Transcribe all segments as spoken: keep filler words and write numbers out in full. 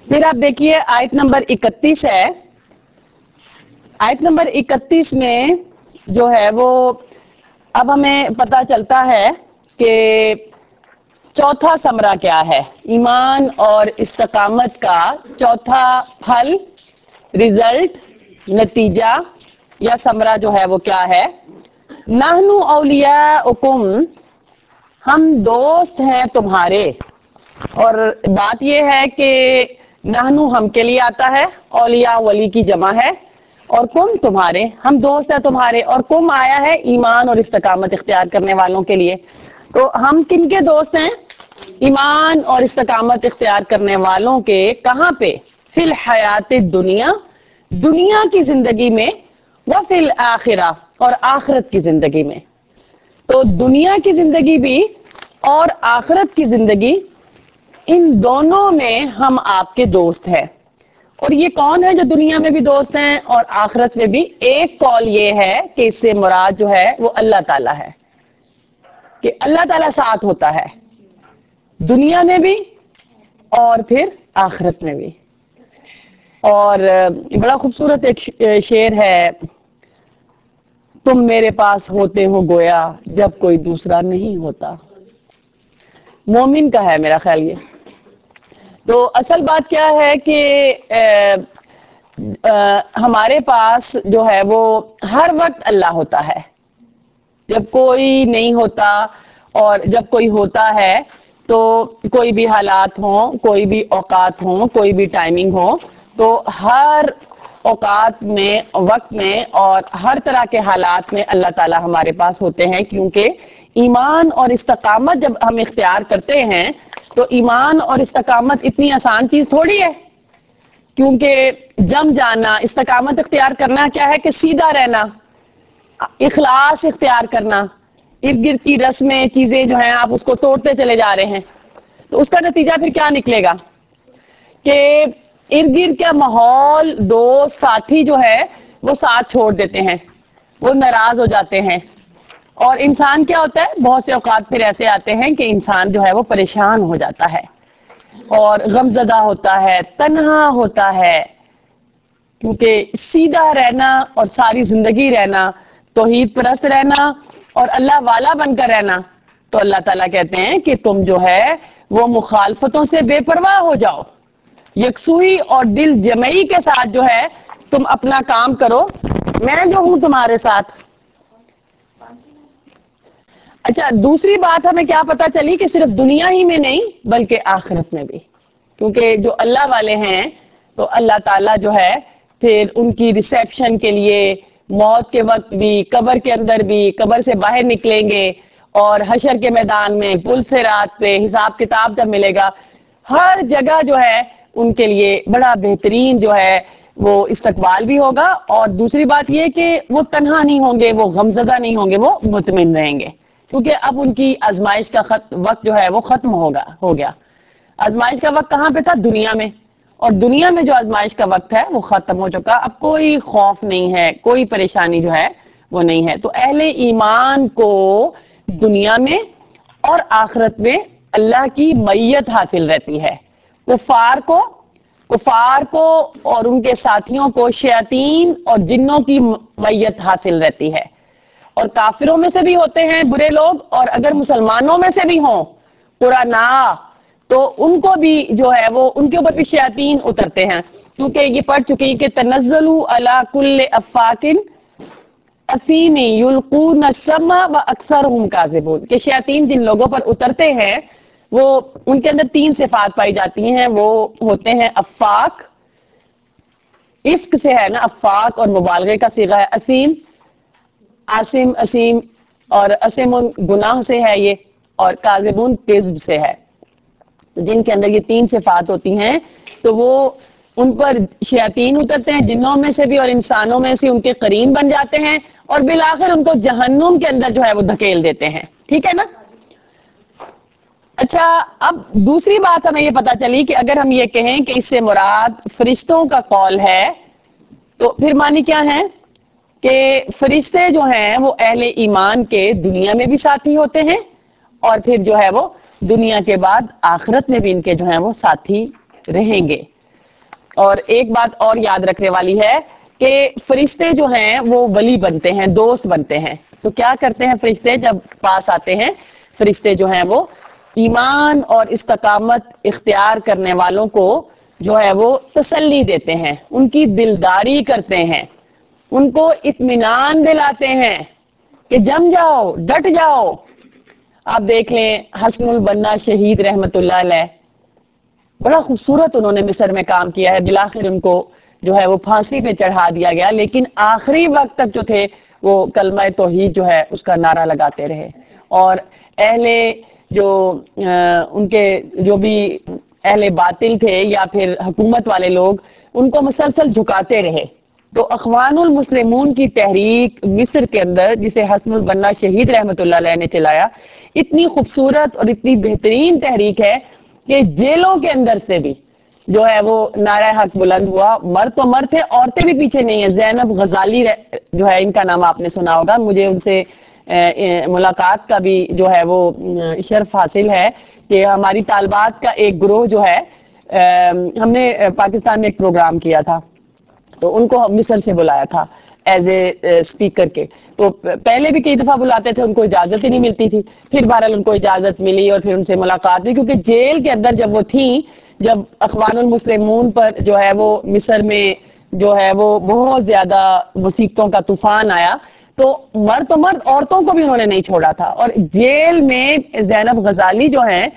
پھر آپ دیکھیے آیت نمبر اکتیس ہے. آیت نمبر اکتیس میں جو ہے وہ اب ہمیں پتہ چلتا ہے کہ چوتھا ثمرہ کیا ہے. ایمان اور استقامت کا چوتھا پھل، ریزلٹ، نتیجہ یا ثمرہ جو ہے وہ کیا ہے. نحن اولیاؤکم، ہم دوست ہیں تمہارے. اور بات یہ ہے کہ نحنو ہم کے لیے آتا ہے، اولیاء ولی کی جمع ہے، اور کم تمہارے، ہم دوست ہیں تمہارے، اور کم آیا ہے ایمان اور استقامت اختیار کرنے والوں کے لیے. تو ہم کن کے دوست ہیں؟ ایمان اور استقامت اختیار کرنے والوں کے. کہاں پہ؟ فی الحیات الدنیا، دنیا کی زندگی میں، و فی الآخرہ، اور آخرت کی زندگی میں. تو دنیا کی زندگی بھی اور آخرت کی زندگی، ان دونوں میں ہم آپ کے دوست ہیں. اور یہ کون ہے جو دنیا میں بھی دوست ہیں اور آخرت میں بھی؟ ایک قول یہ ہے کہ اس سے مراد جو ہے وہ اللہ تعالیٰ ہے، کہ اللہ تعالیٰ ساتھ ہوتا ہے دنیا میں بھی اور پھر آخرت میں بھی. اور بڑا خوبصورت ایک شعر ہے، تم میرے پاس ہوتے ہو گویا جب کوئی دوسرا نہیں ہوتا. مومن کا ہے میرا خیال یہ. تو اصل بات کیا ہے کہ ہمارے پاس جو ہے وہ ہر وقت اللہ ہوتا ہے. جب کوئی نہیں ہوتا اور جب کوئی ہوتا ہے تو کوئی بھی حالات ہوں، کوئی بھی اوقات ہوں، کوئی بھی ٹائمنگ ہو، تو ہر اوقات میں، وقت میں اور ہر طرح کے حالات میں اللہ تعالی ہمارے پاس ہوتے ہیں. کیونکہ ایمان اور استقامت جب ہم اختیار کرتے ہیں تو ایمان اور استقامت اتنی آسان چیز تھوڑی ہے. کیونکہ جم جانا، استقامت اختیار کرنا کیا ہے کہ سیدھا رہنا، اخلاص اختیار کرنا، ارد گرد کی رسمیں، چیزیں جو ہیں آپ اس کو توڑتے چلے جا رہے ہیں. تو اس کا نتیجہ پھر کیا نکلے گا کہ ارد گرد کا ماحول، دوست، ساتھی جو ہے وہ ساتھ چھوڑ دیتے ہیں، وہ ناراض ہو جاتے ہیں. اور انسان کیا ہوتا ہے، بہت سے اوقات پھر ایسے آتے ہیں کہ انسان جو ہے وہ پریشان ہو جاتا ہے اور غمزدہ ہوتا ہے، تنہا ہوتا ہے. کیونکہ سیدھا رہنا اور ساری زندگی رہنا، توحید پرست رہنا اور اللہ والا بن کر رہنا، تو اللہ تعالیٰ کہتے ہیں کہ تم جو ہے وہ مخالفتوں سے بے پرواہ ہو جاؤ، یکسوئی اور دل جمعی کے ساتھ جو ہے تم اپنا کام کرو، میں جو ہوں تمہارے ساتھ. اچھا، دوسری بات ہمیں کیا پتا چلی کہ صرف دنیا ہی میں نہیں بلکہ آخرت میں بھی. کیونکہ جو اللہ والے ہیں تو اللہ تعالیٰ جو ہے پھر ان کی ریسیپشن کے لیے موت کے وقت بھی، قبر کے اندر بھی، قبر سے باہر نکلیں گے اور حشر کے میدان میں، پل سے رات پہ حساب کتاب جب ملے گا، ہر جگہ جو ہے ان کے لیے بڑا بہترین جو ہے وہ استقبال بھی ہوگا. اور دوسری بات یہ کہ وہ تنہا نہیں ہوں گے، وہ غمزدہ نہیں ہوں گے، وہ مطمئن رہیں گے. کیونکہ اب ان کی آزمائش کا خط وقت جو ہے وہ ختم ہوگا ہو گیا. آزمائش کا وقت کہاں پہ تھا؟ دنیا میں. اور دنیا میں جو آزمائش کا وقت ہے وہ ختم ہو چکا. اب کوئی خوف نہیں ہے، کوئی پریشانی جو ہے وہ نہیں ہے. تو اہل ایمان کو دنیا میں اور آخرت میں اللہ کی معیت حاصل رہتی ہے. کفار کو کفار کو اور ان کے ساتھیوں کو شیاطین اور جنوں کی معیت حاصل رہتی ہے. اور کافروں میں سے بھی ہوتے ہیں برے لوگ، اور اگر مسلمانوں میں سے بھی ہوں قرانا، تو ان کو بھی جو ہے وہ ان کے اوپر بھی شیاطین اترتے ہیں. کیونکہ یہ پڑھ چکی کہ تنزلوا علی کل افاک اثیم یلقون السمع واکثرهم کاذبون، کہ شیاطین جن لوگوں پر اترتے ہیں وہ ان کے اندر تین صفات پائی جاتی ہیں. وہ ہوتے ہیں افاک، افک سے ہے نا، افاک اور مبالغے کا صیغہ ہے اثیم، عاصم، اسیم، اور اسم گناہ سے ہے یہ، اور کاذبون کذب سے ہے. جن کے اندر یہ تین صفات ہوتی ہیں تو وہ ان پر شیاطین اترتے ہیں جنوں میں سے بھی اور انسانوں میں سے، ان کے قرین بن جاتے ہیں اور بالآخر ان کو جہنم کے اندر جو ہے وہ دھکیل دیتے ہیں. ٹھیک ہے نا؟ اچھا، اب دوسری بات ہمیں یہ پتا چلی کہ اگر ہم یہ کہیں کہ اس سے مراد فرشتوں کا قول ہے تو پھر معنی کیا ہے کہ فرشتے جو ہیں وہ اہل ایمان کے دنیا میں بھی ساتھی ہوتے ہیں اور پھر جو ہے وہ دنیا کے بعد آخرت میں بھی ان کے جو ہیں وہ ساتھی رہیں گے. اور ایک بات اور یاد رکھنے والی ہے کہ فرشتے جو ہیں وہ ولی بنتے ہیں، دوست بنتے ہیں. تو کیا کرتے ہیں فرشتے جب پاس آتے ہیں؟ فرشتے جو ہیں وہ ایمان اور استقامت اختیار کرنے والوں کو جو ہے وہ تسلی دیتے ہیں، ان کی دلداری کرتے ہیں، ان کو اطمینان دلاتے ہیں کہ جم جاؤ، ڈٹ جاؤ. آپ دیکھ لیں حسن البنا شہید رحمت اللہ علیہ، بڑا خوبصورت انہوں نے مصر میں کام کیا ہے. بالآخر ان کو جو ہے وہ پھانسی پہ چڑھا دیا گیا، لیکن آخری وقت تک جو تھے وہ کلمہ توحید جو ہے اس کا نعرہ لگاتے رہے. اور اہل جو ان کے جو بھی اہل باطل تھے یا پھر حکومت والے لوگ ان کو مسلسل جھکاتے رہے. تو اخوان المسلمون کی تحریک مصر کے اندر جسے حسن البنا شہید رحمت اللہ علیہ نے چلایا، اتنی خوبصورت اور اتنی بہترین تحریک ہے کہ جیلوں کے اندر سے بھی جو ہے وہ نعرہ حق بلند ہوا. مرد تو مرد تھے، عورتیں بھی پیچھے نہیں ہیں. زینب غزالی جو ہے ان کا نام آپ نے سنا ہوگا، مجھے ان سے ملاقات کا بھی جو ہے وہ شرف حاصل ہے کہ ہماری طالبات کا ایک گروہ جو ہے ہم نے پاکستان میں ایک پروگرام کیا تھا تو ان کو مصر سے بلایا تھا ایز اے اسپیکر کے. تو پہلے بھی کئی دفعہ بلاتے تھے، ان کو اجازت ہی نہیں ملتی تھی. پھر بہرحال ان کو اجازت ملی اور پھر ان سے ملاقات ہوئی، کیونکہ جیل کے اندر جب وہ تھیں، جب اخوان المسلمون پر جو ہے وہ مصر میں جو ہے وہ بہت زیادہ مصیبتوں کا طوفان آیا تو مرد تو مرد عورتوں کو بھی انہوں نے نہیں چھوڑا تھا. اور جیل میں زینب غزالی جو ہیں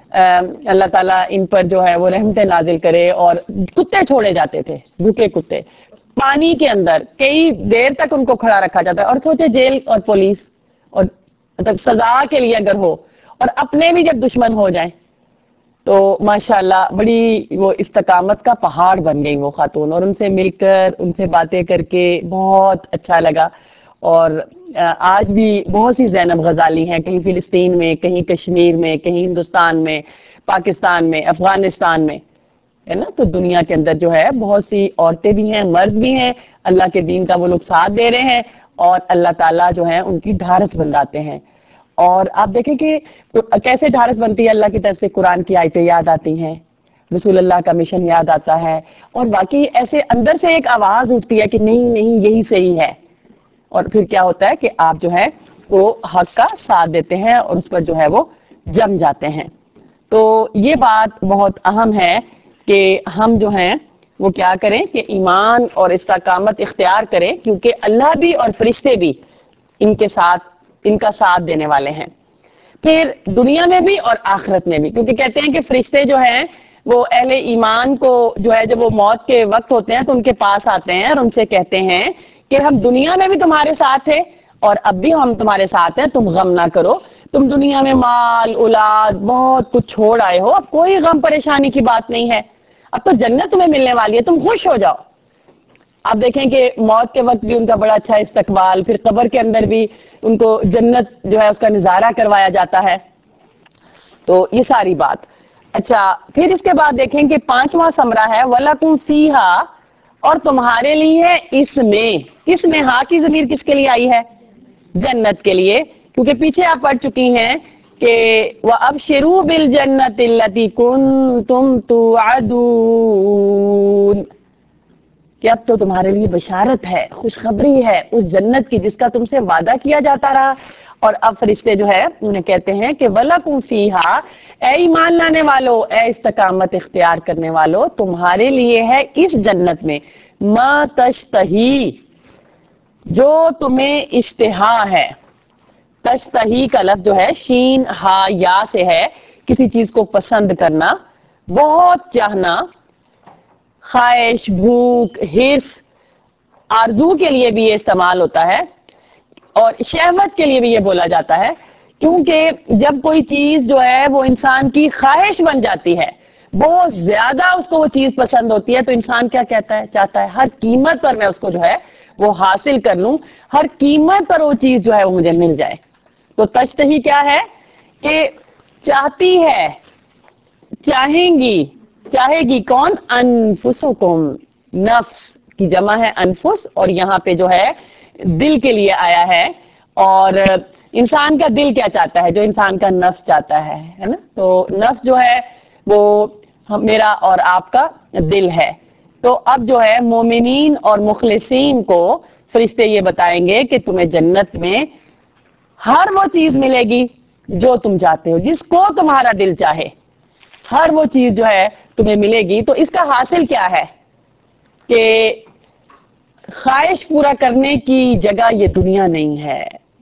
اللہ تعالیٰ ان پر جو ہے وہ رحمتیں نازل کرے، اور کتے چھوڑے جاتے تھے، بھوکے کتے پانی کے اندر کئی دیر تک ان کو کھڑا رکھا جاتا ہے. اور سوچے جیل اور پولیس اور مطلب سزا کے لیے اگر ہو اور اپنے بھی جب دشمن ہو جائیں تو ماشاءاللہ بڑی وہ استقامت کا پہاڑ بن گئی وہ خاتون. اور ان سے مل کر ان سے باتیں کر کے بہت اچھا لگا. اور آج بھی بہت سی زینب غزالی ہیں، کہیں فلسطین میں، کہیں کشمیر میں، کہیں ہندوستان میں، پاکستان میں، افغانستان میں، ہے نا. تو دنیا کے اندر جو ہے بہت سی عورتیں بھی ہیں، مرد بھی ہیں، اللہ کے دین کا وہ لوگ ساتھ دے رہے ہیں اور اللہ تعالیٰ جو ہے ان کی ڈھارس بندھاتے ہیں. اور آپ دیکھیں کہ کیسے ڈھارس بنتی ہے، اللہ کی طرف سے قرآن کی آیتیں یاد آتی ہیں، رسول اللہ کا مشن یاد آتا ہے، اور باقی ایسے اندر سے ایک آواز اٹھتی ہے کہ نہیں نہیں یہی صحیح ہے. اور پھر کیا ہوتا ہے کہ آپ جو ہے وہ حق کا ساتھ دیتے ہیں اور اس پر جو ہے وہ جم جاتے ہیں. تو یہ بات بہت اہم ہے کہ ہم جو ہیں وہ کیا کریں کہ ایمان اور استقامت اختیار کریں، کیونکہ اللہ بھی اور فرشتے بھی ان کے ساتھ ان کا ساتھ دینے والے ہیں، پھر دنیا میں بھی اور آخرت میں بھی. کیونکہ کہتے ہیں کہ فرشتے جو ہیں وہ اہل ایمان کو جو ہے جب وہ موت کے وقت ہوتے ہیں تو ان کے پاس آتے ہیں اور ان سے کہتے ہیں کہ ہم دنیا میں بھی تمہارے ساتھ تھے اور اب بھی ہم تمہارے ساتھ ہیں، تم غم نہ کرو. تم دنیا میں مال اولاد بہت کچھ چھوڑ آئے ہو، اب کوئی غم پریشانی کی بات نہیں ہے، اب تو جنت تمہیں ملنے والی ہے، تم خوش ہو جاؤ. آپ دیکھیں کہ موت کے وقت بھی ان کا بڑا اچھا استقبال، پھر قبر کے اندر بھی ان کو جنت جو ہے اس کا نظارہ کروایا جاتا ہے. تو یہ ساری بات. اچھا پھر اس کے بعد دیکھیں کہ پانچواں ثمرہ ہے وَلَكُمْ فِيهَا، اور تمہارے لیے اس میں، کس میں ہاں کی ضمیر کس کے لیے آئی ہے؟ جنت کے لیے. کیونکہ پیچھے آپ پڑھ چکی ہیں کہ وَأَبْشِرُوا بِالْجَنَّةِ الَّتِي كُنْتُمْ تُوعَدُونَ، کہ اب تو تمہارے لیے بشارت ہے، خوشخبری ہے اس جنت کی جس کا تم سے وعدہ کیا جاتا رہا. اور اب فرشتے جو ہے انہیں کہتے ہیں کہ وَلَكُمْ فِيهَا، اے ایمان لانے والو، اے استقامت اختیار کرنے والو، تمہارے لیے ہے اس جنت میں ما تشتہی، جو تمہیں اشتہا ہے. تشتہی کا لفظ جو ہے شین ہا یا سے ہے، کسی چیز کو پسند کرنا، بہت چاہنا، خواہش، بھوک، حرص، آرزو کے لیے بھی یہ استعمال ہوتا ہے اور شہوت کے لیے بھی یہ بولا جاتا ہے. کیونکہ جب کوئی چیز جو ہے وہ انسان کی خواہش بن جاتی ہے، بہت زیادہ اس کو وہ چیز پسند ہوتی ہے، تو انسان کیا کہتا ہے، چاہتا ہے ہر قیمت پر میں اس کو جو ہے وہ حاصل کر لوں، ہر قیمت پر وہ چیز جو ہے وہ مجھے مل جائے. تو تشتہی کیا ہے کہ چاہتی ہے، چاہیں گی، چاہے گی کون؟ انفسکم، نفس کی جمع ہے انفس، اور یہاں پہ جو ہے دل کے لیے آیا ہے. اور انسان کا دل کیا چاہتا ہے؟ جو انسان کا نفس چاہتا ہے، ہے نا. تو نفس جو ہے وہ میرا اور آپ کا دل ہے. تو اب جو ہے مومنین اور مخلصین کو فرشتے یہ بتائیں گے کہ تمہیں جنت میں ہر وہ چیز ملے گی جو تم چاہتے ہو، جس کو تمہارا دل چاہے، ہر وہ چیز جو ہے تمہیں ملے گی. تو اس کا حاصل کیا ہے کہ خواہش پورا کرنے کی جگہ یہ دنیا نہیں ہے.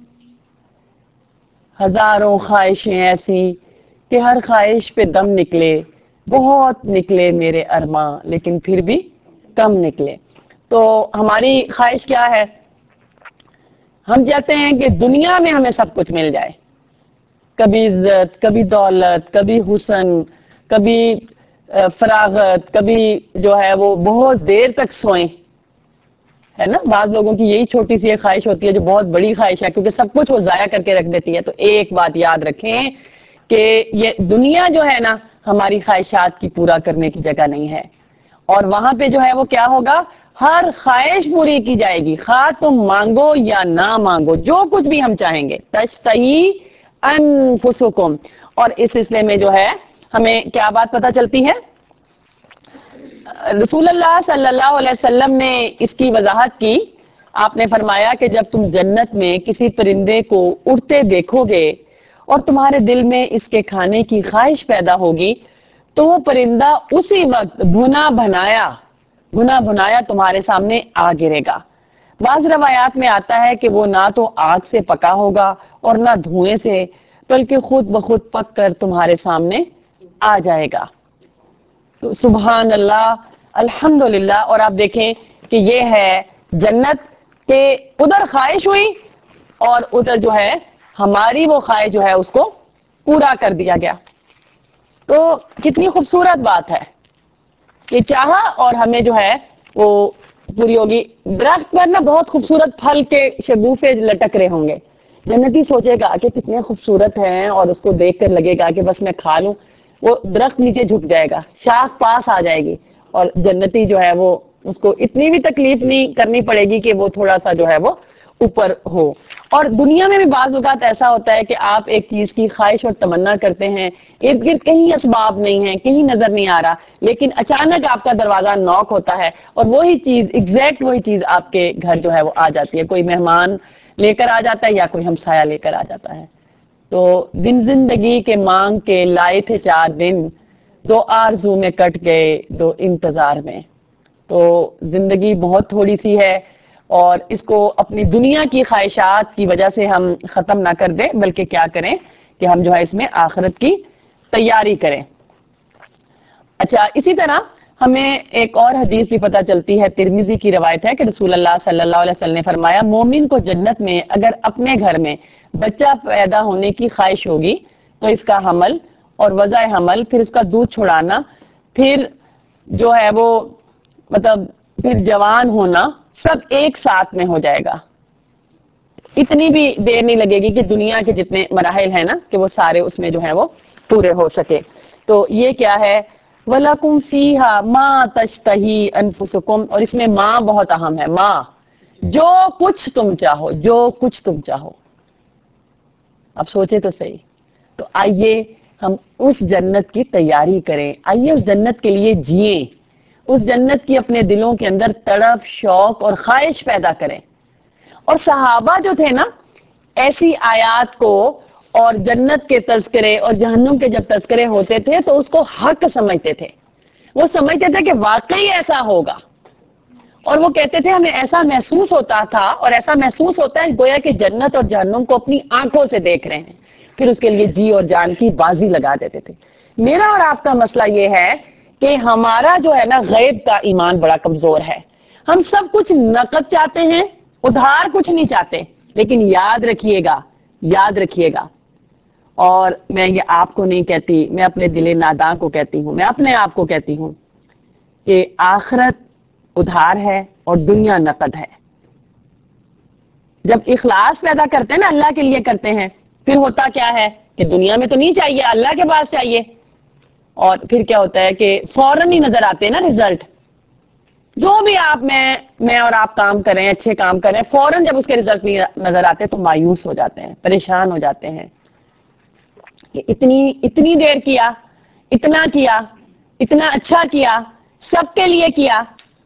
ہزاروں خواہشیں ایسی کہ ہر خواہش پہ دم نکلے، بہت نکلے میرے ارماں لیکن پھر بھی کم نکلے. تو ہماری خواہش کیا ہے؟ ہم چاہتے ہیں کہ دنیا میں ہمیں سب کچھ مل جائے، کبھی عزت، کبھی دولت، کبھی حسن، کبھی فراغت، کبھی جو ہے وہ بہت دیر تک سوئیں، ہے نا. بعض لوگوں کی یہی چھوٹی سی ایک خواہش ہوتی ہے جو بہت بڑی خواہش ہے، کیونکہ سب کچھ وہ ضائع کر کے رکھ دیتی ہے. تو ایک بات یاد رکھیں کہ یہ دنیا جو ہے نا ہماری خواہشات کی پورا کرنے کی جگہ نہیں ہے، اور وہاں پہ جو ہے وہ کیا ہوگا، ہر خواہش پوری کی جائے گی، خواہ تم مانگو یا نہ مانگو، جو کچھ بھی ہم چاہیں گے. تشتہی انفسکم. اور اس سلسلے میں جو ہے ہمیں کیا بات پتہ چلتی ہے؟ رسول اللہ صلی اللہ علیہ وسلم نے اس کی وضاحت کی. آپ نے فرمایا کہ جب تم جنت میں کسی پرندے کو اڑتے دیکھو گے اور تمہارے دل میں اس کے کھانے کی خواہش پیدا ہوگی تو وہ پرندہ اسی وقت بھنا بھنایا بھنا بھنایا تمہارے سامنے آ گرے گا. بعض روایات میں آتا ہے کہ وہ نہ تو آگ سے پکا ہوگا اور نہ دھوئیں سے، بلکہ خود بخود پک کر تمہارے سامنے آ جائے گا. تو سبحان اللہ، الحمدللہ. اور آپ دیکھیں کہ یہ ہے جنت کہ ادھر خواہش ہوئی اور ادھر جو ہے ہماری وہ خواہش جو ہے اس کو پورا کر دیا گیا. تو کتنی خوبصورت بات ہے کہ چاہا اور ہمیں جو ہے وہ پوری ہوگی. درخت پر نا بہت خوبصورت پھل کے شگوفے لٹک رہے ہوں گے. جنتی سوچے گا کہ کتنے خوبصورت ہیں اور اس کو دیکھ کر لگے گا کہ بس میں کھا لوں. وہ درخت نیچے جھک جائے گا، شاخ پاس آ جائے گی، اور جنتی جو ہے وہ اس کو اتنی بھی تکلیف نہیں کرنی پڑے گی کہ وہ تھوڑا سا جو ہے وہ اوپر ہو. اور دنیا میں بھی بعض اوقات ایسا ہوتا ہے کہ آپ ایک چیز کی خواہش اور تمنا کرتے ہیں، ارد گرد کہیں اسباب نہیں ہے، کہیں نظر نہیں آ رہا، لیکن اچانک آپ کا دروازہ نوک ہوتا ہے اور وہی چیز ایگزیکٹ وہی چیز آپ کے گھر جو ہے وہ آ جاتی ہے. کوئی مہمان لے کر آ جاتا ہے یا کوئی ہمسایہ لے کر آ جاتا ہے. تو دن زندگی کے مانگ کے لائے تھے چار دن، دو آرزو میں کٹ گئے دو انتظار میں. تو زندگی بہت تھوڑی سی ہے اور اس کو اپنی دنیا کی خواہشات کی وجہ سے ہم ختم نہ کر دیں، بلکہ کیا کریں کہ ہم جو ہے اس میں آخرت کی تیاری کریں. اچھا، اسی طرح ہمیں ایک اور حدیث بھی پتہ چلتی ہے، ترمذی کی روایت ہے کہ رسول اللہ صلی اللہ علیہ وسلم نے فرمایا مومن کو جنت میں اگر اپنے گھر میں بچہ پیدا ہونے کی خواہش ہوگی تو اس کا حمل اور وضع حمل، پھر اس کا دودھ چھڑانا، پھر جو ہے وہ مطلب پھر جوان ہونا، سب ایک ساتھ میں ہو جائے گا. اتنی بھی دیر نہیں لگے گی کہ دنیا کے جتنے مراحل ہیں نا کہ وہ سارے اس میں جو ہے وہ پورے ہو سکے. تو یہ کیا ہے، وَلَكُمْ فِيهَا مَا تَشْتَهِي أَنفُسُكُمْ. اور اس میں ماں بہت اہم ہے. ماں، جو کچھ تم چاہو، جو کچھ تم چاہو. اب سوچے تو صحیح. تو آئیے ہم اس جنت کی تیاری کریں، آئیے اس جنت کے لیے جئیں، اس جنت کی اپنے دلوں کے اندر تڑپ، شوق اور خواہش پیدا کریں. اور صحابہ جو تھے نا ایسی آیات کو اور جنت کے تذکرے اور جہنم کے جب تذکرے ہوتے تھے تو اس کو حق سمجھتے تھے. وہ سمجھتے تھے کہ واقعی ایسا ہوگا، اور وہ کہتے تھے ہمیں ایسا محسوس ہوتا تھا اور ایسا محسوس ہوتا ہے گویا کہ جنت اور جہنم کو اپنی آنکھوں سے دیکھ رہے ہیں. پھر اس کے لیے جی اور جان کی بازی لگا دیتے تھے. میرا اور آپ کا مسئلہ یہ ہے کہ ہمارا جو ہے نا غیب کا ایمان بڑا کمزور ہے. ہم سب کچھ نقد چاہتے ہیں، ادھار کچھ نہیں چاہتے. لیکن یاد رکھیے گا، یاد رکھیے گا، اور میں یہ آپ کو نہیں کہتی، میں اپنے دل ناداں کو کہتی ہوں، میں اپنے آپ کو کہتی ہوں کہ آخرت ادھار ہے اور دنیا نقد ہے. جب اخلاص پیدا کرتے ہیں نا اللہ کے لیے کرتے ہیں، پھر ہوتا کیا ہے کہ دنیا میں تو نہیں چاہیے، اللہ کے پاس چاہیے. اور پھر کیا ہوتا ہے کہ فوراً ہی نظر آتے ہیں نا رزلٹ. جو بھی آپ میں میں اور آپ کام کریں، اچھے کام کریں، فوراً جب اس کے رزلٹ نہیں نظر آتے تو مایوس ہو جاتے ہیں، پریشان ہو جاتے ہیں کہ اتنی اتنی دیر کیا، اتنا کیا، اتنا اچھا کیا، سب کے لیے کیا،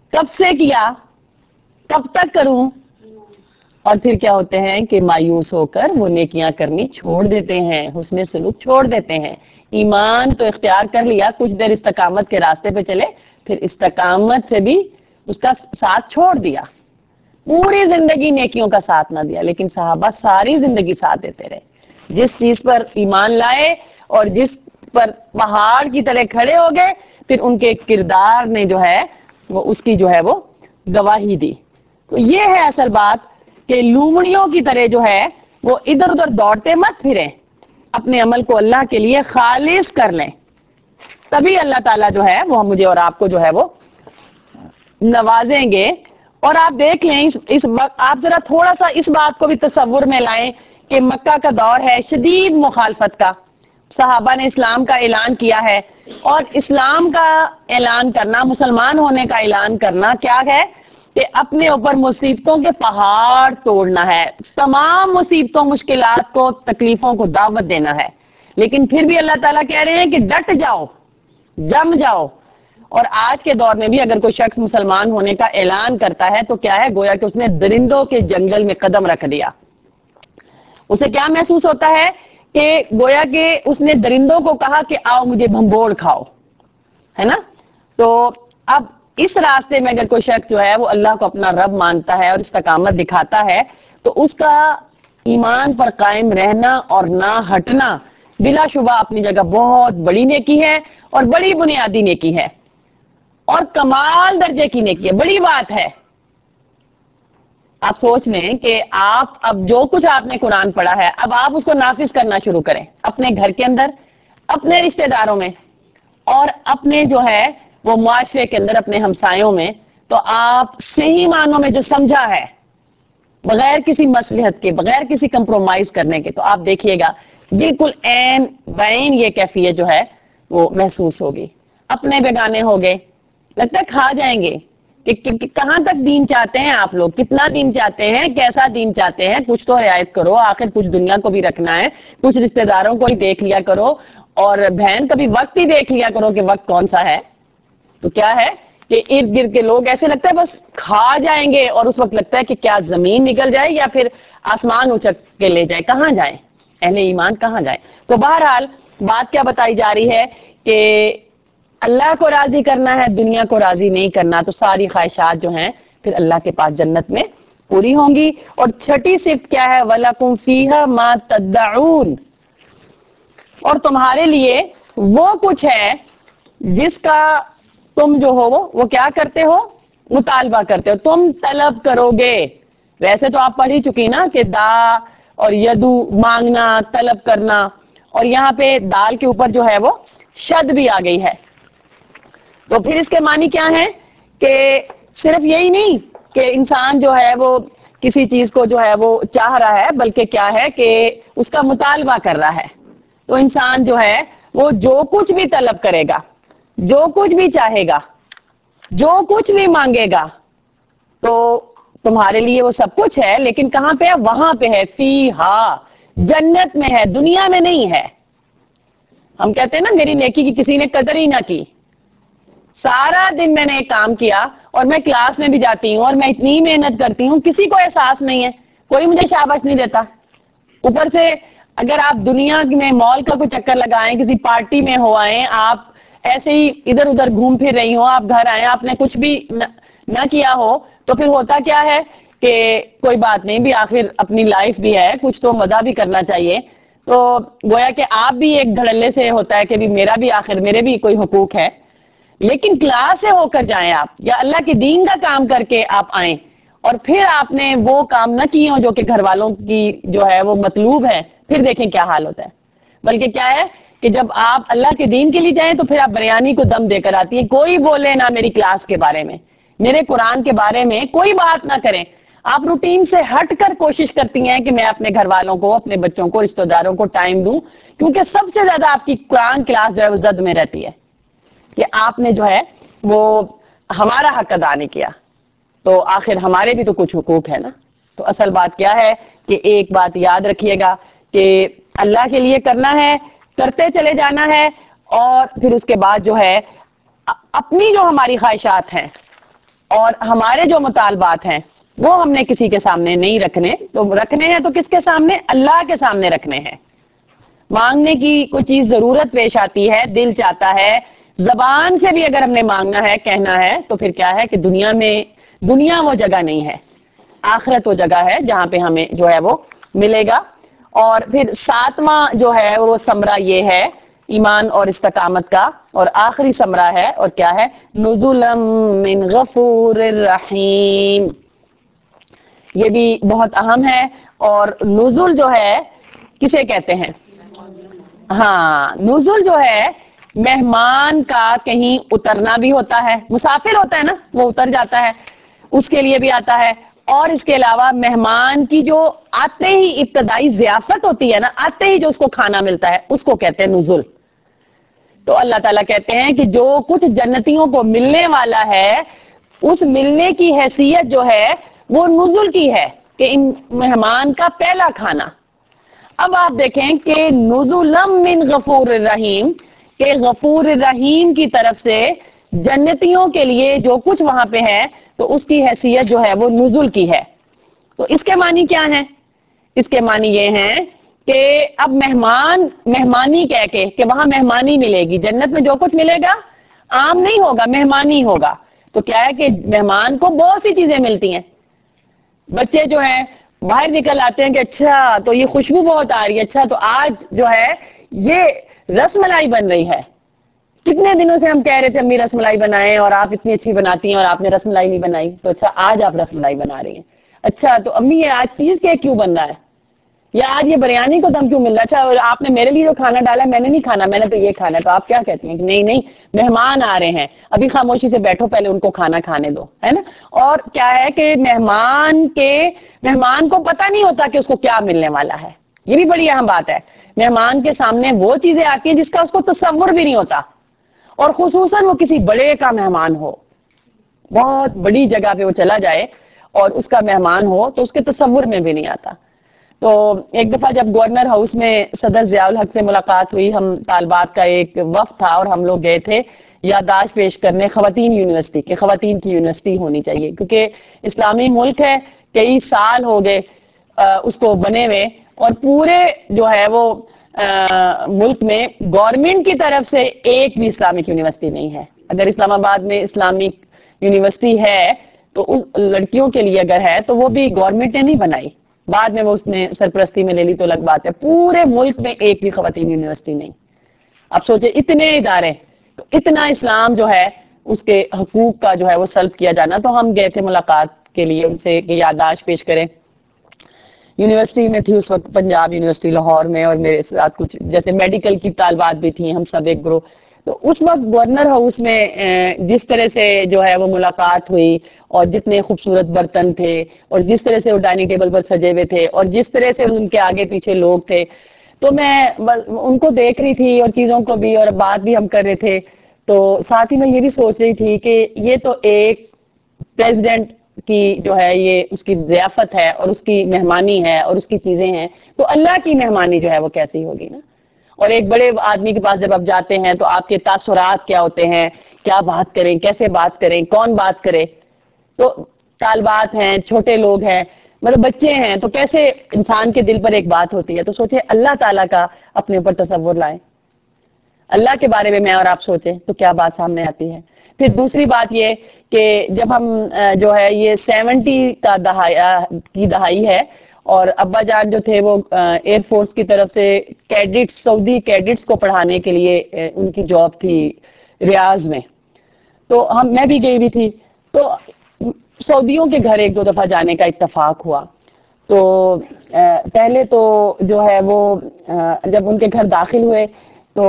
کب سے کیا، کب تک کروں، اور پھر کیا ہوتے ہیں کہ مایوس ہو کر وہ نیکیاں کرنی چھوڑ دیتے ہیں، حسن سلوک چھوڑ دیتے ہیں۔ ایمان تو اختیار کر لیا، کچھ دیر استقامت کے راستے پہ چلے، پھر استقامت سے بھی اس کا ساتھ چھوڑ دیا، پوری زندگی نیکیوں کا ساتھ نہ دیا۔ لیکن صحابہ ساری زندگی ساتھ دیتے رہے، جس چیز پر ایمان لائے اور جس پر پہاڑ کی طرح کھڑے ہو گئے، پھر ان کے کردار نے جو ہے وہ اس کی جو ہے وہ گواہی دی۔ تو یہ ہے اصل بات کہ لومڑیوں کی طرح جو ہے وہ ادھر ادھر دوڑتے مت پھریں، اپنے عمل کو اللہ کے لیے خالص کر لیں، تبھی اللہ تعالیٰ جو ہے وہ مجھے اور آپ کو جو ہے وہ نوازیں گے۔ اور آپ دیکھ لیں اس, اس وقت آپ ذرا تھوڑا سا اس بات کو بھی تصور میں لائیں کہ مکہ کا دور ہے شدید مخالفت کا، صحابہ نے اسلام کا اعلان کیا ہے، اور اسلام کا اعلان کرنا، مسلمان ہونے کا اعلان کرنا کیا ہے کہ اپنے اوپر مصیبتوں کے پہاڑ توڑنا ہے، تمام مصیبتوں، مشکلات کو، تکلیفوں کو دعوت دینا ہے۔ لیکن پھر بھی اللہ تعالیٰ کہہ رہے ہیں کہ ڈٹ جاؤ، جم جاؤ۔ اور آج کے دور میں بھی اگر کوئی شخص مسلمان ہونے کا اعلان کرتا ہے تو کیا ہے، گویا کہ اس نے درندوں کے جنگل میں قدم رکھ دیا۔ اسے کیا محسوس ہوتا ہے کہ گویا کہ اس نے درندوں کو کہا کہ آؤ مجھے بھنبوڑ کھاؤ، ہے نا۔ تو اب اس راستے میں اگر کوئی شخص جو ہے وہ اللہ کو اپنا رب مانتا ہے اور استقامت دکھاتا ہے تو اس کا ایمان پر قائم رہنا اور نہ ہٹنا بلا شبہ اپنی جگہ بہت بڑی نیکی ہے اور بڑی بنیادی نیکی ہے اور کمال درجے کی نیکی ہے، بڑی بات ہے۔ آپ سوچ لیں کہ آپ اب جو کچھ آپ نے قرآن پڑھا ہے اب آپ اس کو نافذ کرنا شروع کریں اپنے گھر کے اندر، اپنے رشتہ داروں میں، اور اپنے جو ہے وہ معاشرے کے اندر، اپنے ہمسایوں میں۔ تو آپ صحیح معنوں میں جو سمجھا ہے، بغیر کسی مصلحت کے، بغیر کسی کمپرومائز کرنے کے، تو آپ دیکھیے گا بالکل عین بعین یہ کیفیت جو ہے وہ محسوس ہوگی۔ اپنے بیگانے ہو گئے، لگتا ہے کھا جائیں گے کہ, کہ, کہ کہاں تک دین چاہتے ہیں آپ لوگ، کتنا دین چاہتے ہیں، کیسا دین چاہتے ہیں، کچھ تو رعایت کرو، آخر کچھ دنیا کو بھی رکھنا ہے، کچھ رشتہ داروں کو ہی دیکھ لیا کرو، اور بہن کبھی وقت ہی دیکھ لیا کرو کہ وقت کون سا ہے۔ تو کیا ہے کہ ارد گرد کے لوگ ایسے لگتا ہے بس کھا جائیں گے، اور اس وقت لگتا ہے کہ کیا زمین نکل جائے یا پھر آسمان اچک کے لے جائے، کہاں جائیں اہل ایمان، کہاں جائیں۔ تو بہرحال بات کیا بتائی جا رہی ہے کہ اللہ کو راضی کرنا ہے، دنیا کو راضی نہیں کرنا، تو ساری خواہشات جو ہیں پھر اللہ کے پاس جنت میں پوری ہوں گی۔ اور چھٹی صفت کیا ہے، وَلَكُمْ فِيهَا مَا تَدَّعُونَ، اور تمہارے لیے وہ کچھ ہے جس کا تم جو ہو وہ کیا کرتے ہو، مطالبہ کرتے ہو، تم طلب کرو گے۔ ویسے تو آپ پڑھ ہی چکی نا کہ دا اور یدو مانگنا، طلب کرنا، اور یہاں پہ دال کے اوپر جو ہے وہ شد بھی آ گئی ہے۔ تو پھر اس کے معنی کیا ہے کہ صرف یہی نہیں کہ انسان جو ہے وہ کسی چیز کو جو ہے وہ چاہ رہا ہے، بلکہ کیا ہے کہ اس کا مطالبہ کر رہا ہے۔ تو انسان جو ہے وہ جو کچھ بھی طلب کرے گا، جو کچھ بھی چاہے گا، جو کچھ بھی مانگے گا، تو تمہارے لیے وہ سب کچھ ہے، لیکن کہاں پہ ہے، وہاں پہ ہے، فی ہا، جنت میں ہے، دنیا میں نہیں ہے۔ ہم کہتے ہیں نا میری نیکی کی کسی نے قدر ہی نہ کی، سارا دن میں نے ایک کام کیا اور میں کلاس میں بھی جاتی ہوں اور میں اتنی محنت کرتی ہوں، کسی کو احساس نہیں ہے، کوئی مجھے شاباش نہیں دیتا۔ اوپر سے اگر آپ دنیا میں مال کا کوئی چکر لگائیں، کسی پارٹی میں ہو آئیں، آپ ایسے ہی ادھر ادھر گھوم پھر رہی ہوں، آپ گھر آئیں، آپ نے کچھ بھی نہ کیا ہو، تو پھر ہوتا کیا ہے کہ کوئی بات نہیں بھی، آخر اپنی لائف بھی ہے، کچھ تو مزہ بھی کرنا چاہیے۔ تو گویا کہ آپ بھی ایک دھڑلے سے ہوتا ہے کہ بھی میرا بھی آخر میرے بھی کوئی حقوق ہے۔ لیکن کلاس سے ہو کر جائیں آپ، یا اللہ کے دین کا کام کر کے آپ آئیں، اور پھر آپ نے وہ کام نہ کیے ہوں جو کہ گھر والوں کی جو ہے وہ مطلوب ہے، پھر دیکھیں کیا حال ہوتا ہے۔ بلکہ کیا ہے کہ جب آپ اللہ کے دین کے لیے جائیں تو پھر آپ بریانی کو دم دے کر آتی ہیں، کوئی بولے نہ میری کلاس کے بارے میں، میرے قرآن کے بارے میں کوئی بات نہ کریں، آپ روٹین سے ہٹ کر کوشش کرتی ہیں کہ میں اپنے گھر والوں کو، اپنے بچوں کو، رشتہ داروں کو ٹائم دوں، کیونکہ سب سے زیادہ آپ کی قرآن کلاس جو ہے وہ زد میں رہتی ہے کہ آپ نے جو ہے وہ ہمارا حق ادا نہیں کیا، تو آخر ہمارے بھی تو کچھ حقوق ہے نا۔ تو اصل بات کیا ہے کہ ایک بات یاد رکھیے گا کہ اللہ کے لیے کرنا ہے، کرتے چلے جانا ہے، اور پھر اس کے بعد جو ہے اپنی جو ہماری خواہشات ہیں اور ہمارے جو مطالبات ہیں وہ ہم نے کسی کے سامنے نہیں رکھنے، تو رکھنے ہیں تو کس کے سامنے؟ اللہ کے سامنے رکھنے ہیں۔ مانگنے کی کوئی چیز ضرورت پیش آتی ہے، دل چاہتا ہے، زبان سے بھی اگر ہم نے مانگنا ہے، کہنا ہے، تو پھر کیا ہے کہ دنیا میں دنیا وہ جگہ نہیں ہے، آخرت وہ جگہ ہے جہاں پہ ہمیں جو ہے وہ ملے گا۔ اور پھر ساتواں جو ہے وہ ثمرہ یہ ہے ایمان اور استقامت کا، اور آخری ثمرہ ہے، اور کیا ہے؟ نزلا من غفور الرحیم۔ یہ بھی بہت اہم ہے۔ اور نزول جو ہے کسے کہتے ہیں؟ ہاں، نزول جو ہے مہمان کا کہیں اترنا بھی ہوتا ہے، مسافر ہوتا ہے نا، وہ اتر جاتا ہے، اس کے لیے بھی آتا ہے۔ اور اس کے علاوہ مہمان کی جو آتے ہی ابتدائی ضیافت ہوتی ہے نا، آتے ہی جو اس کو کھانا ملتا ہے، اس کو کہتے ہیں نزول۔ تو اللہ تعالیٰ کہتے ہیں کہ جو کچھ جنتیوں کو ملنے والا ہے، اس ملنے کی حیثیت جو ہے وہ نزول کی ہے، کہ ان مہمان کا پہلا کھانا۔ اب آپ دیکھیں کہ نزلا من غفور الرحیم، کہ غفور الرحیم کی طرف سے جنتیوں کے لیے جو کچھ وہاں پہ ہے تو اس کی حیثیت جو ہے وہ نزول کی ہے۔ تو اس کے معنی کیا ہیں؟ اس کے معنی یہ ہیں کہ اب مہمان مہمانی کہہ کے کہ وہاں مہمانی ملے گی، جنت میں جو کچھ ملے گا عام نہیں ہوگا، مہمانی ہوگا۔ تو کیا ہے کہ مہمان کو بہت سی چیزیں ملتی ہیں۔ بچے جو ہیں باہر نکل آتے ہیں کہ اچھا تو یہ خوشبو بہت آ رہی ہے، اچھا تو آج جو ہے یہ رس ملائی بن رہی ہے، کتنے دنوں سے ہم کہہ رہے تھے امی رس ملائی بنائیں، اور آپ اتنی اچھی بناتی ہیں اور آپ نے رس ملائی نہیں بنائی، تو اچھا آج آپ رس ملائی بنا رہی ہیں۔ اچھا تو امی یہ آج چیز کیک کیوں بن رہا ہے، یا آج یہ بریانی کو دم کیوں مل رہا ہے، اچھا اور آپ نے میرے لیے جو کھانا ڈالا ہے میں نے نہیں کھانا، میں نے تو یہ کھانا ہے۔ تو آپ کیا کہتی ہیں کہ نہیں نہیں مہمان آ رہے ہیں، ابھی خاموشی سے بیٹھو، پہلے ان کو کھانا کھانے دو، ہے نا۔ اور کیا ہے کہ مہمان کے مہمان کو پتہ نہیں ہوتا کہ اس کو کیا ملنے والا ہے، یہ بھی بڑی اہم بات ہے۔ مہمان کے سامنے وہ چیزیں آتی ہیں جس کا اس کو تصور بھی نہیں ہوتا، اور خصوصاً وہ کسی بڑے کا مہمان ہو، بہت بڑی جگہ پہ وہ چلا جائے اور اس کا مہمان ہو تو اس کے تصور میں بھی نہیں آتا۔ تو ایک دفعہ جب گورنر ہاؤس میں صدر ضیاء الحق سے ملاقات ہوئی، ہم طالبات کا ایک وفد تھا اور ہم لوگ گئے تھے یادداشت پیش کرنے خواتین یونیورسٹی کہ خواتین کی یونیورسٹی ہونی چاہیے، کیونکہ اسلامی ملک ہے، کئی سال ہو گئے اس کو بنے ہوئے، اور پورے جو ہے وہ ملک میں گورنمنٹ کی طرف سے ایک بھی اسلامک یونیورسٹی نہیں ہے۔ اگر اسلام آباد میں اسلامک یونیورسٹی ہے تو اس لڑکیوں کے لیے اگر ہے تو وہ بھی گورنمنٹ نے نہیں بنائی، بعد میں وہ اس نے سرپرستی میں لے لی تو الگ بات ہے۔ پورے ملک میں ایک بھی خواتین یونیورسٹی نہیں۔ اب سوچے اتنے ادارے، تو اتنا اسلام جو ہے اس کے حقوق کا جو ہے وہ سلب کیا جانا۔ تو ہم گئے تھے ملاقات کے لیے ان سے کہ یادداشت پیش کریں۔ یونیورسٹی میں تھی اس وقت پنجاب یونیورسٹی لاہور میں، اور میرے ساتھ کچھ جیسے میڈیکل کی طالبات بھی تھیں، ہم سب ایک گروہ۔ تو اس وقت گورنر ہاؤس میں جس طرح سے جو ہے وہ ملاقات ہوئی، اور جتنے خوبصورت برتن تھے، اور جس طرح سے وہ ڈائننگ ٹیبل پر سجے ہوئے تھے، اور جس طرح سے ان کے آگے پیچھے لوگ تھے، تو میں ان کو دیکھ رہی تھی اور چیزوں کو بھی، اور بات بھی ہم کر رہے تھے۔ تو ساتھ ہی میں یہ بھی سوچ رہی تھی کہ یہ تو ایک پریزیڈنٹ کی جو ہے یہ اس کی ضیافت ہے اور اس کی مہمانی ہے اور اس کی چیزیں ہیں، تو اللہ کی مہمانی جو ہے وہ کیسی ہوگی نا۔ اور ایک بڑے آدمی کے پاس جب آپ جاتے ہیں تو آپ کے تاثرات کیا ہوتے ہیں، کیا بات کریں، کیسے بات کریں، کون بات کرے۔ تو طالبات ہیں، چھوٹے لوگ ہیں، مطلب بچے ہیں، تو کیسے انسان کے دل پر ایک بات ہوتی ہے۔ تو سوچے اللہ تعالیٰ کا اپنے اوپر تصور لائیں، اللہ کے بارے میں میں اور آپ سوچیں تو کیا بات سامنے آتی ہے۔ پھر دوسری بات یہ کہ جب ہم جو ہے یہ سیونٹی کا دہائی کی دہائی ہے، اور ابا جان جو تھے وہ ایئر فورس کی طرف سے کیڈٹس، سعودی کیڈٹس کو پڑھانے کے لیے ان کی جاب تھی ریاض میں، تو ہم میں بھی گئی ہوئی تھی۔ تو سعودیوں کے گھر ایک دو دفعہ جانے کا اتفاق ہوا، تو پہلے تو جو ہے وہ جب ان کے گھر داخل ہوئے تو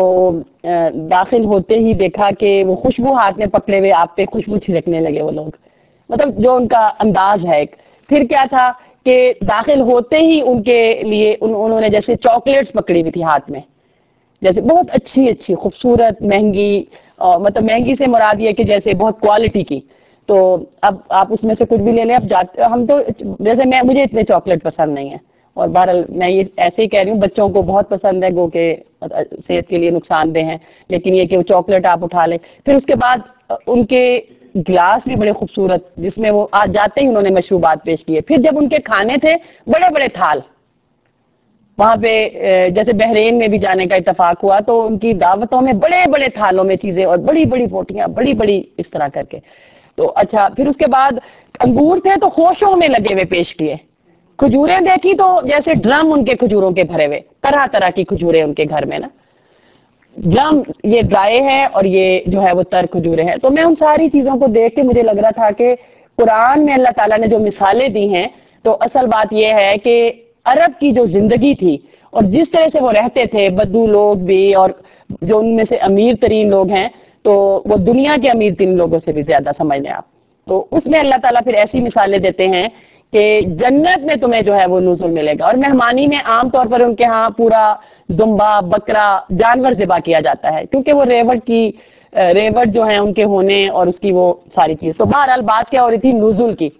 داخل ہوتے ہی دیکھا کہ وہ خوشبو ہاتھ میں پکڑے ہوئے آپ پہ خوشبو چھڑکنے لگے وہ لوگ، مطلب جو ان کا انداز ہے ایک۔ پھر کیا تھا کہ داخل ہوتے ہی ان کے لیے انہوں نے جیسے چاکلیٹس پکڑی ہوئی تھی ہاتھ میں، جیسے بہت اچھی اچھی خوبصورت مہنگی، مطلب مہنگی سے مراد یہ کہ جیسے بہت کوالٹی کی۔ تو اب آپ اس میں سے کچھ بھی لے لیں، اب جاتے ہم تو جیسے میں مجھے اتنے چاکلیٹ پسند نہیں ہے، اور بہرحال میں یہ ایسے ہی کہہ رہی ہوں، بچوں کو بہت پسند ہے، گو کہ صحت کے لیے نقصان دہ ہیں، لیکن یہ کہ وہ چاکلیٹ آپ اٹھا لیں۔ پھر اس کے بعد ان کے گلاس بھی بڑے خوبصورت جس میں وہ آج جاتے ہی انہوں نے مشروبات پیش کیے. پھر جب ان کے کھانے تھے بڑے بڑے تھال, وہاں پہ جیسے بحرین میں بھی جانے کا اتفاق ہوا تو ان کی دعوتوں میں بڑے بڑے تھالوں میں چیزیں اور بڑی بڑی بوٹیاں بڑی بڑی اس طرح کر کے. تو اچھا پھر اس کے بعد انگور تھے تو خوشوں میں لگے ہوئے پیش کیے. کھجوریں دیکھی تو جیسے ڈرم ان کے کھجوروں کے بھرے ہوئے, طرح طرح کی کھجوریں ان کے گھر میں نا, ڈرم یہ ڈرائی ہے اور یہ جو ہے وہ تر کھجوریں ہیں. تو میں ان ساری چیزوں کو دیکھ کے مجھے لگ رہا تھا کہ قرآن میں اللہ تعالیٰ نے جو مثالیں دی ہیں تو اصل بات یہ ہے کہ عرب کی جو زندگی تھی اور جس طرح سے وہ رہتے تھے, بدو لوگ بھی اور جو ان میں سے امیر ترین لوگ ہیں تو وہ دنیا کے امیر ترین لوگوں سے بھی زیادہ سمجھ لیں آپ. تو اس میں اللہ تعالیٰ پھر ایسی مثالیں دیتے ہیں کہ جنت میں تمہیں جو ہے وہ نزول ملے گا. اور مہمانی میں عام طور پر ان کے ہاں پورا دمبا بکرا جانور ذبح کیا جاتا ہے کیونکہ وہ ریوڑ کی ریوڑ جو ہیں ان کے ہونے اور اس کی وہ ساری چیز. تو بہرحال بات کیا ہو رہی تھی نزول کی.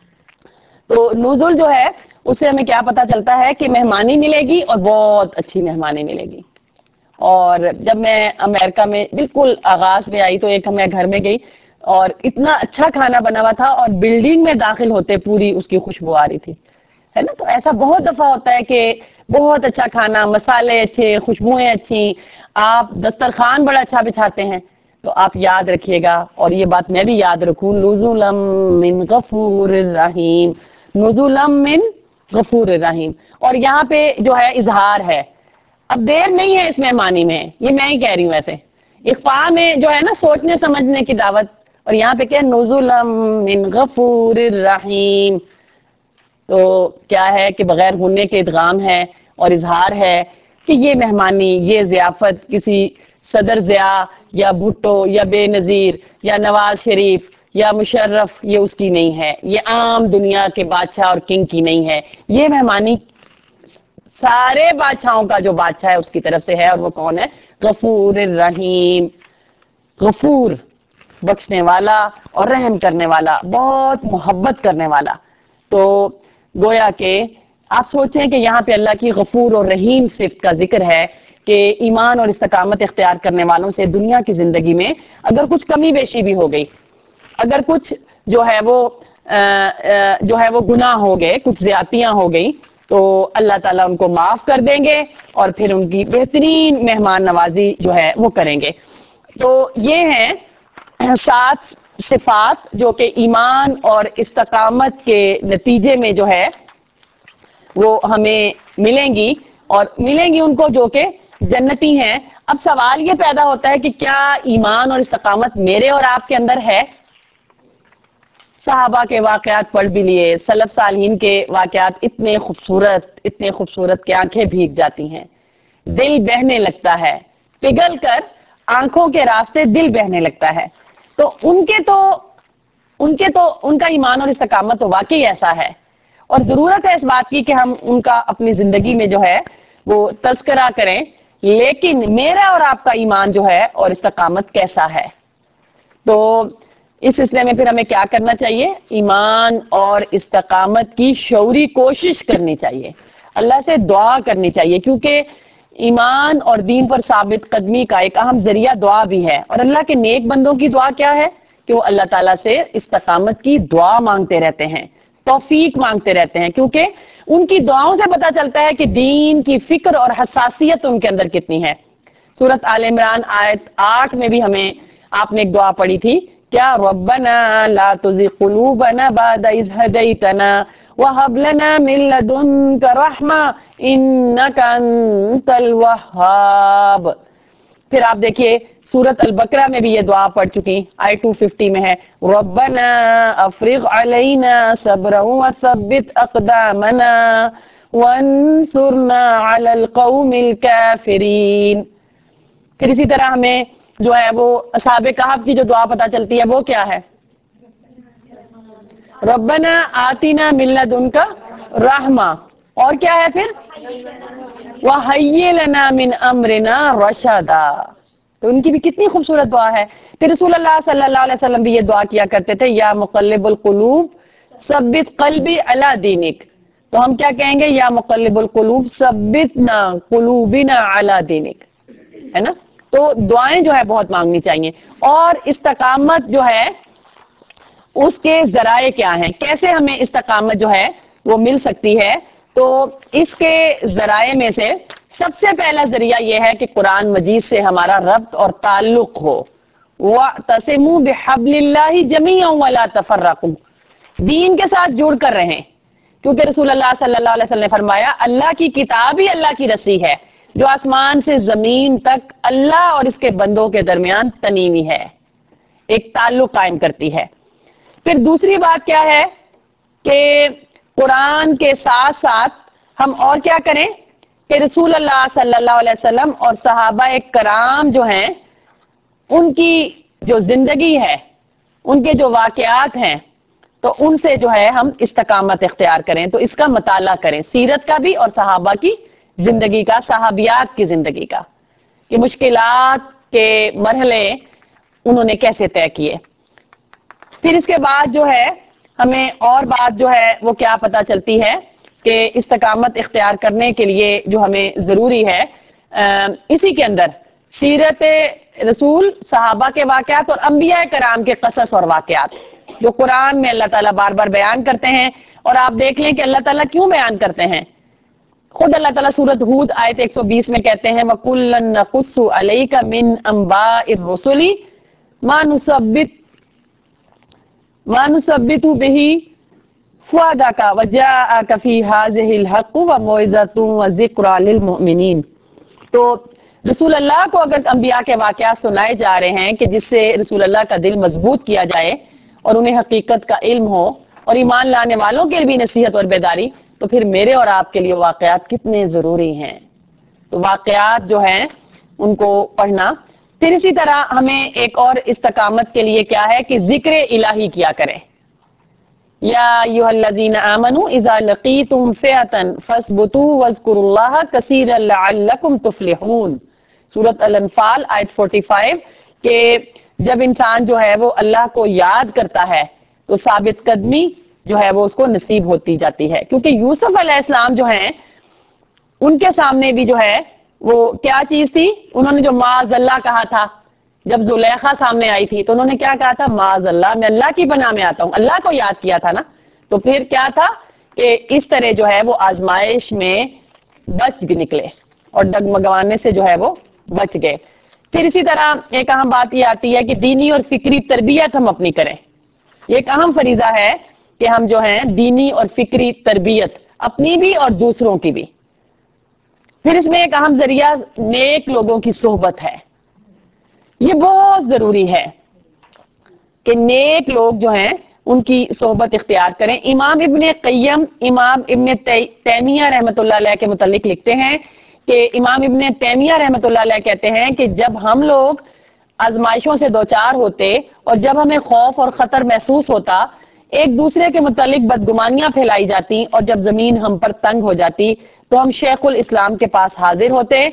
تو نزول جو ہے اس سے ہمیں کیا پتا چلتا ہے کہ مہمانی ملے گی اور بہت اچھی مہمانی ملے گی. اور جب میں امریکہ میں بالکل آغاز میں آئی تو ایک میں گھر میں گئی اور اتنا اچھا کھانا بنا ہوا تھا اور بلڈنگ میں داخل ہوتے پوری اس کی خوشبو آ رہی تھی, ہے نا. تو ایسا بہت دفعہ ہوتا ہے کہ بہت اچھا کھانا, مسالے اچھے, خوشبوئیں اچھی, آپ دسترخوان بڑا اچھا بچھاتے ہیں تو آپ یاد رکھیے گا اور یہ بات میں بھی یاد رکھوں, نزلا من غفور الرحیم, نزلا من غفور الرحیم. اور یہاں پہ جو ہے اظہار ہے, اب دیر نہیں ہے اس مہمانی میں, یہ میں ہی کہہ رہی ہوں. ایسے اخفاء میں جو ہے نا سوچنے سمجھنے کی دعوت, اور یہاں پہ کیا نزلا من غفور الرحیم. تو کیا ہے کہ بغیر غننے کے ادغام ہے اور اظہار ہے کہ یہ مہمانی, یہ ضیافت کسی صدر ضیاء یا بھٹو یا بے نظیر یا نواز شریف یا مشرف یہ اس کی نہیں ہے, یہ عام دنیا کے بادشاہ اور کنگ کی نہیں ہے. یہ مہمانی سارے بادشاہوں کا جو بادشاہ ہے اس کی طرف سے ہے, اور وہ کون ہے؟ غفور الرحیم. غفور بخشنے والا اور رحم کرنے والا, بہت محبت کرنے والا. تو گویا کہ آپ سوچیں کہ یہاں پہ اللہ کی غفور اور رحیم صفت کا ذکر ہے کہ ایمان اور استقامت اختیار کرنے والوں سے دنیا کی زندگی میں اگر کچھ کمی بیشی بھی ہو گئی, اگر کچھ جو ہے وہ جو ہے وہ گناہ ہو گئے, کچھ زیادتیاں ہو گئی تو اللہ تعالیٰ ان کو معاف کر دیں گے اور پھر ان کی بہترین مہمان نوازی جو ہے وہ کریں گے. تو یہ ہیں سات صفات جو کہ ایمان اور استقامت کے نتیجے میں جو ہے وہ ہمیں ملیں گی, اور ملیں گی ان کو جو کہ جنتی ہیں. اب سوال یہ پیدا ہوتا ہے کہ کیا ایمان اور استقامت میرے اور آپ کے اندر ہے؟ صحابہ کے واقعات پڑھ بھی لیے, سلف صالحین کے واقعات اتنے خوبصورت اتنے خوبصورت کہ آنکھیں بھیگ جاتی ہیں, دل بہنے لگتا ہے, پگھل کر آنکھوں کے راستے دل بہنے لگتا ہے. تو ان کے تو ان کے تو ان کا ایمان اور استقامت تو واقعی ایسا ہے, اور ضرورت ہے اس بات کی کہ ہم ان کا اپنی زندگی میں جو ہے وہ تذکرہ کریں. لیکن میرا اور آپ کا ایمان جو ہے اور استقامت کیسا ہے؟ تو اس سلسلے میں پھر ہمیں کیا کرنا چاہیے؟ ایمان اور استقامت کی شعوری کوشش کرنی چاہیے, اللہ سے دعا کرنی چاہیے, کیونکہ ایمان اور دین پر ثابت قدمی کا ایک اہم ذریعہ دعا بھی ہے. اور اللہ کے نیک بندوں کی دعا کیا ہے کہ وہ اللہ تعالیٰ سے استقامت کی دعا مانگتے رہتے ہیں, توفیق مانگتے رہتے ہیں, کیونکہ ان کی دعاؤں سے پتہ چلتا ہے کہ دین کی فکر اور حساسیت ان کے اندر کتنی ہے. سورۃ آل عمران آیت آٹھ میں بھی ہمیں آپ نے ایک دعا پڑھی تھی, کیا ربنا لا تزغ قلوبنا بعد اذ ہدیتنا وہب لنا من لدنک رحمہ انک انت الوہاب. پھر آپ دیکھیے سورۃ البقرہ میں بھی یہ دعا پڑھ چکی, آئی ٹو ففٹی میں ہے, ربنا افرغ علینا صبرا وثبت اقدامنا وانصرنا علی القوم الکافرین. پھر اسی طرح ہمیں جو ہے وہ اصحاب کہف کی جو دعا پتہ چلتی ہے وہ کیا ہے؟ ربنا آتنا من لدنک رحمہ, اور کیا ہے پھر؟ وَهَيِّئْ لَنَا مِنْ أَمْرِنَا رَشَدًا. تو ان کی بھی کتنی خوبصورت دعا ہے. پھر رسول اللہ صلی اللہ علیہ وسلم بھی یہ دعا کیا کرتے تھے, یا مقلب القلوب ثبت قلبی علی دینک. تو ہم کیا کہیں گے؟ یا مقلب القلوب ثبتنا قلوبنا علی دینک, ہے نا. تو دعائیں جو ہے بہت مانگنی چاہیے. اور استقامت جو ہے اس کے ذرائع کیا ہیں، کیسے ہمیں استقامت جو ہے وہ مل سکتی ہے. تو اس کے ذرائع میں سے سب سے پہلا ذریعہ یہ ہے کہ قرآن مجید سے ہمارا ربط اور تعلق ہو. وَاعْتَصِمُوا بِحَبْلِ اللَّهِ جَمِيعًا وَلَا تَفَرَّقُوا، دین کے ساتھ جڑ کر رہیں، کیونکہ رسول اللہ صلی اللہ علیہ وسلم نے فرمایا اللہ کی کتاب ہی اللہ کی رسی ہے جو آسمان سے زمین تک اللہ اور اس کے بندوں کے درمیان تنیمی ہے، ایک تعلق قائم کرتی ہے. پھر دوسری بات کیا ہے کہ قرآن کے ساتھ ساتھ ہم اور کیا کریں کہ رسول اللہ صلی اللہ علیہ وسلم اور صحابہ کرام جو ہیں ان کی جو زندگی ہے، ان کے جو واقعات ہیں، تو ان سے جو ہے ہم استقامت اختیار کریں. تو اس کا مطالعہ کریں، سیرت کا بھی اور صحابہ کی زندگی کا، صحابیات کی زندگی کا، کہ مشکلات کے مرحلے انہوں نے کیسے طے کیے. پھر اس کے بعد جو ہے ہمیں اور بات جو ہے وہ کیا پتہ چلتی ہے کہ استقامت اختیار کرنے کے لیے جو ہمیں ضروری ہے، اسی کے اندر سیرت رسول، صحابہ کے واقعات اور انبیاء کرام کے قصص اور واقعات جو قرآن میں اللہ تعالیٰ بار بار بیان کرتے ہیں. اور آپ دیکھ لیں کہ اللہ تعالیٰ کیوں بیان کرتے ہیں. خود اللہ تعالیٰ سورۃ ہود آیت ایک سو بیس میں کہتے ہیں وَكُلًّا نَقُصُّ عَلَيْكَ مِنْ أَنْبَاءِ الرُّسُلِ مَا نُثَبِّتُ مَا نُثَبِّتُ بِهِ فُؤَادَكَ وَجَاءَكَ فِي هَٰذِهِ الْحَقُّ وَمَوْعِظَةٌ وَذِكْرَىٰ لِلْمُؤْمِنِينَ. تو رسول اللہ کو اگر انبیاء کے واقعات سنائے جا رہے ہیں کہ جس سے رسول اللہ کا دل مضبوط کیا جائے اور انہیں حقیقت کا علم ہو اور ایمان لانے والوں کے لیے بھی نصیحت اور بیداری، تو پھر میرے اور آپ کے لیے واقعات کتنے ضروری ہیں. تو واقعات جو ہیں ان کو پڑھنا. پھر اسی طرح ہمیں ایک اور استقامت کے لیے کیا ہے کہ ذکر الہی کیا کریں. یا ایھا الذین آمنوا اذا لقیتم فئۃ فاثبتوا واذکروا اللہ کثیرا لعلکم تفلحون. سورۃ الانفال آیت پچاس، کہ جب انسان جو ہے وہ اللہ کو یاد کرتا ہے تو ثابت قدمی جو ہے وہ اس کو نصیب ہوتی جاتی ہے. کیونکہ یوسف علیہ السلام جو ہیں ان کے سامنے بھی جو ہے وہ کیا چیز تھی، انہوں نے جو معاذ اللہ کہا تھا. جب زلیخا سامنے آئی تھی تو انہوں نے کیا کہا تھا، معاذ اللہ، میں اللہ کی پناہ میں آتا ہوں. اللہ کو یاد کیا تھا نا. تو پھر کیا تھا کہ اس طرح جو ہے وہ آزمائش میں بچ نکلے اور ڈگمگانے سے جو ہے وہ بچ گئے. پھر اسی طرح ایک اہم بات یہ آتی ہے کہ دینی اور فکری تربیت ہم اپنی کریں. یہ ایک اہم فریضہ ہے کہ ہم جو ہیں دینی اور فکری تربیت اپنی بھی اور دوسروں کی بھی. پھر اس میں ایک اہم ذریعہ نیک لوگوں کی صحبت ہے. یہ بہت ضروری ہے کہ نیک لوگ جو ہیں ان کی صحبت اختیار کریں. امام ابن قیم امام ابن تیمیہ رحمۃ اللہ علیہ کے متعلق لکھتے ہیں کہ امام ابن تیمیہ رحمۃ اللہ علیہ کہتے ہیں کہ جب ہم لوگ آزمائشوں سے دوچار ہوتے اور جب ہمیں خوف اور خطر محسوس ہوتا، ایک دوسرے کے متعلق بدگمانیاں پھیلائی جاتی اور جب زمین ہم پر تنگ ہو جاتی تو ہم شیخ الاسلام کے پاس حاضر ہوتے،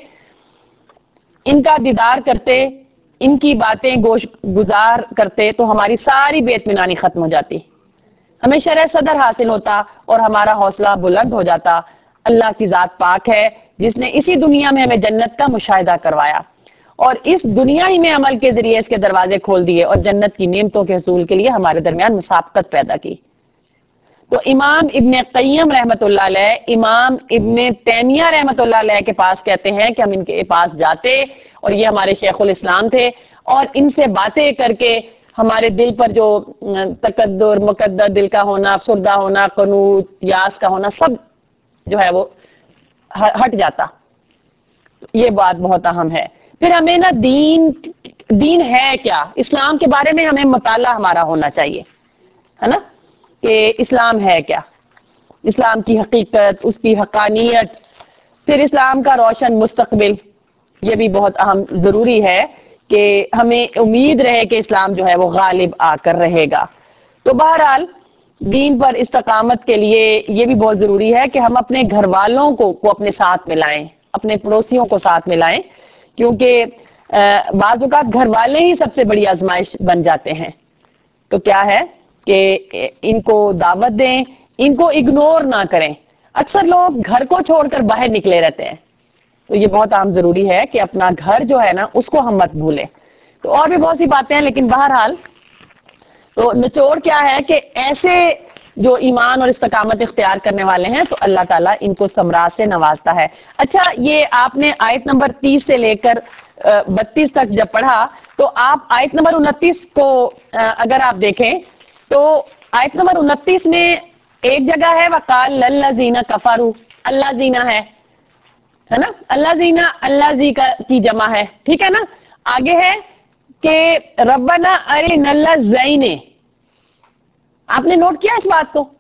ان کا دیدار کرتے، ان کی باتیں گوش گزار کرتے تو ہماری ساری بے اطمینانی ختم ہو جاتی، ہمیں شرح صدر حاصل ہوتا اور ہمارا حوصلہ بلند ہو جاتا. اللہ کی ذات پاک ہے جس نے اسی دنیا میں ہمیں جنت کا مشاہدہ کروایا اور اس دنیا ہی میں عمل کے ذریعے اس کے دروازے کھول دیے اور جنت کی نعمتوں کے حصول کے لیے ہمارے درمیان مسابقت پیدا کی. تو امام ابن قیم رحمۃ اللہ علیہ امام ابن تیمیہ رحمۃ اللہ علیہ کے پاس کہتے ہیں کہ ہم ان کے پاس جاتے اور یہ ہمارے شیخ الاسلام تھے اور ان سے باتیں کر کے ہمارے دل پر جو تقدر مقدر دل کا ہونا، افسردہ ہونا، قنوط یاس کا ہونا، سب جو ہے وہ ہٹ جاتا. یہ بات بہت اہم ہے. پھر ہمیں نا دین دین ہے کیا، اسلام کے بارے میں ہمیں مطالعہ ہمارا ہونا چاہیے، ہے نا، کہ اسلام ہے کیا، اسلام کی حقیقت، اس کی حقانیت. پھر اسلام کا روشن مستقبل، یہ بھی بہت اہم ضروری ہے کہ ہمیں امید رہے کہ اسلام جو ہے وہ غالب آ کر رہے گا. تو بہرحال دین پر استقامت کے لیے یہ بھی بہت ضروری ہے کہ ہم اپنے گھر والوں کو کو اپنے ساتھ ملائیں، اپنے پڑوسیوں کو ساتھ ملائیں، کیونکہ بعض اوقات گھر والے ہی سب سے بڑی آزمائش بن جاتے ہیں. تو کیا ہے کہ ان کو دعوت دیں، ان کو اگنور نہ کریں. اکثر لوگ گھر کو چھوڑ کر باہر نکلے رہتے ہیں، تو یہ بہت اہم ضروری ہے کہ اپنا گھر جو ہے نا اس کو ہم مت بھولیں. تو اور بھی بہت سی باتیں ہیں لیکن بہرحال تو نچوڑ کیا ہے کہ ایسے جو ایمان اور استقامت اختیار کرنے والے ہیں تو اللہ تعالیٰ ان کو ثمرات سے نوازتا ہے. اچھا یہ آپ نے آیت نمبر تیس سے لے کر بتیس تک جب پڑھا تو آپ آیت نمبر انتیس کو اگر آپ دیکھیں تو آیت نمبر انتیس میں ایک جگہ ہے وقال للذین کفروا، اللہ زینہ ہے ہے نا، اللہ زینہ اللہ زی کا کی جمع ہے، ٹھیک ہے نا. آگے ہے کہ ربنا ارنا الذین، آپ نے نوٹ کیا اس بات کو؟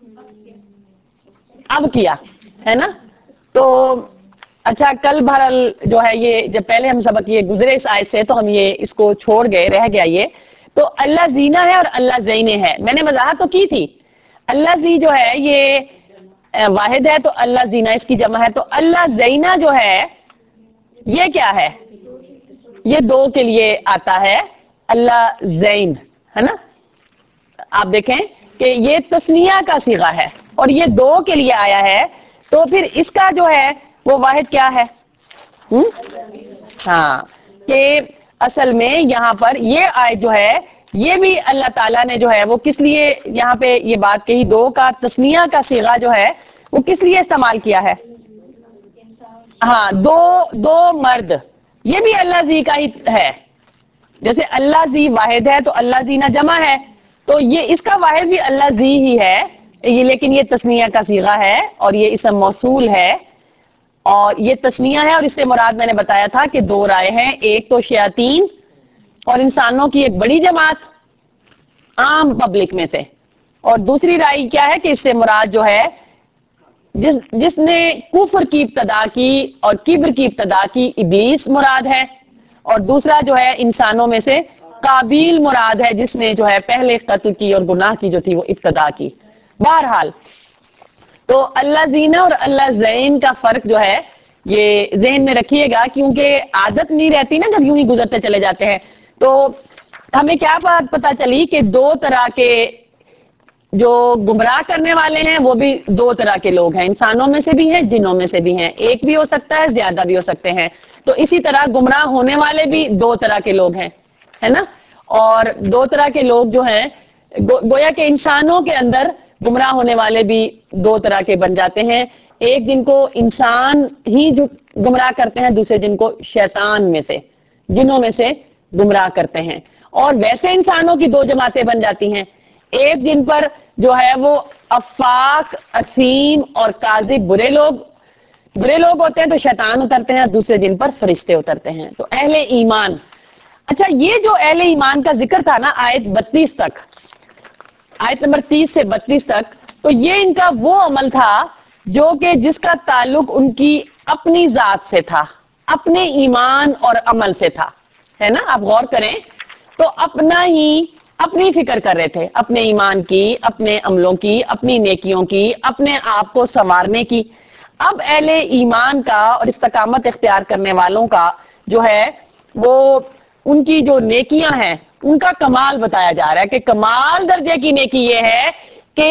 اب کیا ہے نا. تو اچھا کل بہرحال جو ہے یہ جب پہلے ہم سبق یہ گزرے اس آیت سے تو ہم یہ اس کو چھوڑ گئے، رہ گیا یہ. تو اللہ زینہ ہے اور اللہ زین ہے، میں نے وضاحت تو کی تھی. اللہ زی جو ہے یہ واحد ہے تو اللہ زینہ اس کی جمع ہے. تو اللہ زینہ جو ہے یہ کیا ہے؟ یہ دو کے لیے آتا ہے اللہ زین، ہے نا. آپ دیکھیں کہ یہ تثنیہ کا صیغہ ہے اور یہ دو کے لیے آیا ہے، تو پھر اس کا جو ہے وہ واحد کیا ہے؟ ہم؟ ہاں کہ اصل میں یہاں پر یہ آیت جو ہے یہ بھی اللہ تعالیٰ نے جو ہے وہ کس لیے یہاں پہ یہ بات کہی، دو کا تثنیہ کا صیغہ جو ہے وہ کس لیے استعمال کیا ہے؟ ہاں دو دو مرد، یہ بھی اللہ زی کا ہی ہے. جیسے اللہ زی واحد ہے تو اللہ زینہ جمع ہے، تو یہ اس کا واحد بھی اللہ زی ہی ہے یہ، لیکن یہ تثنیہ کا صیغہ ہے اور یہ اسم موصول ہے اور یہ تثنیہ ہے. اور اس سے مراد میں نے بتایا تھا کہ دو رائے ہیں، ایک تو شیاطین اور انسانوں کی ایک بڑی جماعت عام پبلک میں سے، اور دوسری رائے کیا ہے کہ اس سے مراد جو ہے جس جس نے کفر کی ابتدا کی اور کبر کی ابتدا کی ابلیس مراد ہے، اور دوسرا جو ہے انسانوں میں سے قابیل مراد ہے جس نے جو ہے پہلے قتل کی اور گناہ کی جو تھی وہ ابتدا کی. بہرحال تو اللہ زینہ اور اللہ زین کا فرق جو ہے یہ ذہن میں رکھیے گا، کیونکہ عادت نہیں رہتی نا جب یوں ہی گزرتے چلے جاتے ہیں. تو ہمیں کیا بات پتا چلی کہ دو طرح کے جو گمراہ کرنے والے ہیں وہ بھی دو طرح کے لوگ ہیں، انسانوں میں سے بھی ہیں جنوں میں سے بھی ہیں، ایک بھی ہو سکتا ہے زیادہ بھی ہو سکتے ہیں. تو اسی طرح گمراہ ہونے والے بھی دو طرح کے لوگ ہیں، ہے نا. اور دو طرح کے لوگ جو ہیں گویا کہ انسانوں کے اندر گمراہ ہونے والے بھی دو طرح کے بن جاتے ہیں، ایک جن کو انسان ہی جو گمراہ کرتے ہیں، دوسرے جن کو شیطان میں سے جنوں میں سے گمراہ کرتے ہیں. اور ویسے انسانوں کی دو جماعتیں بن جاتی ہیں، ایک جن پر جو ہے وہ افاق، اثیم اور کاذب برے لوگ برے لوگ ہوتے ہیں تو شیطان اترتے ہیں، اور دوسرے جن پر فرشتے اترتے ہیں. تو اہل ایمان، اچھا یہ جو اہل ایمان کا ذکر تھا نا آیت بتیس تک، آیت نمبر تیس سے بتیس تک، تو یہ ان کا وہ عمل تھا جو کہ جس کا تعلق ان کی اپنی ذات سے تھا، اپنے ایمان اور عمل سے تھا، ہے نا. آپ غور کریں تو اپنا ہی اپنی فکر کر رہے تھے، اپنے ایمان کی، اپنے عملوں کی، اپنی نیکیوں کی، اپنے آپ کو سنوارنے کی. اب اہل ایمان کا اور استقامت اختیار کرنے والوں کا جو ہے وہ ان کی جو نیکیاں ہیں ان کا کمال بتایا جا رہا ہے کہ کمال درجے کی نیکی یہ ہے کہ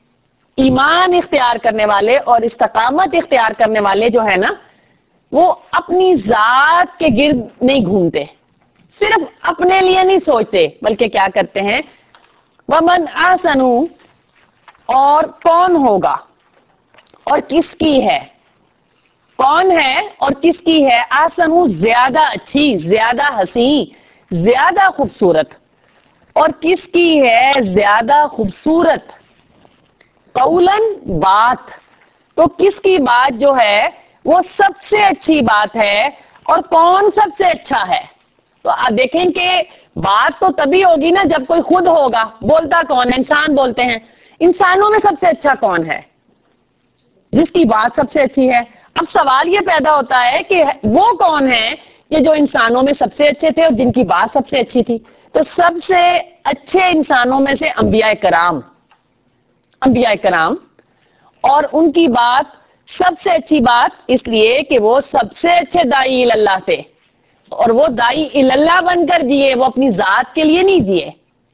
ایمان اختیار کرنے والے اور استقامت اختیار کرنے والے جو ہے نا وہ اپنی ذات کے گرد نہیں گھومتے، صرف اپنے لیے نہیں سوچتے، بلکہ کیا کرتے ہیں ومن احسن، اور کون ہوگا اور کس کی ہے، کون ہے اور کس کی ہے، احسن زیادہ اچھی، زیادہ حسین، زیادہ خوبصورت، اور کس کی ہے زیادہ خوبصورت، قولن بات، تو کس کی بات جو ہے وہ سب سے اچھی بات ہے، اور کون سب سے اچھا ہے. تو آپ دیکھیں کہ بات تو تبھی ہوگی نا جب کوئی خود ہوگا، بولتا کون ہے؟ انسان بولتے ہیں. انسانوں میں سب سے اچھا کون ہے؟ جس کی بات سب سے اچھی ہے. اب سوال یہ پیدا ہوتا ہے کہ وہ کون ہے کہ جو انسانوں میں سب سے اچھے تھے اور جن کی بات سب سے اچھی تھی؟ تو سب سے اچھے انسانوں میں سے انبیاء کرام انبیاء کرام اور ان کی بات سب سے اچھی بات اس لیے کہ وہ سب سے اچھے داعی اللہ تھے، اور وہ داعی اللہ بن کر جیے، وہ اپنی ذات کے لیے نہیں جیے.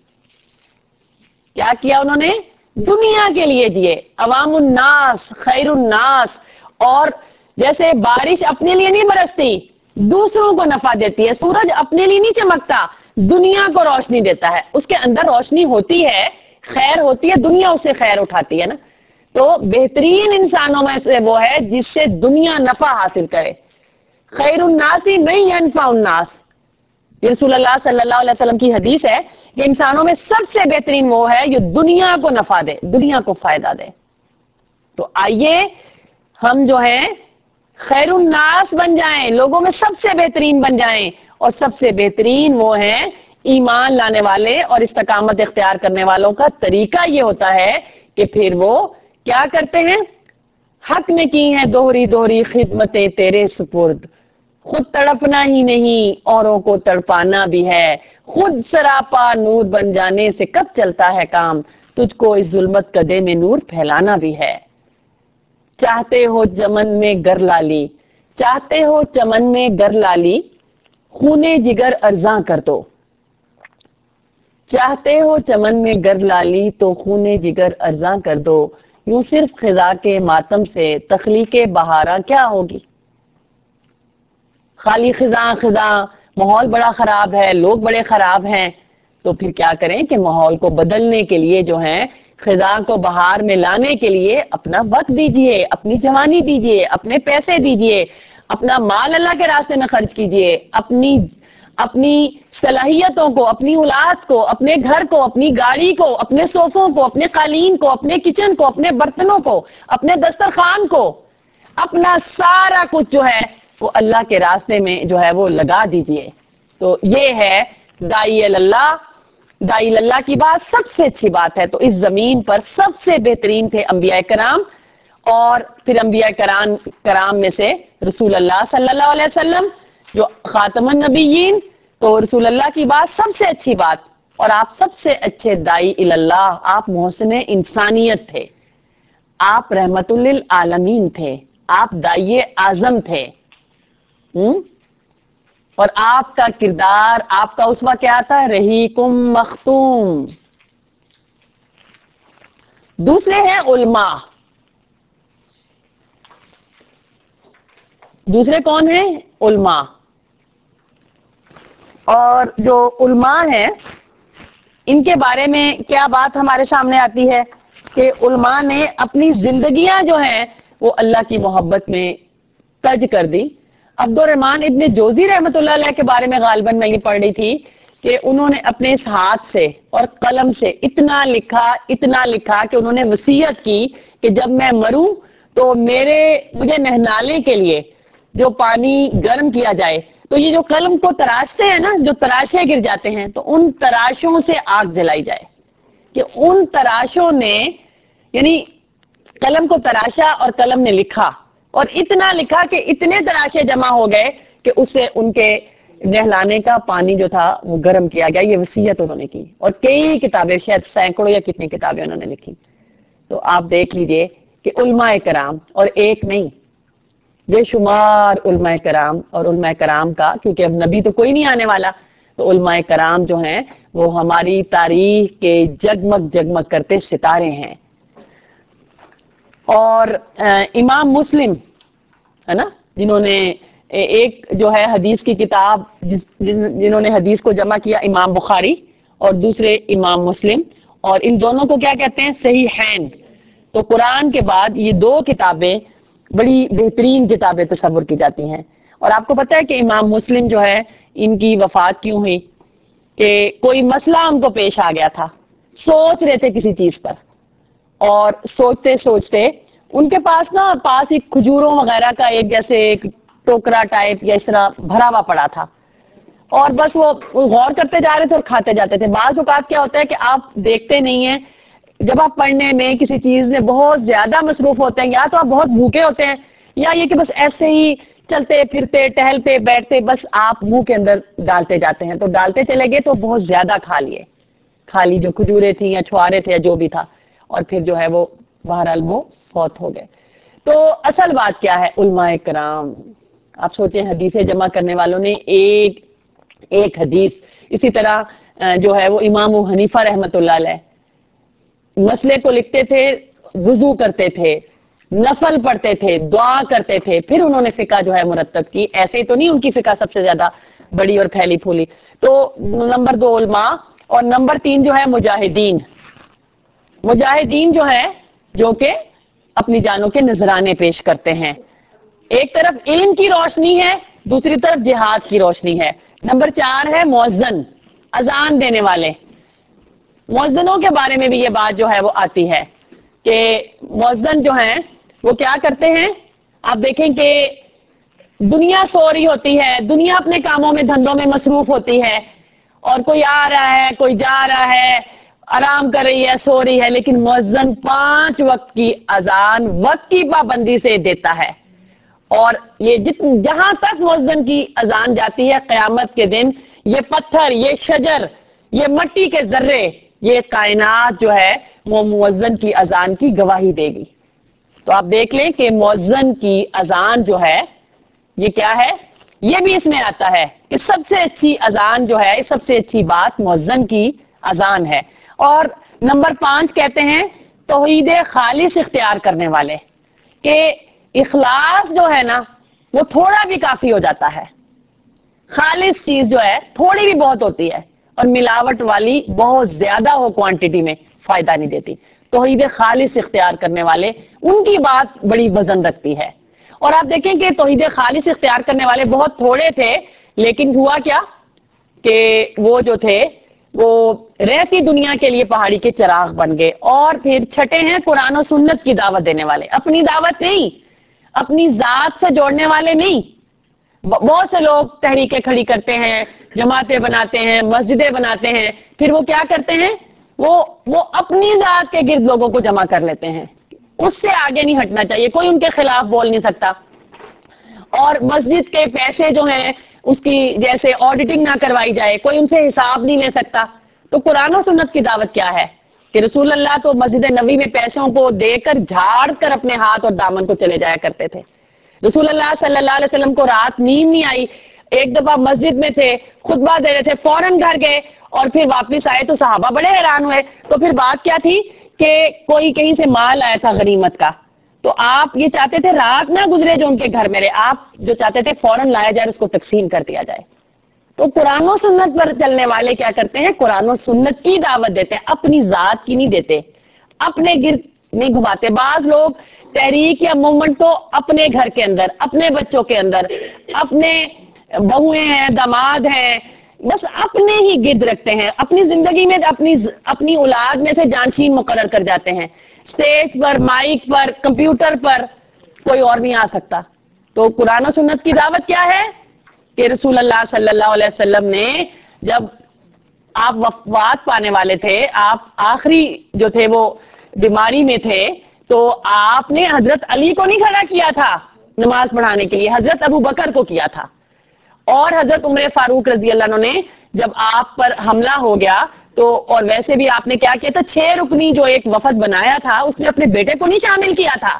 کیا کیا انہوں نے؟ دنیا کے لیے جیے. عوام الناس خیر الناس، اور جیسے بارش اپنے لیے نہیں برستی، دوسروں کو نفع دیتی ہے. سورج اپنے لیے نہیں چمکتا، دنیا کو روشنی دیتا ہے. اس کے اندر روشنی ہوتی ہے, خیر ہوتی ہے, دنیا اس سے خیر اٹھاتی ہے نا. تو بہترین انسانوں میں سے وہ ہے جس سے دنیا نفع حاصل کرے. خیر الناس من ينفع الناس, رسول اللہ صلی اللہ علیہ وسلم کی حدیث ہے کہ انسانوں میں سب سے بہترین وہ ہے جو دنیا کو نفع دے, دنیا کو فائدہ دے. تو آئیے ہم جو ہیں خیر الناس بن جائیں, لوگوں میں سب سے بہترین بن جائیں. اور سب سے بہترین وہ ہیں ایمان لانے والے اور استقامت اختیار کرنے والوں کا طریقہ یہ ہوتا ہے کہ پھر وہ کیا کرتے ہیں, حق نے کی ہیں دوہری دوہری خدمتیں تیرے سپرد, خود تڑپنا ہی نہیں اوروں کو تڑپانا بھی ہے, خود سراپا نور بن جانے سے کب چلتا ہے کام, تجھ کو اس ظلمت کدے میں نور پھیلانا بھی ہے. چاہتے ہو چمن میں گر لالی, چاہتے ہو چمن میں گر لالی, خونے جگر ارزاں کر دو. چاہتے ہو چمن میں گر لالی تو خونے جگر ارزاں کر دو, یوں صرف خزاں کے ماتم سے تخلیق بہاراں کیا ہوگی. خالی خزاں خزاں, ماحول بڑا خراب ہے, لوگ بڑے خراب ہیں, تو پھر کیا کریں کہ ماحول کو بدلنے کے لیے جو ہے خزاں کو بہار میں لانے کے لیے اپنا وقت دیجئے, اپنی جوانی دیجئے, اپنے پیسے دیجئے, اپنا مال اللہ کے راستے میں خرچ کیجئے, اپنی اپنی صلاحیتوں کو, اپنی اولاد کو, اپنے گھر کو, اپنی گاڑی کو, اپنے صوفوں کو, اپنے قالین کو, اپنے کچن کو, اپنے برتنوں کو, اپنے دسترخوان کو, اپنا سارا کچھ جو ہے وہ اللہ کے راستے میں جو ہے وہ لگا دیجئے. تو یہ ہے داعی اللہ, داعی اللہ کی بات سب سے اچھی بات ہے. تو اس زمین پر سب سے بہترین تھے انبیاء کرام, اور پھر انبیاء کرام کرام میں سے رسول اللہ صلی اللہ علیہ وسلم جو خاتم النبیین. تو رسول اللہ کی بات سب سے اچھی بات, اور آپ سب سے اچھے داعی اللہ, آپ محسن انسانیت تھے, آپ رحمت للعالمین تھے, آپ داعی اعظم تھے. ہم؟ اور آپ کا کردار, آپ کا اسوہ کیا تھا, رحیقم مختوم. دوسرے ہیں علماء. دوسرے کون ہیں؟ علماء. اور جو علماء ہیں ان کے بارے میں کیا بات ہمارے سامنے آتی ہے کہ علماء نے اپنی زندگیاں جو ہیں وہ اللہ کی محبت میں تج کر دی. عبد الرحمن ابن جوزی رحمۃ اللہ علیہ کے بارے میں غالباً میں یہ پڑھ رہی تھی کہ انہوں نے اپنے اس ہاتھ سے اور قلم سے اتنا لکھا اتنا لکھا کہ انہوں نے وصیت کی کہ جب میں مروں تو میرے مجھے نہلانے کے لیے جو پانی گرم کیا جائے, تو یہ جو قلم کو تراشتے ہیں نا, جو تراشے گر جاتے ہیں, تو ان تراشوں سے آگ جلائی جائے. کہ ان تراشوں نے یعنی قلم کو تراشا اور قلم نے لکھا, اور اتنا لکھا کہ اتنے تراشے جمع ہو گئے کہ اس سے ان کے نہلانے کا پانی جو تھا وہ گرم کیا گیا. یہ وصیت انہوں نے کی, اور کئی کتابیں, شاید سینکڑوں یا کتنی کتابیں انہوں نے لکھی. تو آپ دیکھ لیجئے کہ علماء کرام, اور ایک نہیں بے شمار علماء کرام, اور علماء کرام کا کیونکہ اب نبی تو کوئی نہیں آنے والا, تو علماء کرام جو ہیں وہ ہماری تاریخ کے جگمگ جگمگ کرتے ستارے ہیں. اور امام مسلم ہے نا, جنہوں نے ایک جو ہے حدیث کی کتاب جنہوں نے حدیث کو جمع کیا, امام بخاری, اور دوسرے امام مسلم, اور ان دونوں کو کیا کہتے ہیں, صحیحین. تو قرآن کے بعد یہ دو کتابیں بڑی بہترین کتابیں تصور کی جاتی ہیں. اور آپ کو پتہ ہے کہ امام مسلم جو ہے ان کی وفات کیوں ہوئی, کہ کوئی مسئلہ ان کو پیش آ گیا تھا, سوچ رہے تھے کسی چیز پر, اور سوچتے سوچتے ان کے پاس نا پاس ایک کھجوروں وغیرہ کا ایک جیسے ایک ٹوکرا ٹائپ یا اس طرح بھرا ہوا پڑا تھا, اور بس وہ غور کرتے جا رہے تھے اور کھاتے جاتے تھے. بعض اوقات کیا ہوتا ہے کہ آپ دیکھتے نہیں ہیں, جب آپ پڑھنے میں کسی چیز میں بہت زیادہ مصروف ہوتے ہیں, یا تو آپ بہت بھوکے ہوتے ہیں, یا یہ کہ بس ایسے ہی چلتے پھرتے ٹہلتے بیٹھتے بس آپ منہ کے اندر ڈالتے جاتے ہیں, تو ڈالتے چلے گئے تو بہت زیادہ کھا لیے, کھا لی جو کھجورے تھیں یا چھوارے تھے یا جو بھی تھا, اور پھر جو ہے وہ بہرحال وہ فوت ہو گئے. تو اصل بات کیا ہے, علماء کرام, آپ سوچیں حدیثیں جمع کرنے والوں نے ایک ایک حدیث, اسی طرح جو ہے وہ امام حنیفہ رحمۃ اللہ علیہ مسئلے کو لکھتے تھے, وضو کرتے تھے, نفل پڑھتے تھے, دعا کرتے تھے, پھر انہوں نے فقہ جو ہے مرتب کی. ایسے ہی تو نہیں ان کی فقہ سب سے زیادہ بڑی اور پھیلی پھولی. تو نمبر دو علماء اور نمبر تین جو ہے مجاہدین. مجاہدین جو ہے جو کہ اپنی جانوں کے نذرانے پیش کرتے ہیں. ایک طرف علم کی روشنی ہے, دوسری طرف جہاد کی روشنی ہے. نمبر چار ہے مؤذن, اذان دینے والے. مؤذنوں کے بارے میں بھی یہ بات جو ہے وہ آتی ہے کہ مؤذن جو ہیں وہ کیا کرتے ہیں. آپ دیکھیں کہ دنیا سو رہی ہوتی ہے, دنیا اپنے کاموں میں دھندوں میں مصروف ہوتی ہے, اور کوئی آ رہا ہے, کوئی جا رہا ہے, آرام کر رہی ہے, سو رہی ہے, لیکن مؤذن پانچ وقت کی اذان وقت کی پابندی سے دیتا ہے. اور یہ جت جہاں تک مؤذن کی اذان جاتی ہے قیامت کے دن, یہ پتھر, یہ شجر, یہ مٹی کے ذرے, یہ کائنات جو ہے وہ مؤذن کی اذان کی گواہی دے گی. تو آپ دیکھ لیں کہ مؤذن کی اذان جو ہے یہ کیا ہے, یہ بھی اس میں آتا ہے کہ سب سے اچھی اذان جو ہے, سب سے اچھی بات مؤذن کی اذان ہے. اور نمبر پانچ کہتے ہیں توحید خالص اختیار کرنے والے, کہ اخلاص جو ہے نا وہ تھوڑا بھی کافی ہو جاتا ہے. خالص چیز جو ہے تھوڑی بھی بہت ہوتی ہے, اور ملاوٹ والی بہت زیادہ ہو کوانٹٹی میں فائدہ نہیں دیتی. توحید خالص اختیار کرنے والے, ان کی بات بڑی وزن رکھتی ہے. اور آپ دیکھیں کہ توحید خالص اختیار کرنے والے بہت تھوڑے تھے, لیکن ہوا کیا کہ وہ جو تھے وہ رہتی دنیا کے لیے پہاڑی کے چراغ بن گئے. اور پھر چھٹے ہیں قرآن و سنت کی دعوت دینے والے, اپنی دعوت نہیں, اپنی ذات سے جوڑنے والے نہیں. بہت سے لوگ تحریکیں کھڑی کرتے ہیں, جماعتیں بناتے ہیں, مسجدیں بناتے ہیں, پھر وہ کیا کرتے ہیں, وہ وہ اپنی ذات کے گرد لوگوں کو جمع کر لیتے ہیں. اس سے آگے نہیں ہٹنا چاہیے, کوئی ان کے خلاف بول نہیں سکتا. اور مسجد کے پیسے جو ہیں اس کی جیسے آڈیٹنگ نہ کروائی جائے, کوئی ان سے حساب نہیں لے سکتا. تو قرآن و سنت کی دعوت کیا ہے کہ رسول اللہ تو مسجد نبوی میں پیسوں کو دے کر جھاڑ کر اپنے ہاتھ اور دامن کو چلے جایا کرتے تھے. رسول اللہ صلی اللہ علیہ وسلم کو رات نیند نہیں آئی, ایک دفعہ مسجد میں تھے, خطبہ دے رہے تھے, فوراً گھر گئے اور پھر واپس آئے تو صحابہ بڑے حیران ہوئے. تو پھر بات کیا تھی کہ کوئی کہیں سے مال آیا تھا غنیمت کا, تو آپ یہ چاہتے تھے رات نہ گزرے جو ان کے گھر میں رہے, آپ جو چاہتے تھے فوراً لایا جائے, اس کو تقسیم کر دیا جائے. تو قرآن و سنت پر چلنے والے کیا کرتے ہیں, قرآن و سنت کی دعوت دیتے ہیں, اپنی ذات کی نہیں دیتے, اپنے گرد نہیں گھماتے. بعض لوگ تحریک یا موومنٹ تو اپنے گھر کے اندر, اپنے بچوں کے اندر, اپنے بہویں ہیں, داماد ہیں, بس اپنے ہی گرد رکھتے ہیں. اپنی زندگی میں اپنی اپنی اولاد میں سے جانشین مقرر کر جاتے ہیں. اسٹیج پر, مائک پر, کمپیوٹر پر کوئی اور نہیں آ سکتا. تو قرآن و سنت کی دعوت کیا ہے کہ رسول اللہ صلی اللہ علیہ وسلم نے جب آپ وفات پانے والے تھے, آپ آخری جو تھے وہ بیماری میں تھے, تو آپ نے حضرت علی کو نہیں کھڑا کیا تھا نماز پڑھانے کے لیے, حضرت ابو بکر کو کیا تھا. اور حضرت عمر فاروق رضی اللہ عنہ نے جب آپ پر حملہ ہو گیا تو, اور ویسے بھی آپ نے کیا کیا تھا, چھ رکنی جو ایک وفد بنایا تھا اس نے اپنے بیٹے کو نہیں شامل کیا تھا.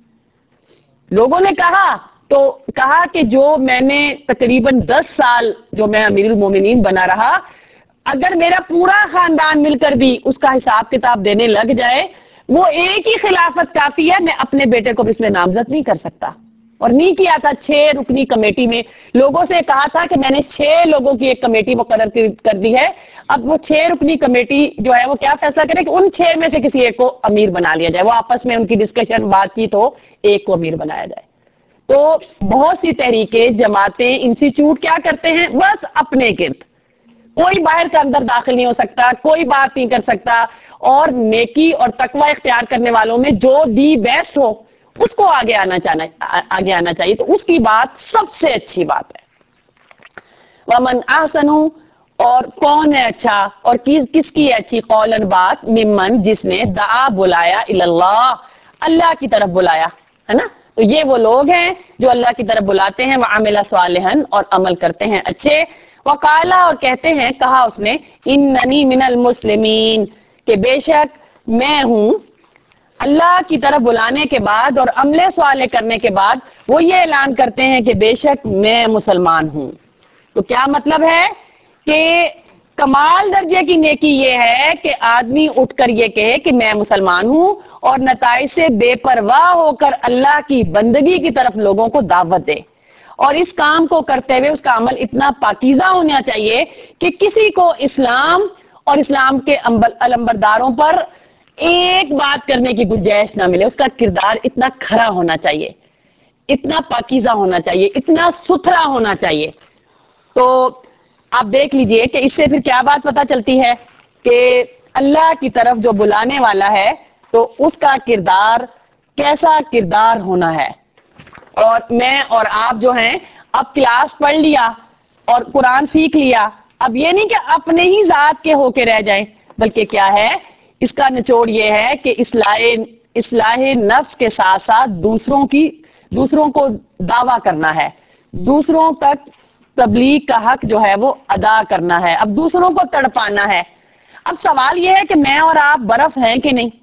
لوگوں نے کہا تو کہا کہ جو میں نے تقریباً دس سال جو میں امیر المومنین بنا رہا, اگر میرا پورا خاندان مل کر بھی اس کا حساب کتاب دینے لگ جائے, وہ ایک ہی خلافت کافی ہے, میں اپنے بیٹے کو بھی اس میں نامزد نہیں کر سکتا. اور نہیں کیا تھا. چھ رکنی کمیٹی میں لوگوں سے کہا تھا کہ میں نے چھ لوگوں کی ایک کمیٹی مقرر کر دی ہے, اب وہ چھ رکنی کمیٹی جو ہے وہ کیا فیصلہ کرے کہ ان چھ میں سے کسی ایک کو امیر بنا لیا جائے, وہ آپس میں ان کی ڈسکشن بات چیت ہو, ایک کو امیر بنایا جائے. تو بہت سی تحریکیں, جماعتیں, انسٹیٹیوٹ کیا کرتے ہیں, بس اپنے گرد, کوئی باہر کا اندر داخل نہیں ہو سکتا, کوئی بات نہیں کر سکتا. اور نیکی اور تقوی اختیار کرنے والوں میں جو دی بیسٹ ہو اس کو آگے آنا چاہنا آگے آنا چاہیے, تو اس کی بات سب سے اچھی بات ہے. ومن احسن, اور کون ہے اچھا, اور کس کس کی اچھی, قولن بات, ممن جس نے دعا بلایا, اللہ اللہ کی طرف بلایا ہے نا. تو یہ وہ لوگ ہیں جو اللہ کی طرف بلاتے ہیں, وعمل صالحا, اور عمل کرتے ہیں اچھے, وقالا, اور کہتے ہیں, کہا اس نے, اننی من المسلمین, کہ بے شک میں ہوں. اللہ کی طرف بلانے کے بعد اور عمل صالح کرنے کے بعد وہ یہ اعلان کرتے ہیں کہ بے شک میں مسلمان ہوں. تو کیا مطلب ہے کہ کمال درجے کی نیکی یہ ہے کہ آدمی اٹھ کر یہ کہے کہ میں مسلمان ہوں, اور نتائج سے بے پرواہ ہو کر اللہ کی بندگی کی طرف لوگوں کو دعوت دے. اور اس کام کو کرتے ہوئے اس کا عمل اتنا پاکیزہ ہونا چاہیے کہ کسی کو اسلام اور اسلام کے علمبرداروں پر ایک بات کرنے کی گنجائش نہ ملے. اس کا کردار اتنا کھرا ہونا چاہیے, اتنا پاکیزہ ہونا چاہیے, اتنا ستھرا ہونا چاہیے. تو آپ دیکھ لیجئے کہ اس سے پھر کیا بات پتہ چلتی ہے کہ اللہ کی طرف جو بلانے والا ہے تو اس کا کردار کیسا کردار ہونا ہے. اور میں اور آپ جو ہیں اب کلاس پڑھ لیا اور قرآن سیکھ لیا, اب یہ نہیں کہ اپنے ہی ذات کے ہو کے رہ جائیں, بلکہ کیا ہے اس کا نچوڑ یہ ہے کہ اصلاح اصلاح نفس کے ساتھ ساتھ دوسروں کی دوسروں کو دعویٰ کرنا ہے, دوسروں تک تبلیغ کا حق جو ہے وہ ادا کرنا ہے, اب دوسروں کو تڑپانا ہے. اب سوال یہ ہے کہ میں اور آپ برف ہیں کہ نہیں,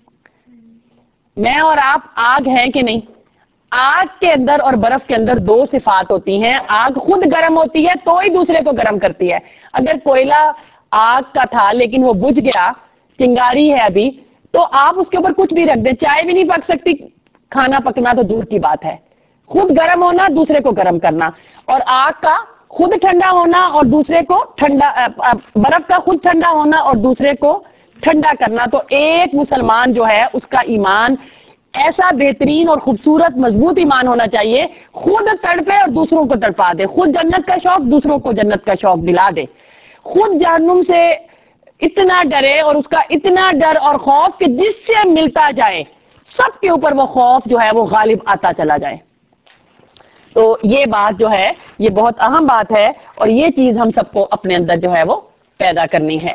میں اور آپ آگ ہیں کہ نہیں. آگ کے اندر اور برف کے اندر دو صفات ہوتی ہیں. آگ خود گرم ہوتی ہے تو ہی دوسرے کو گرم کرتی ہے. اگر کوئلہ آگ کا تھا لیکن وہ بجھ گیا, چنگاری ہے ابھی, تو آپ اس کے اوپر کچھ بھی رکھ دیں, چائے بھی نہیں پک سکتی, کھانا پکنا تو دور کی بات ہے. خود گرم ہونا, دوسرے کو گرم کرنا. اور آگ کا خود ٹھنڈا ہونا اور دوسرے کو ٹھنڈا, برف کا خود ٹھنڈا ہونا اور دوسرے کو ٹھنڈا کرنا. تو ایک مسلمان جو ہے اس کا ایمان ایسا بہترین اور خوبصورت مضبوط ایمان ہونا چاہیے, خود تڑپے اور دوسروں کو تڑپا دے, خود جنت کا شوق دوسروں کو جنت کا شوق دلا دے, خود جہنم سے اتنا ڈرے اور اس کا اتنا ڈر اور خوف کہ جس سے ملتا جائے سب کے اوپر وہ خوف جو ہے وہ غالب آتا چلا جائے. تو یہ بات جو ہے یہ بہت اہم بات ہے اور یہ چیز ہم سب کو اپنے اندر جو ہے وہ پیدا کرنی ہے.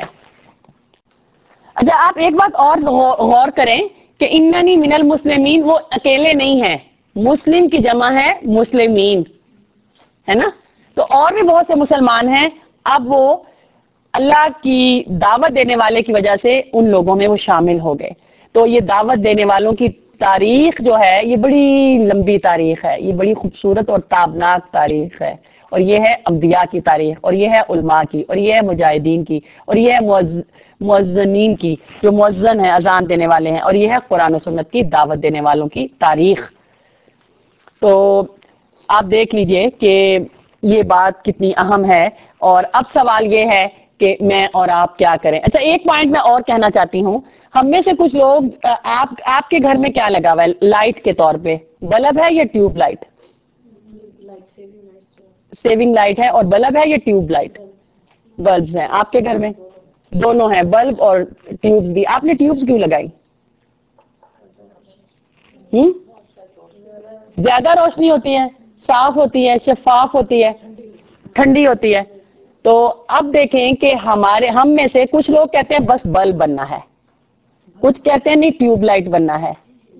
اچھا آپ ایک بات اور غور کریں کہ اننی من المسلمین, وہ اکیلے نہیں ہیں, مسلم کی جمع ہے مسلمین, ہے نا. تو اور بھی بہت سے مسلمان ہیں, اب وہ اللہ کی دعوت دینے والے کی وجہ سے ان لوگوں میں وہ شامل ہو گئے. تو یہ دعوت دینے والوں کی تاریخ جو ہے یہ بڑی لمبی تاریخ ہے, یہ بڑی خوبصورت اور تابناک تاریخ ہے, اور یہ ہے انبیاء کی تاریخ, اور یہ ہے علماء کی, اور یہ ہے مجاہدین کی, اور یہ ہے مؤذنین کی جو مؤذن ہیں اذان دینے والے ہیں, اور یہ ہے قرآن و سنت کی دعوت دینے والوں کی تاریخ. تو آپ دیکھ لیجئے کہ یہ بات کتنی اہم ہے. اور اب سوال یہ ہے کہ میں اور آپ کیا کریں. اچھا ایک پوائنٹ میں اور کہنا چاہتی ہوں, ہم میں سے کچھ لوگ, آپ آپ کے گھر میں کیا لگا ہوا ہے لائٹ کے طور پہ, بلب ہے یا ٹیوب لائٹ؟ سیونگ لائٹ ہے. اور بلب ہے یا ٹیوب لائٹ؟ بلبز ہیں آپ کے گھر میں, دونوں ہیں, بلب اور ٹیوبز بھی. آپ نے ٹیوبز کیوں لگائی؟ ہم زیادہ روشنی ہوتی ہے, صاف ہوتی ہے, شفاف ہوتی ہے, ٹھنڈی ہوتی ہے. تو اب دیکھیں کہ ہمارے ہم میں سے کچھ لوگ کہتے ہیں بس بلب بننا ہے, کچھ کہتے ہیں نہیں ٹیوب لائٹ بننا ہے,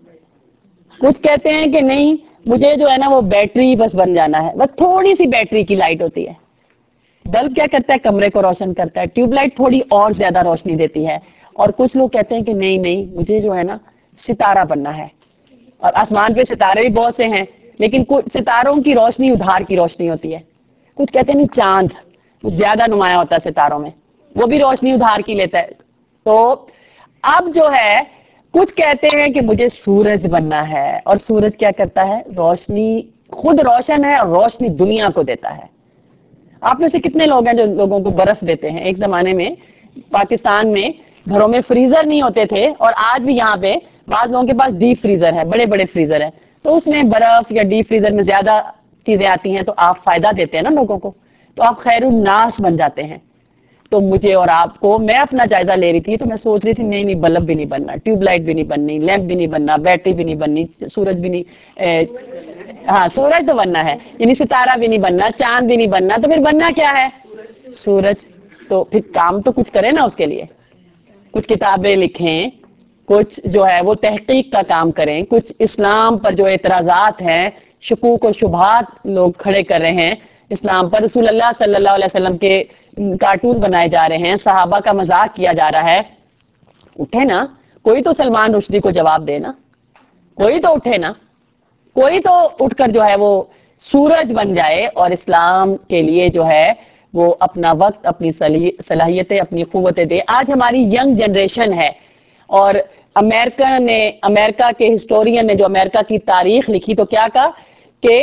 کچھ کہتے ہیں کہ نہیں مجھے جو ہے نا وہ بیٹری بس بن جانا ہے, بس تھوڑی سی بیٹری کی لائٹ ہوتی ہے. بلب کیا کرتا ہے کمرے کو روشن کرتا ہے, ٹیوب لائٹ تھوڑی اور زیادہ روشنی دیتی ہے. اور کچھ لوگ کہتے ہیں کہ نہیں نہیں مجھے جو ہے نا ستارہ بننا ہے, اور آسمان پہ ستارے بھی بہت سے ہیں لیکن ستاروں کی روشنی ادھار کی روشنی ہوتی ہے. کچھ کہتے ہیں نہیں چاند زیادہ نمایاں ہوتا ہے ستاروں میں, وہ بھی روشنی ادھار کی لیتا ہے. تو اب جو ہے کچھ کہتے ہیں کہ مجھے سورج بننا ہے, اور سورج کیا کرتا ہے روشنی, خود روشن ہے اور روشنی دنیا کو دیتا ہے. آپ میں سے کتنے لوگ ہیں جو لوگوں کو برف دیتے ہیں؟ ایک زمانے میں پاکستان میں گھروں میں فریزر نہیں ہوتے تھے, اور آج بھی یہاں پہ بعض لوگوں کے پاس ڈیپ فریزر ہے, بڑے بڑے فریزر ہیں, تو اس میں برف یا ڈیپ فریزر میں زیادہ چیزیں آتی ہیں, تو آپ فائدہ دیتے ہیں نا لوگوں کو, تو آپ خیر الناس بن جاتے ہیں. تو مجھے اور آپ کو, میں اپنا جائزہ لے رہی تھی تو میں سوچ رہی تھی نہیں نہیں بلب بھی نہیں بننا, ٹیوب لائٹ بھی نہیں بننی, لیمپ بھی نہیں بننا, بیٹری بھی نہیں بننی, سورج بھی نہیں, ہاں سورج تو بننا ہے, یعنی ستارہ بھی نہیں بننا, چاند بھی نہیں بننا, تو پھر بننا کیا ہے سورج. تو پھر کام تو کچھ کریں نا, اس کے لیے کچھ کتابیں لکھیں, کچھ جو ہے وہ تحقیق کا کام کریں, کچھ اسلام پر جو اعتراضات ہیں, شکوک و شبہات لوگ کھڑے کر رہے ہیں اسلام پر, رسول اللہ صلی اللہ علیہ وسلم کے کارٹون بنائے جا رہے ہیں, صحابہ کا مذاق کیا جا رہا ہے, اٹھے نا کوئی تو سلمان رشدی کو جواب دے نا, کوئی تو اٹھے نا, کوئی تو اٹھ کر جو ہے وہ سورج بن جائے اور اسلام کے لیے جو ہے وہ اپنا وقت, اپنی صلاحیتیں, اپنی قوتیں دے. آج ہماری ینگ جنریشن ہے, اور امریکہ نے, امریکہ کے ہسٹورین نے جو امریکہ کی تاریخ لکھی تو کیا کہا کہ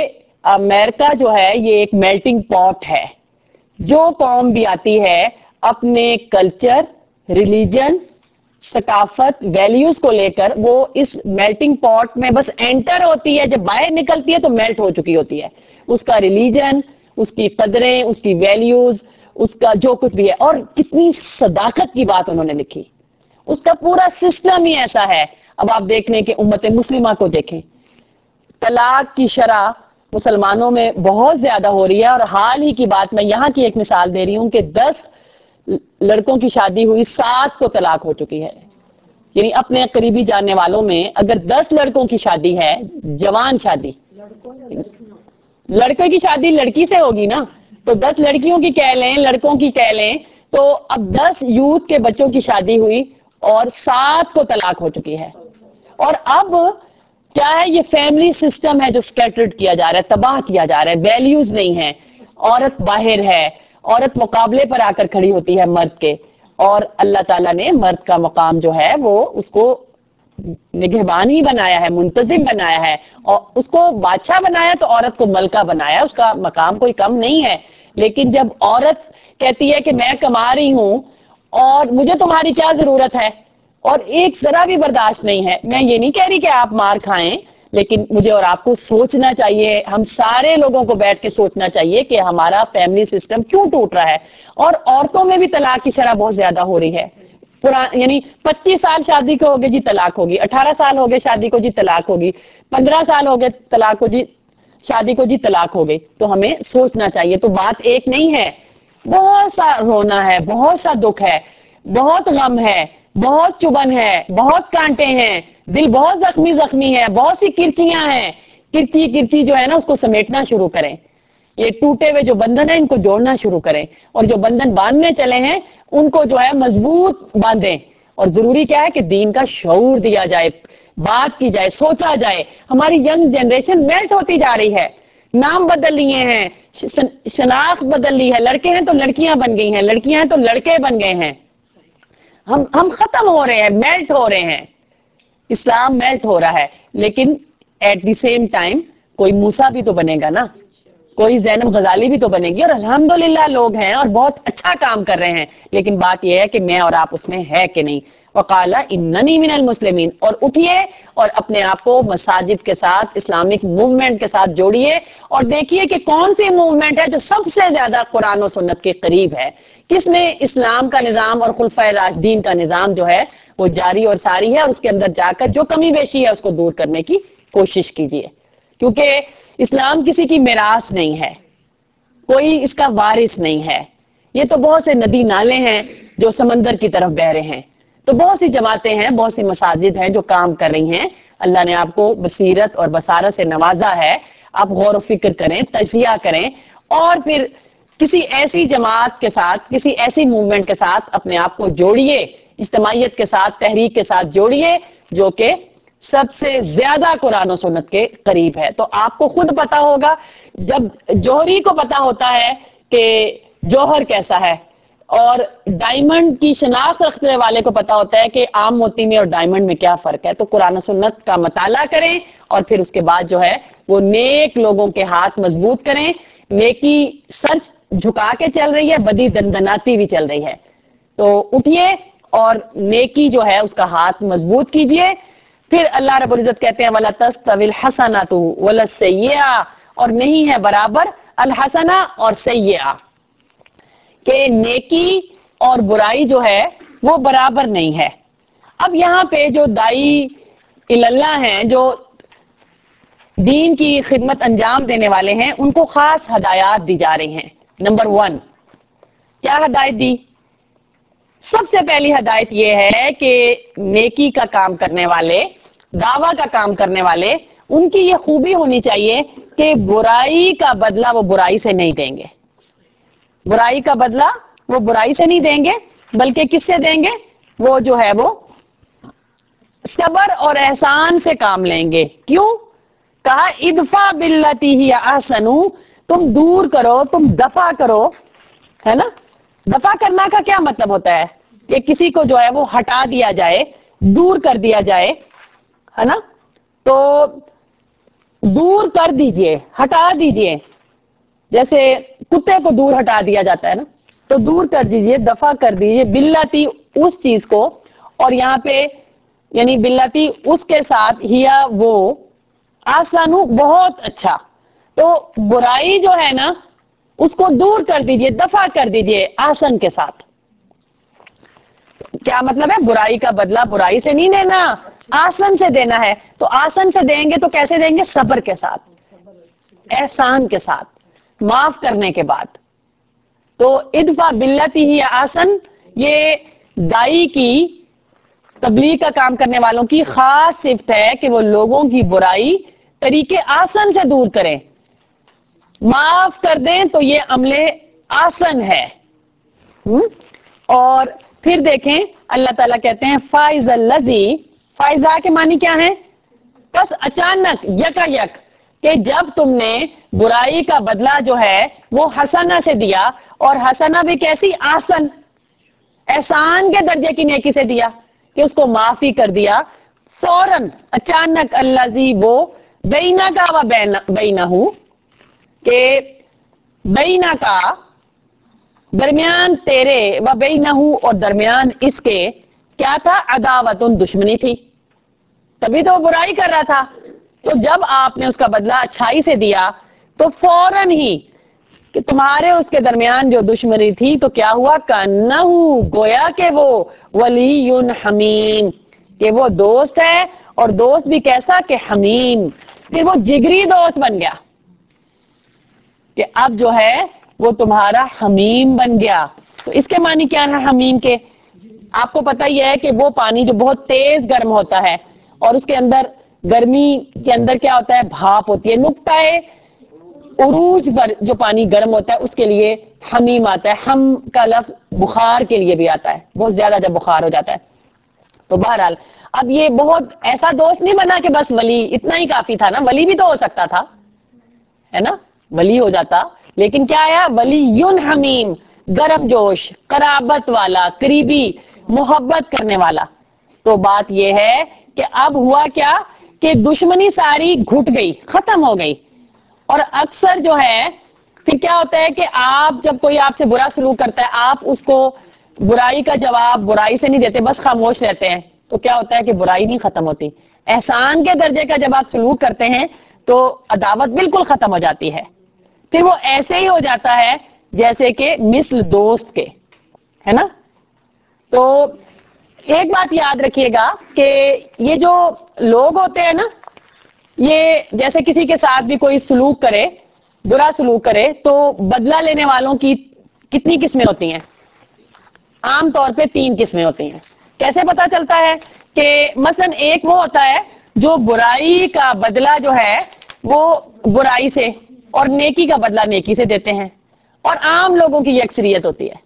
امریکہ جو ہے یہ ایک میلٹنگ پاٹ ہے. جو قوم بھی آتی ہے اپنے کلچر، ریلیجن، ثقافت، ویلیوز کو لے کر وہ اس میلٹنگ پاٹ میں بس انٹر ہوتی ہے. جب باہر نکلتی ہے تو میلٹ ہو چکی ہوتی ہے. اس کا ریلیجن، اس کی قدریں، اس کی ویلیوز، اس کا جو کچھ بھی ہے. اور کتنی صداقت کی بات انہوں نے لکھی. اس کا پورا سسٹم ہی ایسا ہے. اب آپ دیکھ لیں کہ امت مسلمہ کو دیکھیں، طلاق کی شرح مسلمانوں میں بہت زیادہ ہو رہی ہے. اور حال ہی کی بات میں یہاں کی ایک مثال دے رہی ہوں کہ دس لڑکوں کی شادی ہوئی، سات کو طلاق ہو چکی ہے. یعنی اپنے قریبی جاننے والوں میں اگر دس لڑکوں کی شادی ہے، جوان شادی، لڑکے کی شادی لڑکی سے ہوگی نا، تو دس لڑکیوں کی کہہ لیں، لڑکوں کی کہہ لیں، تو اب دس یوتھ کے بچوں کی شادی ہوئی اور سات کو طلاق ہو چکی ہے. اور اب کیا ہے، یہ فیملی سسٹم ہے جو سکیٹرڈ کیا جا رہا ہے، تباہ کیا جا رہا ہے. ویلیوز نہیں ہے، عورت باہر ہے، عورت مقابلے پر آ کر کھڑی ہوتی ہے مرد کے. اور اللہ تعالیٰ نے مرد کا مقام جو ہے وہ اس کو نگہبان ہی بنایا ہے، منتظم بنایا ہے، اور اس کو بادشاہ بنایا تو عورت کو ملکہ بنایا. اس کا مقام کوئی کم نہیں ہے. لیکن جب عورت کہتی ہے کہ میں کما رہی ہوں اور مجھے تمہاری کیا ضرورت ہے، اور ایک ذرا بھی برداشت نہیں ہے. میں یہ نہیں کہہ رہی کہ آپ مار کھائیں، لیکن مجھے اور آپ کو سوچنا چاہیے، ہم سارے لوگوں کو بیٹھ کے سوچنا چاہیے کہ ہمارا فیملی سسٹم کیوں ٹوٹ رہا ہے. اور عورتوں میں بھی طلاق کی شرح بہت زیادہ ہو رہی ہے. یعنی پچیس سال شادی کو ہو گئے جی طلاق ہوگی، اٹھارہ سال ہو گئے شادی کو جی طلاق ہوگی، پندرہ سال ہو گئے طلاق کو جی شادی کو جی طلاق ہو گئی. تو ہمیں سوچنا چاہیے. تو بات ایک نہیں ہے، بہت سا رونا ہے، بہت سا دکھ ہے، بہت غم ہے، بہت چبن ہے، بہت کانٹے ہیں، دل بہت زخمی زخمی ہے، بہت سی کرچیاں ہیں. کرچی کرچی جو ہے نا اس کو سمیٹنا شروع کریں. یہ ٹوٹے ہوئے جو بندھن ہیں ان کو جوڑنا شروع کریں، اور جو بندھن باندھنے چلے ہیں ان کو جو ہے مضبوط باندھیں. اور ضروری کیا ہے کہ دین کا شعور دیا جائے، بات کی جائے، سوچا جائے. ہماری ینگ جنریشن میلٹ ہوتی جا رہی ہے. نام بدل لیے ہیں، شناخت بدل لی ہے. لڑکے ہیں تو لڑکیاں بن گئی ہیں، لڑکیاں ہیں تو لڑکے بن گئے ہیں. ہم ہم ختم ہو رہے ہیں، میلٹ ہو رہے ہیں. اسلام میلٹ ہو رہا ہے. لیکن ایٹ دی سیم ٹائم کوئی موسیٰ بھی تو بنے گا نا، کوئی زینب غزالی بھی تو بنے گی. اور الحمدللہ لوگ ہیں اور بہت اچھا کام کر رہے ہیں. لیکن بات یہ ہے کہ میں اور آپ اس میں ہے کہ نہیں. وقال اننی من المسلمین. اور اٹھیے اور اپنے آپ کو مساجد کے ساتھ، اسلامک موومنٹ کے ساتھ جوڑیے، اور دیکھیے کہ کون سی موومنٹ ہے جو سب سے زیادہ قرآن و سنت کے قریب ہے، کس میں اسلام کا نظام اور خلفائے راشدین کا نظام جو ہے وہ جاری اور ساری ہے. اور اس کے اندر جا کر جو کمی بیشی ہے اس کو دور کرنے کی کوشش کیجیے. کیونکہ اسلام کسی کی میراث نہیں ہے، کوئی اس کا وارث نہیں ہے. یہ تو بہت سے ندی نالے ہیں جو سمندر کی طرف بہ رہے ہیں. تو بہت سی جماعتیں ہیں، بہت سی مساجد ہیں جو کام کر رہی ہیں. اللہ نے آپ کو بصیرت اور بصارت سے نوازا ہے. آپ غور و فکر کریں، تجزیہ کریں، اور پھر کسی ایسی جماعت کے ساتھ، کسی ایسی موومنٹ کے ساتھ اپنے آپ کو جوڑیے، اجتماعیت کے ساتھ، تحریک کے ساتھ جوڑیے جو کہ سب سے زیادہ قرآن و سنت کے قریب ہے. تو آپ کو خود پتا ہوگا. جب جوہری کو پتا ہوتا ہے کہ جوہر کیسا ہے، اور ڈائمنڈ کی شناخت رکھنے والے کو پتا ہوتا ہے کہ عام موتی میں اور ڈائمنڈ میں کیا فرق ہے. تو قرآن و سنت کا مطالعہ کریں، اور پھر اس کے بعد جو ہے وہ نیک لوگوں کے ہاتھ مضبوط کریں. نیکی سر جھکا کے چل رہی ہے، بدی دندناتی بھی چل رہی ہے. تو اٹھیے اور نیکی جو ہے اس کا ہاتھ مضبوط کیجئے. پھر اللہ رب العزت کہتے ہیں وَلَا تَسْتَوِي الْحَسَنَةُ وَلَا السَّيِّئَةُ. اور نہیں ہے برابر الحسنہ اور سیئہ، کہ نیکی اور برائی جو ہے وہ برابر نہیں ہے. اب یہاں پہ جو دائی اللہ ہیں، جو دین کی خدمت انجام دینے والے ہیں، ان کو خاص ہدایات دی جا رہی ہیں. نمبر ون، کیا ہدایت دی؟ سب سے پہلی ہدایت یہ ہے کہ نیکی کا کام کرنے والے، دعویٰ کا کام کرنے والے، ان کی یہ خوبی ہونی چاہیے کہ برائی کا بدلہ وہ برائی سے نہیں دیں گے. برائی کا بدلہ وہ برائی سے نہیں دیں گے، بلکہ کس سے دیں گے؟ وہ جو ہے وہ صبر اور احسان سے کام لیں گے. کیوں؟ کہا ادفع باللتی ہی احسن. تم دور کرو، تم دفع کرو، ہے نا. دفع کرنا کا کیا مطلب ہوتا ہے؟ کہ کسی کو جو ہے وہ ہٹا دیا جائے، دور کر دیا جائے، ہے نا. تو دور کر دیجئے، ہٹا دیجئے، جیسے کتے کو دور ہٹا دیا جاتا ہے نا، تو دور کر دیجئے، دفع کر دیجئے باللاتی اس چیز کو، اور یہاں پہ یعنی باللاتی اس کے ساتھ، ہیا وہ، آسانو بہت اچھا، تو برائی جو ہے نا اس کو دور کر دیجئے، دفع کر دیجئے آسن کے ساتھ۔ کیا مطلب ہے؟ برائی کا بدلہ برائی سے نہیں دینا، آسن سے دینا ہے، تو آسن سے دیں گے تو کیسے دیں گے؟ صبر کے ساتھ، احسان کے ساتھ، معاف کرنے کے بعد۔ تو ادفع باللتی ہی آسن، یہ دائی کی، تبلیغ کا کام کرنے والوں کی خاص صفت ہے کہ وہ لوگوں کی برائی طریقے آسن سے دور کریں، معاف کر دیں، تو یہ عملے آسن ہے۔ اور پھر دیکھیں اللہ تعالیٰ کہتے ہیں فائز الذی، فائزہ کے معنی کیا ہے؟ بس اچانک، یکا یک، کہ جب تم نے برائی کا بدلہ جو ہے وہ حسنہ سے دیا، اور حسنہ بھی کیسی؟ آسن، احسان کے درجے کی نیکی سے دیا، کہ اس کو معافی کر دیا، فوراً، اچانک، الذی وہ، بینا کا و بینہو، کہ بینا کا درمیان تیرے، و بینہو اور درمیان اس کے کیا تھا؟ عداوت، دشمنی تھی، تبھی تو وہ برائی کر رہا تھا، تو جب آپ نے اس کا بدلہ اچھائی سے دیا تو فوراً ہی کہ تمہارے اس کے درمیان جو دشمنی تھی تو کیا ہوا؟ کانہو، گویا کہ وہ، ولی حمیم، کہ وہ دوست ہے، اور دوست بھی کیسا؟ کہ حمیم، پھر وہ جگری دوست بن گیا، کہ اب جو ہے وہ تمہارا حمیم بن گیا۔ تو اس کے معنی کیا ہے حمیم کے؟ آپ کو پتہ ہی ہے کہ وہ پانی جو بہت تیز گرم ہوتا ہے، اور اس کے اندر گرمی کے اندر کیا ہوتا ہے؟ بھاپ ہوتی ہے، نقطہ عروج پر جو پانی گرم ہوتا ہے اس کے لیے حمیم آتا ہے۔ ہم کا لفظ بخار کے لیے بھی آتا ہے، بہت زیادہ جب بخار ہو جاتا ہے۔ تو بہرحال اب یہ بہت ایسا دوست نہیں بنا کہ بس ولی اتنا ہی کافی تھا نا، ولی بھی تو ہو سکتا تھا، ہے نا، ولی ہو جاتا، لیکن کیا آیا؟ ولی حمیم، گرم جوش، قرابت والا، قریبی، محبت کرنے والا۔ تو بات یہ ہے کہ اب ہوا کیا کہ دشمنی ساری گھٹ گئی، ختم ہو گئی، اور اکثر جو ہے پھر کیا ہوتا ہے کہ آپ جب کوئی آپ سے برا سلوک کرتا ہے، آپ اس کو برائی کا جواب برائی سے نہیں دیتے، بس خاموش رہتے ہیں، تو کیا ہوتا ہے کہ برائی نہیں ختم ہوتی۔ احسان کے درجے کا جب آپ سلوک کرتے ہیں تو عداوت بالکل ختم ہو جاتی ہے، پھر وہ ایسے ہی ہو جاتا ہے جیسے کہ مثل دوست کے، ہے نا۔ تو ایک بات یاد رکھیے گا کہ یہ جو لوگ ہوتے ہیں نا، یہ جیسے کسی کے ساتھ بھی کوئی سلوک کرے، برا سلوک کرے، تو بدلہ لینے والوں کی کتنی قسمیں ہوتی ہیں؟ عام طور پہ تین قسمیں ہوتی ہیں۔ کیسے پتا چلتا ہے؟ کہ مثلا ایک وہ ہوتا ہے جو برائی کا بدلہ جو ہے وہ برائی سے، اور نیکی کا بدلہ نیکی سے دیتے ہیں، اور عام لوگوں کی یہ اکثریت ہوتی ہے۔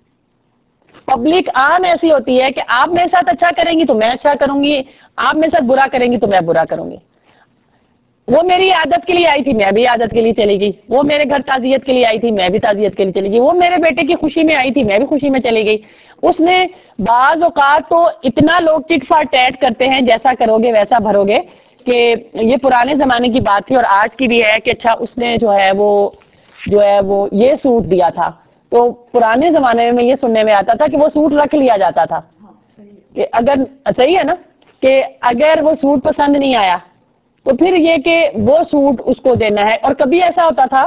پبلک عام ایسی ہوتی ہے کہ آپ میرے ساتھ اچھا کریں گی تو میں اچھا کروں گی، آپ میرے ساتھ برا کریں گی تو میں برا کروں گی۔ وہ میری عادت کے لیے آئی تھی، میں بھی عادت کے لیے چلی گئی، وہ میرے گھر تعزیت کے لیے آئی تھی، میں بھی تعزیت کے لیے چلی گئی، وہ میرے بیٹے کی خوشی میں آئی تھی، میں بھی خوشی میں چلی گئی۔ اس نے بعض اوقات تو اتنا لوگ ٹٹ فار ٹیٹ کرتے ہیں، جیسا کرو گے ویسا بھرو گے، کہ یہ پرانے زمانے کی بات تھی اور آج کی بھی ہے کہ اچھا اس نے جو ہے وہ جو ہے وہ یہ سوٹ دیا تھا، تو پرانے زمانے میں یہ سننے میں آتا تھا کہ وہ سوٹ رکھ لیا جاتا تھا، کہ اگر صحیح ہے نا، کہ اگر وہ سوٹ پسند نہیں آیا تو پھر یہ کہ وہ سوٹ اس کو دینا ہے۔ اور کبھی ایسا ہوتا تھا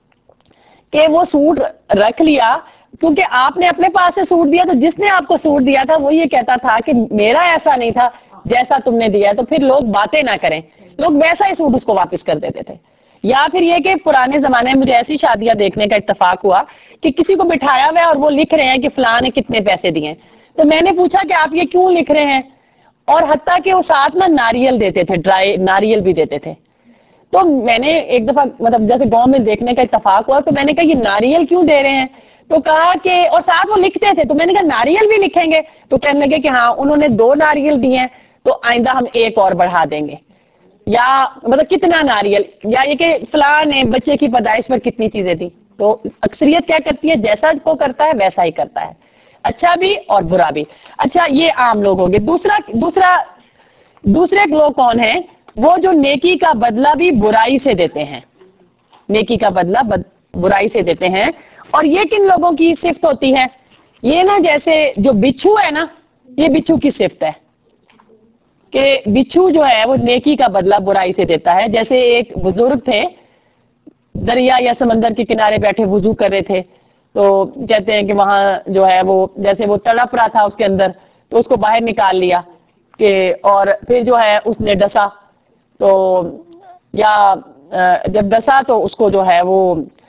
کہ وہ سوٹ رکھ لیا کیونکہ آپ نے اپنے پاس سے سوٹ دیا، تو جس نے آپ کو سوٹ دیا تھا وہ یہ کہتا تھا کہ میرا ایسا نہیں تھا جیسا تم نے دیا، تو پھر لوگ باتیں نہ کریں، لوگ ویسا ہی سوٹ اس کو واپس کر دیتے تھے۔ یا پھر یہ کہ پرانے زمانے میں مجھے ایسی شادیاں دیکھنے کا اتفاق ہوا کہ کسی کو بٹھایا ہوا ہے اور وہ لکھ رہے ہیں کہ فلاں نے کتنے پیسے دیے، تو میں نے پوچھا کہ آپ یہ کیوں لکھ رہے ہیں، اور حتیٰ کہ وہ ساتھ میں ناریل دیتے تھے، ڈرائی ناریل بھی دیتے تھے۔ تو میں نے ایک دفعہ مطلب جیسے گاؤں میں دیکھنے کا اتفاق ہوا، تو میں نے کہا یہ ناریل کیوں دے رہے ہیں؟ تو کہا کہ اور ساتھ وہ لکھتے تھے، تو میں نے کہا ناریل بھی لکھیں گے؟ تو کہنے لگے کہ ہاں انہوں نے دو ناریل دیے ہیں تو آئندہ ہم ایک اور بڑھا دیں گے، یا مطلب کتنا ناریل، یا یہ کہ فلاں نے بچے کی پیدائش پر کتنی چیزیں دی۔ تو اکثریت کیا کرتی ہے؟ جیسا کو کرتا ہے ویسا ہی کرتا ہے، اچھا بھی اور برا بھی۔ اچھا یہ عام لوگ ہوں گے۔ دوسرا دوسرا دوسرے لوگ کون ہیں؟ وہ جو نیکی کا بدلہ بھی برائی سے دیتے ہیں، نیکی کا بدلہ بد برائی سے دیتے ہیں. اور یہ کن لوگوں کی صفت ہوتی ہے؟ یہ نا جیسے جو بچھو ہے نا، یہ بچھو کی صفت ہے کہ بچھو جو ہے وہ نیکی کا بدلہ برائی سے دیتا ہے. جیسے ایک بزرگ تھے، دریا یا سمندر کے کنارے بیٹھے وضو کر رہے تھے، تو کہتے ہیں کہ وہاں جو ہے وہ جیسے وہ تڑپ رہا تھا اس کے اندر، تو اس کو باہر نکال لیا کہ اور پھر جو ہے اس نے ڈسا، تو یا جب ڈسا تو اس کو جو ہے وہ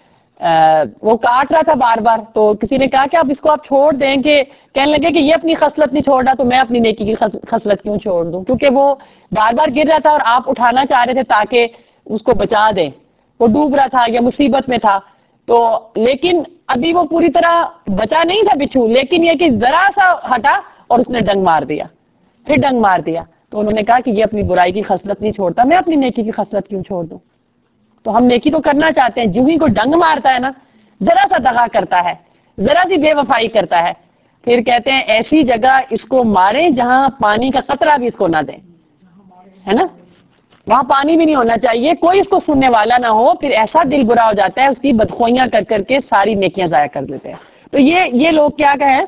وہ کاٹ رہا تھا بار بار. تو کسی نے کہا کہ آپ اس کو آپ چھوڑ دیں، کہ کہنے لگے کہ یہ اپنی خصلت نہیں چھوڑ رہا تو میں اپنی نیکی کی خصلت کیوں چھوڑ دوں، کیونکہ وہ بار بار گر رہا تھا اور آپ اٹھانا چاہ رہے تھے تاکہ اس کو بچا دیں. وہ ڈوب رہا تھا یا مصیبت میں تھا، تو لیکن ابھی وہ پوری طرح بچا نہیں تھا بچھو، لیکن یہ کہ ذرا سا ہٹا اور اس نے ڈنگ مار دیا، پھر ڈنگ مار دیا. تو انہوں نے کہا کہ یہ اپنی برائی کی خصلت نہیں چھوڑتا، میں اپنی نیکی کی خصلت کیوں چھوڑ دوں. تو ہم نیکی تو کرنا چاہتے ہیں، جو ہی کو ڈنگ مارتا ہے نا، ذرا سا دغا کرتا ہے، ذرا سی بے وفائی کرتا ہے، پھر کہتے ہیں ایسی جگہ اس کو ماریں جہاں پانی کا قطرہ بھی اس کو نہ دیں، ہے نا، وہاں پانی بھی نہیں ہونا چاہیے، کوئی اس کو سننے والا نہ ہو. پھر ایسا دل برا ہو جاتا ہے، اس کی بدخوئیاں کر کر کے ساری نیکیاں ضائع کر دیتے ہیں. تو یہ یہ لوگ کیا کہیں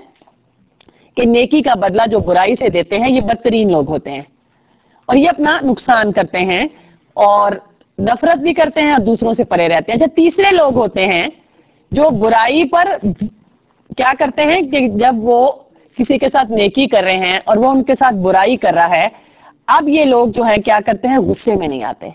کہ نیکی کا بدلہ جو برائی سے دیتے ہیں، یہ بدترین لوگ ہوتے ہیں اور یہ اپنا نقصان کرتے ہیں اور نفرت بھی کرتے ہیں اور دوسروں سے پرے رہتے ہیں. اچھا، تیسرے لوگ ہوتے ہیں جو برائی پر کیا کرتے ہیں کہ جب وہ کسی کے ساتھ نیکی کر رہے ہیں اور وہ ان کے ساتھ برائی کر رہا ہے، اب یہ لوگ جو ہیں کیا کرتے ہیں، غصے میں نہیں آتے،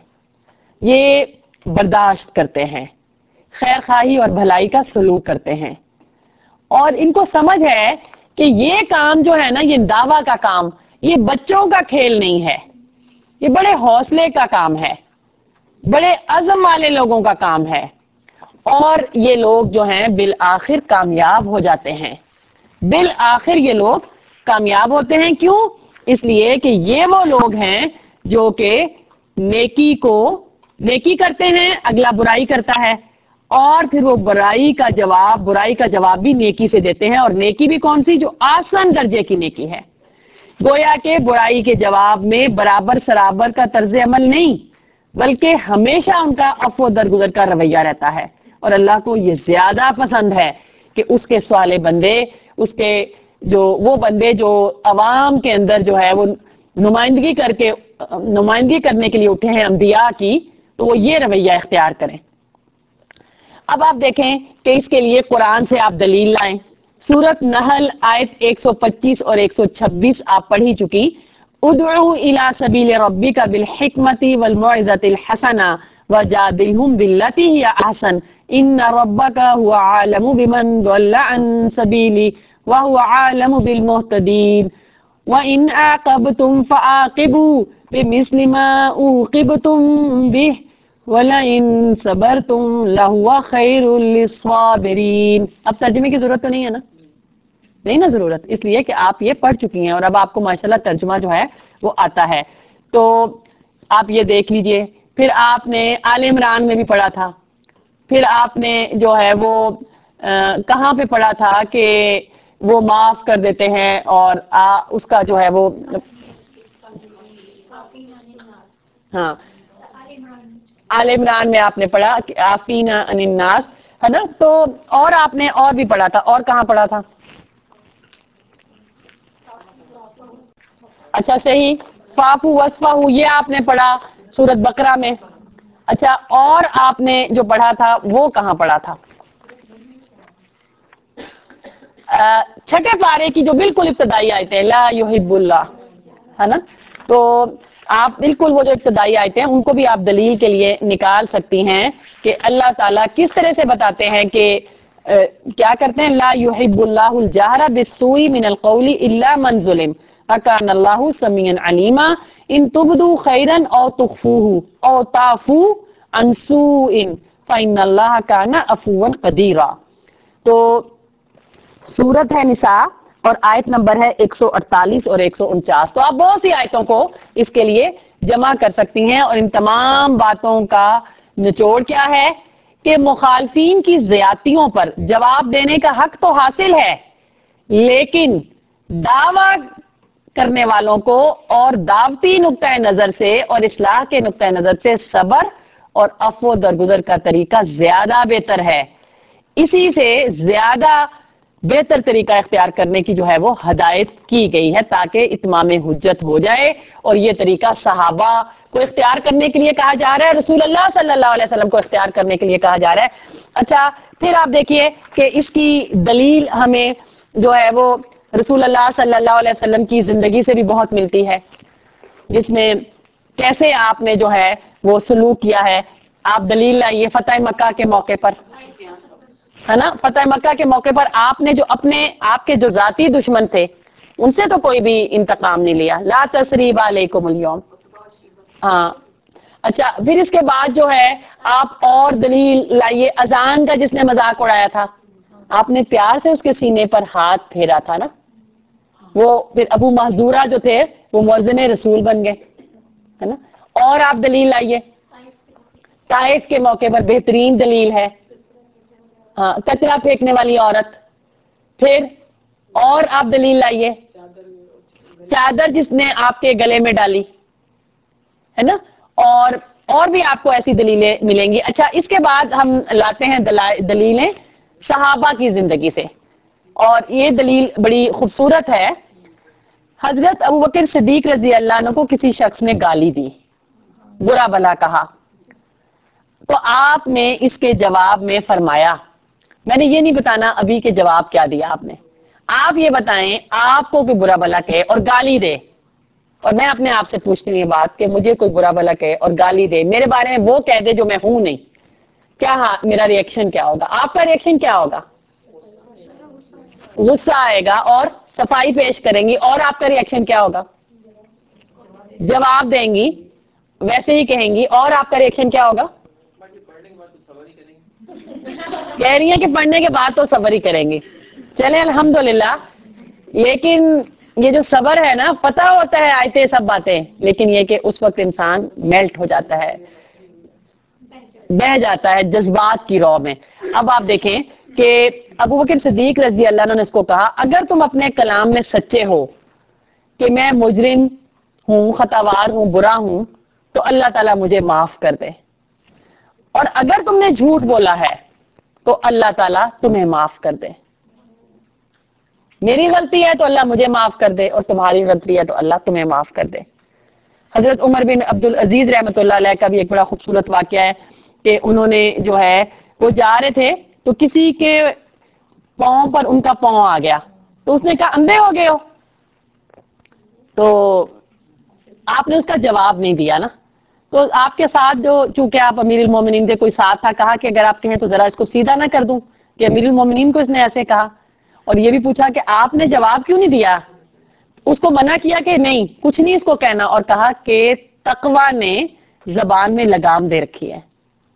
یہ برداشت کرتے ہیں، خیر خواہی اور بھلائی کا سلوک کرتے ہیں، اور ان کو سمجھ ہے کہ یہ کام جو ہے نا، یہ دعویٰ کا کام، یہ بچوں کا کھیل نہیں ہے، یہ بڑے حوصلے کا کام ہے، بڑے عزم والے لوگوں کا کام ہے. اور یہ لوگ جو ہیں بالآخر کامیاب ہو جاتے ہیں، بالآخر یہ لوگ کامیاب ہوتے ہیں. کیوں؟ اس لیے کہ یہ وہ لوگ ہیں جو کہ نیکی کو نیکی کرتے ہیں، اگلا برائی کرتا ہے، اور پھر وہ برائی کا جواب برائی کا جواب بھی نیکی سے دیتے ہیں. اور نیکی بھی کون سی؟ جو آسان درجے کی نیکی ہے. گویا کہ برائی کے جواب میں برابر سرابر کا طرز عمل نہیں، بلکہ ہمیشہ ان کا عفو درگزر کا رویہ رہتا ہے. اور اللہ کو یہ زیادہ پسند ہے کہ اس کے سوالے بندے، اس کے جو وہ بندے جو عوام کے اندر جو ہے وہ نمائندگی کر کے نمائندگی کرنے کے لیے اٹھے ہیں انبیاء کی، تو وہ یہ رویہ اختیار کریں. اب آپ دیکھیں کہ اس کے لیے قرآن سے آپ دلیل لائیں. سورۃ نحل آیت ایک سو پچیس اور ایک سو چھبیس آپ پڑھ ہی چکی. ادعو الی سبیل ربک بالحکمۃ والموعظۃ الحسنہ وجادلہم باللتی ہی احسن ان ربک هو عالم بمن ضل عن سبیلہ وهو عالم بالمہتدین وَإِنْ عَاقَبْتُمْ فَعَاقِبُوا بِمِثْلِ مَا عُوقِبْتُمْ بِهِ وَلَئِنْ صَبَرْتُمْ لَهُوَ خَيْرٌ لِلصَّابِرِينَ. اب ترجمے کی ضرورت تو نہیں ہے نا؟ نہیں نا ضرورت، اس لیے کہ آپ یہ پڑھ چکی ہیں اور اب آپ کو ماشاءاللہ ترجمہ جو ہے وہ آتا ہے. تو آپ یہ دیکھ لیجئے. پھر آپ نے آل عمران میں بھی پڑھا تھا، پھر آپ نے جو ہے وہ کہاں پہ پڑھا تھا کہ وہ معاف کر دیتے ہیں اور آ, اس کا جو ہے وہ ہاں آل عمران میں آپ نے پڑھا کہ آفینا عن الناس، ہے نا. تو اور آپ نے اور بھی پڑھا تھا، اور کہاں پڑھا تھا؟ اچھا صحیح، فافو وصفہ، یہ آپ نے پڑھا سورۃ بقرہ میں. اچھا، اور آپ نے جو پڑھا تھا وہ کہاں پڑھا تھا؟ چھٹے پارے کی جو بالکل ابتدائی آیتیں، لا یحب اللہ، ہے نا. تو آپ بالکل وہ جو ابتدائی آیتیں ہیں ان کو بھی آپ دلیل کے لیے نکال سکتی ہیں کہ اللہ تعالیٰ کس طرح سے بتاتے ہیں کہ کیا کرتے ہیں. لا یحب اللہ الجہر بالسوء من القول الا من ظلم وکان اللہ سمیعا علیما ان تبدوا خیرا او تخفوه او تعفو عن سوء فان اللہ کان عفوا قدیرا. تو سورت ہے نساء اور آیت نمبر ہے ایک سو اڑتالیس اور ایک سو انچاس. تو آپ بہت سی آیتوں کو اس کے لیے جمع کر سکتی ہیں اور ان تمام باتوں کا نچوڑ کیا ہے کہ مخالفین کی زیادتیوں پر جواب دینے کا حق تو حاصل ہے، لیکن دعویٰ کرنے والوں کو اور دعوتی نقطۂ نظر سے اور اصلاح کے نقطۂ نظر سے صبر اور عفو درگزر کا طریقہ زیادہ بہتر ہے. اسی سے زیادہ بہتر طریقہ اختیار کرنے کی جو ہے وہ ہدایت کی گئی ہے تاکہ اتمام حجت ہو جائے. اور یہ طریقہ صحابہ کو اختیار کرنے کے لیے کہا جا رہا ہے, رسول اللہ صلی اللہ علیہ وسلم کو اختیار کرنے کے لیے کہا جا رہا ہے. اچھا پھر آپ دیکھیے کہ اس کی دلیل ہمیں جو ہے وہ رسول اللہ صلی اللہ علیہ وسلم کی زندگی سے بھی بہت ملتی ہے, جس میں کیسے آپ نے جو ہے وہ سلوک کیا ہے. آپ دلیل لائیے فتح مکہ کے موقع پر, ہے نا, فتح مکہ کے موقع پر آپ نے جو اپنے آپ کے جو ذاتی دشمن تھے ان سے تو کوئی بھی انتقام نہیں لیا. لا تثریب علیکم اليوم. ہاں اچھا پھر اس کے بعد جو ہے آپ اور دلیل لائیے اذان کا, جس نے مذاق اڑایا تھا آپ نے پیار سے اس کے سینے پر ہاتھ پھیرا تھا نا, وہ پھر ابو محذورہ جو تھے وہ مؤذن رسول بن گئے, ہے نا. اور آپ دلیل لائیے طائف کے موقع پر, بہترین دلیل ہے, ہاں کچرا پھینکنے والی عورت. پھر اور آپ دلیل لائیے چادر جس نے آپ کے گلے میں ڈالی, ہے نا. اور اور بھی آپ کو ایسی دلیلیں ملیں گی. اچھا اس کے بعد ہم لاتے ہیں دلیلیں صحابہ کی زندگی سے, اور یہ دلیل بڑی خوبصورت ہے. حضرت ابوبکر صدیق رضی اللہ عنہ کو کسی شخص نے گالی دی, برا بھلا کہا, تو آپ نے اس کے جواب میں فرمایا, میں نے یہ نہیں بتانا ابھی کہ جواب کیا دیا آپ نے, آپ یہ بتائیں آپ کو کوئی برا بھلا کہے اور گالی دے, اور میں اپنے آپ سے پوچھتی ہوں یہ بات کہ مجھے کوئی برا بھلا کہے اور گالی دے, میرے بارے میں وہ کہہ دے جو میں ہوں نہیں, کیا ہاں میرا ری ایکشن کیا ہوگا؟ آپ کا ری ایکشن کیا ہوگا؟ غصہ آئے گا اور صفائی پیش کریں گی. اور آپ کا ری ایکشن کیا ہوگا؟ جواب دیں گی, ویسے ہی کہیں گی. اور آپ کا ری ایکشن کیا ہوگا؟ کہہ رہی ہیں کہ پڑھنے کے بعد تو صبر ہی کریں گے. چلیں الحمدللہ. لیکن یہ جو صبر ہے نا, پتہ ہوتا ہے آیتیں سب باتیں, لیکن یہ کہ اس وقت انسان میلٹ ہو جاتا ہے, بہہ جاتا ہے جذبات کی رو میں. اب آپ دیکھیں کہ ابوبکر صدیق رضی اللہ عنہ نے اس کو کہا, اگر تم اپنے کلام میں سچے ہو کہ میں مجرم ہوں, خطاوار ہوں, برا ہوں, تو اللہ تعالیٰ مجھے معاف کر دے, اور اگر تم نے جھوٹ بولا ہے تو اللہ تعالیٰ تمہیں معاف کر دے. میری غلطی ہے تو اللہ مجھے معاف کر دے, اور تمہاری غلطی ہے تو اللہ تمہیں معاف کر دے. حضرت عمر بن عبد العزیز رحمۃ اللہ علیہ کا بھی ایک بڑا خوبصورت واقعہ ہے کہ انہوں نے جو ہے وہ جا رہے تھے تو کسی کے پاؤں پر ان کا پاؤں آ گیا, تو اس نے کہا اندھے ہو گئے ہو, تو آپ نے اس کا جواب نہیں دیا نا. تو آپ کے ساتھ جو, چونکہ آپ امیر المومنین کے کوئی ساتھ تھا, کہا کہ اگر آپ کہیں تو ذرا اس کو سیدھا نہ کر دوں کہ امیر المومنین کو اس نے ایسے کہا. اور یہ بھی پوچھا کہ آپ نے جواب کیوں نہیں دیا, اس کو منع کیا کہ نہیں کچھ نہیں اس کو کہنا, اور کہا کہ تقویٰ نے زبان میں لگام دے رکھی ہے.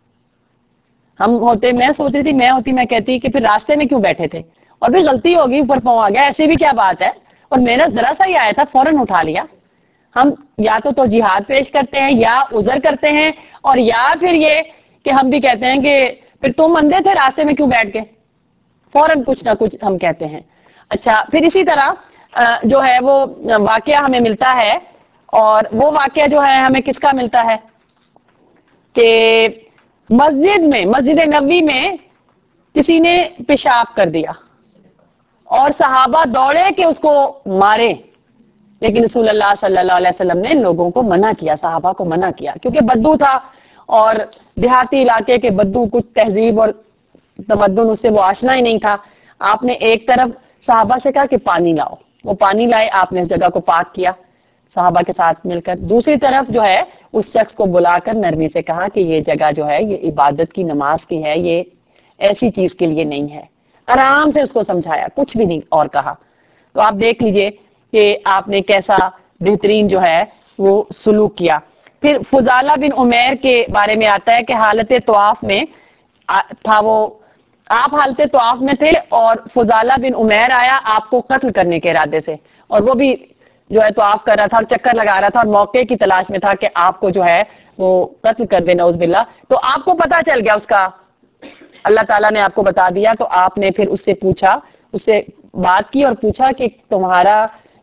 ہم ہوتے, میں سوچ رہی تھی میں ہوتی میں کہتی کہ پھر راستے میں کیوں بیٹھے تھے, اور پھر غلطی ہوگی اوپر پاؤں آ گیا, ایسی بھی کیا بات ہے, اور میرا ذرا سا ہی آیا تھا فوراً اٹھا لیا. ہم یا تو توجیحات پیش کرتے ہیں یا عذر کرتے ہیں, اور یا پھر یہ کہ ہم بھی کہتے ہیں کہ پھر تم اندھے تھے راستے میں کیوں بیٹھ گئے, فوراً کچھ نہ کچھ ہم کہتے ہیں. اچھا پھر اسی طرح جو ہے وہ واقعہ ہمیں ملتا ہے, اور وہ واقعہ جو ہے ہمیں کس کا ملتا ہے کہ مسجد میں, مسجد نبوی میں کسی نے پیشاب کر دیا اور صحابہ دوڑے کہ اس کو مارے, لیکن رسول اللہ صلی اللہ علیہ وسلم نے لوگوں کو منع کیا, صحابہ کو منع کیا, کیونکہ بدو تھا, اور دیہاتی علاقے کے بدو, کچھ تہذیب اور تمدن اس سے وہ آشنا ہی نہیں تھا. آپ نے ایک طرف صحابہ سے کہا کہ پانی لاؤ, وہ پانی لائے, آپ نے اس جگہ کو پاک کیا صحابہ کے ساتھ مل کر. دوسری طرف جو ہے اس شخص کو بلا کر نرمی سے کہا کہ یہ جگہ جو ہے یہ عبادت کی, نماز کی ہے, یہ ایسی چیز کے لیے نہیں ہے. آرام سے اس کو سمجھایا, کچھ بھی نہیں اور کہا. تو آپ دیکھ لیجئے کہ آپ نے کیسا بہترین جو ہے وہ سلوک کیا. پھر فضالہ بن عمیر کے بارے میں آتا ہے کہ حالت طواف میں تھا, وہ آپ حالت طواف میں تھے اور فضالہ بن عمیر آیا آپ کو قتل کرنے کے ارادے سے, اور وہ بھی جو ہے طواف کر رہا تھا اور چکر لگا رہا تھا, اور موقع کی تلاش میں تھا کہ آپ کو جو ہے وہ قتل کر دے نعوذ باللہ. تو آپ کو پتا چل گیا اس کا, اللہ تعالیٰ نے آپ کو بتا دیا, تو آپ نے پھر اس سے پوچھا, اس سے بات کی اور پوچھا کہ تمہارا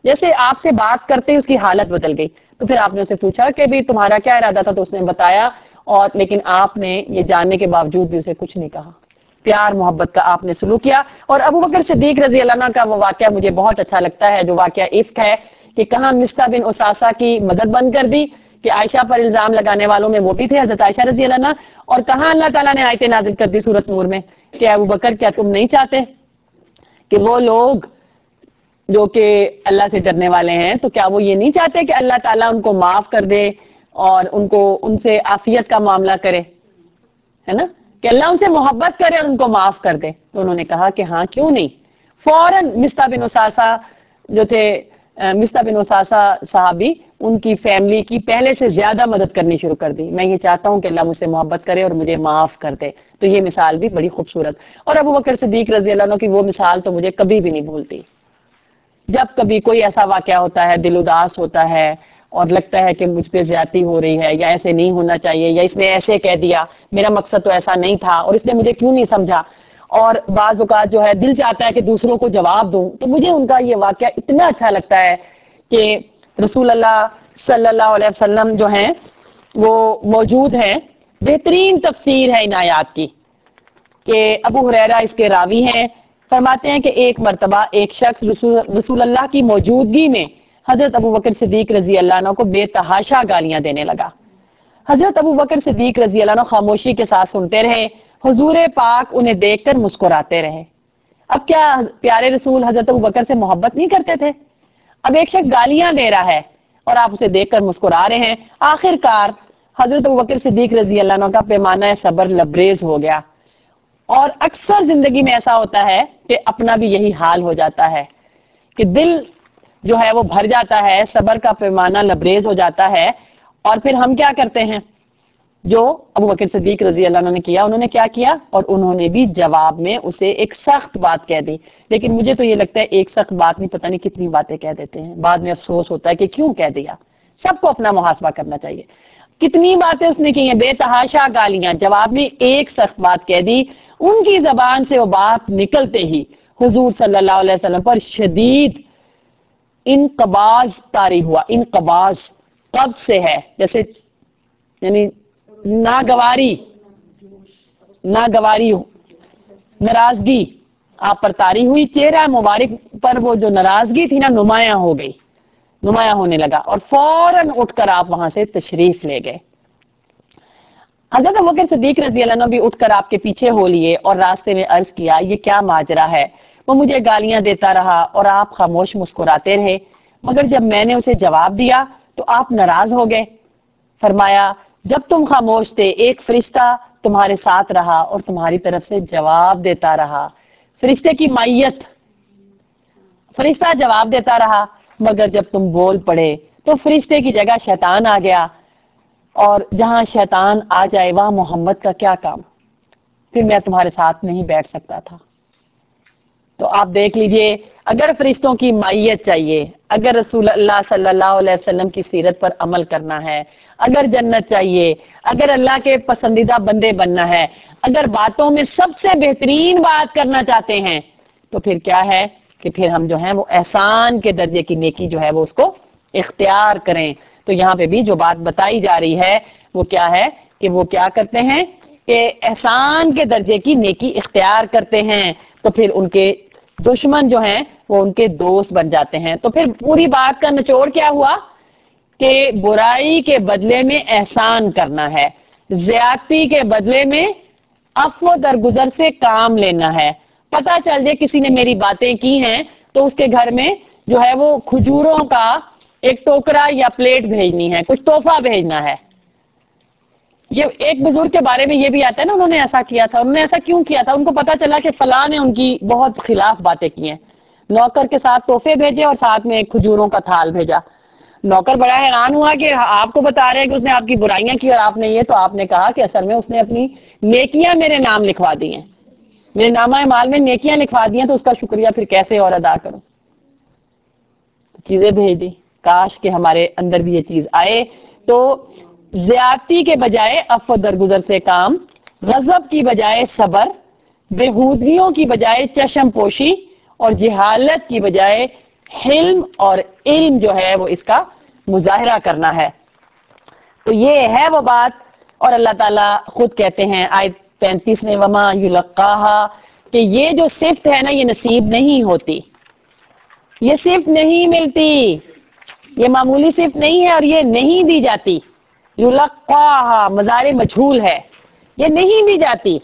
جیسے آپ سے بات کرتے ہی اس کی حالت بدل گئی. تو پھر آپ نے اسے پوچھا کہ بھی تمہارا کیا ارادہ تھا, تو اس نے بتایا, اور لیکن آپ نے یہ جاننے کے باوجود بھی اسے کچھ نہیں کہا. پیار محبت کا آپ نے سلوک کیا. اور ابو بکر صدیق رضی اللہ عنہ کا وہ واقعہ مجھے بہت اچھا لگتا ہے, جو واقعہ عفق ہے, کہ کہاں مصطح بن اساسہ کی مدد بند کر دی, کہ عائشہ پر الزام لگانے والوں میں وہ بھی تھے, حضرت عائشہ رضی اللہ عنہ, اور کہاں اللہ تعالیٰ نے آیت نازل کر دی سورۃ نور میں کہ ابو بکر کیا تم نہیں چاہتے کہ وہ لوگ جو کہ اللہ سے ڈرنے والے ہیں, تو کیا وہ یہ نہیں چاہتے کہ اللہ تعالیٰ ان کو معاف کر دے اور ان کو ان سے عافیت کا معاملہ کرے, ہے نا, کہ اللہ ان سے محبت کرے اور ان کو معاف کر دے. تو انہوں نے کہا کہ ہاں کیوں نہیں. فوراً مصطح بن اساسہ جو تھے, مصطح بن اساسہ صحابی, ان کی فیملی کی پہلے سے زیادہ مدد کرنی شروع کر دی. میں یہ چاہتا ہوں کہ اللہ مجھ سے محبت کرے اور مجھے معاف کر دے. تو یہ مثال بھی بڑی خوبصورت. اور ابو بکر صدیق رضی اللہ عنہ کی وہ مثال تو مجھے کبھی بھی نہیں بھولتی. جب کبھی کوئی ایسا واقعہ ہوتا ہے, دل اداس ہوتا ہے اور لگتا ہے کہ مجھ پہ زیادتی ہو رہی ہے, یا ایسے نہیں ہونا چاہیے, یا اس نے ایسے کہہ دیا, میرا مقصد تو ایسا نہیں تھا, اور اس نے مجھے کیوں نہیں سمجھا, اور بعض اوقات جو ہے دل چاہتا ہے کہ دوسروں کو جواب دوں, تو مجھے ان کا یہ واقعہ اتنا اچھا لگتا ہے کہ رسول اللہ صلی اللہ علیہ وسلم جو ہیں وہ موجود ہیں. بہترین تفسیر ہے ان آیات کی, کہ ابو ہریرہ اس کے راوی ہیں, فرماتے ہیں کہ ایک مرتبہ ایک شخص رسول, رسول اللہ کی موجودگی میں حضرت ابو بکر صدیق رضی اللہ عنہ کو بے تحاشا گالیاں دینے لگا. حضرت ابو بکر صدیق رضی اللہ عنہ خاموشی کے ساتھ سنتے رہے. حضور پاک انہیں دیکھ کر مسکراتے رہے. اب کیا پیارے رسول حضرت ابو بکر سے محبت نہیں کرتے تھے؟ اب ایک شخص گالیاں دے رہا ہے اور آپ اسے دیکھ کر مسکرا رہے ہیں. آخر کار حضرت ابو بکر صدیق رضی اللہ عنہ کا پیمانہ صبر لبریز ہو گیا. اور اکثر زندگی میں ایسا ہوتا ہے کہ اپنا بھی یہی حال ہو جاتا ہے, کہ دل جو ہے وہ بھر جاتا ہے, صبر کا پیمانہ لبریز ہو جاتا ہے, اور پھر ہم کیا کرتے ہیں, جو ابو بکر صدیق رضی اللہ عنہ نے کیا. انہوں نے کیا کیا, اور انہوں نے بھی جواب میں اسے ایک سخت بات کہہ دی. لیکن مجھے تو یہ لگتا ہے ایک سخت بات نہیں, پتہ نہیں کتنی باتیں کہہ دیتے ہیں, بعد میں افسوس ہوتا ہے کہ کیوں کہہ دیا. سب کو اپنا محاسبہ کرنا چاہیے. کتنی باتیں اس نے کی ہیں, بے تحاشا گالیاں, جواب میں ایک سخت بات کہہ دی. ان کی زبان سے وہ بات نکلتے ہی حضور صلی اللہ علیہ وسلم پر شدید انقباض طاری ہوا. انقباض قبض سے ہے, جیسے یعنی ناگواری, ناگواری ناراضگی آپ پر طاری ہوئی. چہرہ مبارک پر وہ جو ناراضگی تھی نا, نمایاں ہو گئی, نمایاں ہونے لگا, اور فوراً اٹھ کر آپ وہاں سے تشریف لے گئے. حضرت ابوبکر صدیق رضی اللہ عنہ بھی اٹھ کر آپ کے پیچھے ہو لیے اور راستے میں عرض کیا, یہ کیا ماجرا ہے؟ وہ مجھے گالیاں دیتا رہا اور آپ خاموش مسکراتے رہے, مگر جب میں نے اسے جواب دیا تو آپ ناراض ہو گئے. فرمایا, جب تم خاموش تھے ایک فرشتہ تمہارے ساتھ رہا اور تمہاری طرف سے جواب دیتا رہا. فرشتے کی مائیت, فرشتہ جواب دیتا رہا, مگر جب تم بول پڑے تو فرشتے کی جگہ شیطان آ گیا, اور جہاں شیطان آ جائے وہاں محمد کا کیا کام. پھر میں تمہارے ساتھ نہیں بیٹھ سکتا تھا. تو آپ دیکھ لیجئے, اگر فرشتوں کی مائیت چاہیے, اگر رسول اللہ صلی اللہ علیہ وسلم کی سیرت پر عمل کرنا ہے, اگر جنت چاہیے, اگر اللہ کے پسندیدہ بندے بننا ہے, اگر باتوں میں سب سے بہترین بات کرنا چاہتے ہیں, تو پھر کیا ہے کہ پھر ہم جو ہیں وہ احسان کے درجے کی نیکی جو ہے وہ اس کو اختیار کریں. تو یہاں پہ بھی جو بات بتائی جا رہی ہے وہ کیا ہے کہ وہ کیا کرتے ہیں کہ احسان کے درجے کی نیکی اختیار کرتے ہیں. تو پھر ان کے دشمن جو ہیں وہ ان کے دوست بن جاتے ہیں. تو پھر پوری بات کا نچوڑ کیا ہوا کہ برائی کے بدلے میں احسان کرنا ہے, زیادتی کے بدلے میں عفو درگزر سے کام لینا ہے. پتہ چل جائے کسی نے میری باتیں کی ہیں تو اس کے گھر میں جو ہے وہ کھجوروں کا ایک ٹوکرا یا پلیٹ بھیجنی ہے, کچھ تحفہ بھیجنا ہے. یہ ایک بزرگ کے بارے میں یہ بھی آتا ہے نا, انہوں نے ایسا کیا تھا. انہوں نے ایسا کیوں کیا تھا؟ ان کو پتا چلا کہ فلاں نے ان کی بہت خلاف باتیں کی ہیں. نوکر کے ساتھ تحفے بھیجے اور ساتھ میں ایک کھجوروں کا تھال بھیجا. نوکر بڑا حیران ہوا کہ آپ کو بتا رہے ہیں کہ اس نے آپ کی برائیاں کی اور آپ نے یہ, تو آپ نے کہا کہ اصل میں اس نے اپنی نیکیاں میرے نام لکھوا دی ہیں, میرے نامہ مال میں نیکیاں لکھوا دی ہیں, تو اس کا شکریہ پھر کیسے اور ادا کروں. چیزیں بھیج دی. کاش کہ ہمارے اندر بھی یہ چیز آئے. تو زیادتی کے بجائے عفو درگزر سے کام, غضب کی بجائے صبر, بےہودگیوں کی بجائے چشم پوشی, اور جہالت کی بجائے حلم اور علم جو ہے وہ اس کا مظاہرہ کرنا ہے. تو یہ ہے وہ بات. اور اللہ تعالیٰ خود کہتے ہیں آیت پینتیس میں وما یلقاہا کہ یہ جو صفت ہے نا یہ نصیب نہیں ہوتی, یہ صفت نہیں ملتی, یہ معمولی صفت نہیں ہے اور یہ نہیں دی جاتی. یلقاہا مضارع مجھول ہے, یہ نہیں دی جاتی.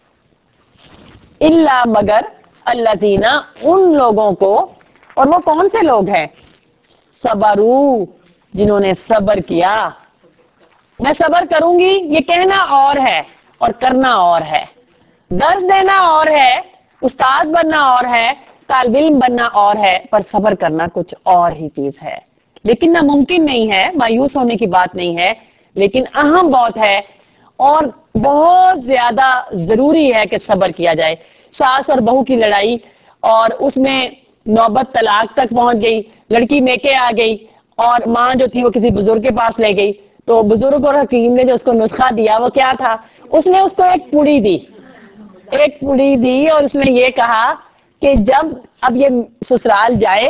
الا مگر الذین ان لوگوں کو, اور وہ کون سے لوگ ہیں؟ صبروا جنہوں نے صبر کیا. میں صبر کروں گی یہ کہنا اور ہے اور کرنا اور ہے, درس دینا اور ہے, استاد بننا اور ہے, طالب علم بننا اور ہے, پر صبر کرنا کچھ اور ہی چیز ہے. لیکن ناممکن نہیں ہے, مایوس ہونے کی بات نہیں ہے, لیکن اہم بہت ہے اور بہت زیادہ ضروری ہے کہ صبر کیا جائے. ساس اور بہو کی لڑائی اور اس میں نوبت طلاق تک پہنچ گئی, لڑکی میکے آ گئی اور ماں جو تھی وہ کسی بزرگ کے پاس لے گئی. تو بزرگ اور حکیم نے جو اس کو نسخہ دیا وہ کیا تھا؟ اس نے اس کو ایک پوڑی دی, ایک پوڑی دی اور اس میں یہ کہا کہ جب اب یہ سسرال جائے,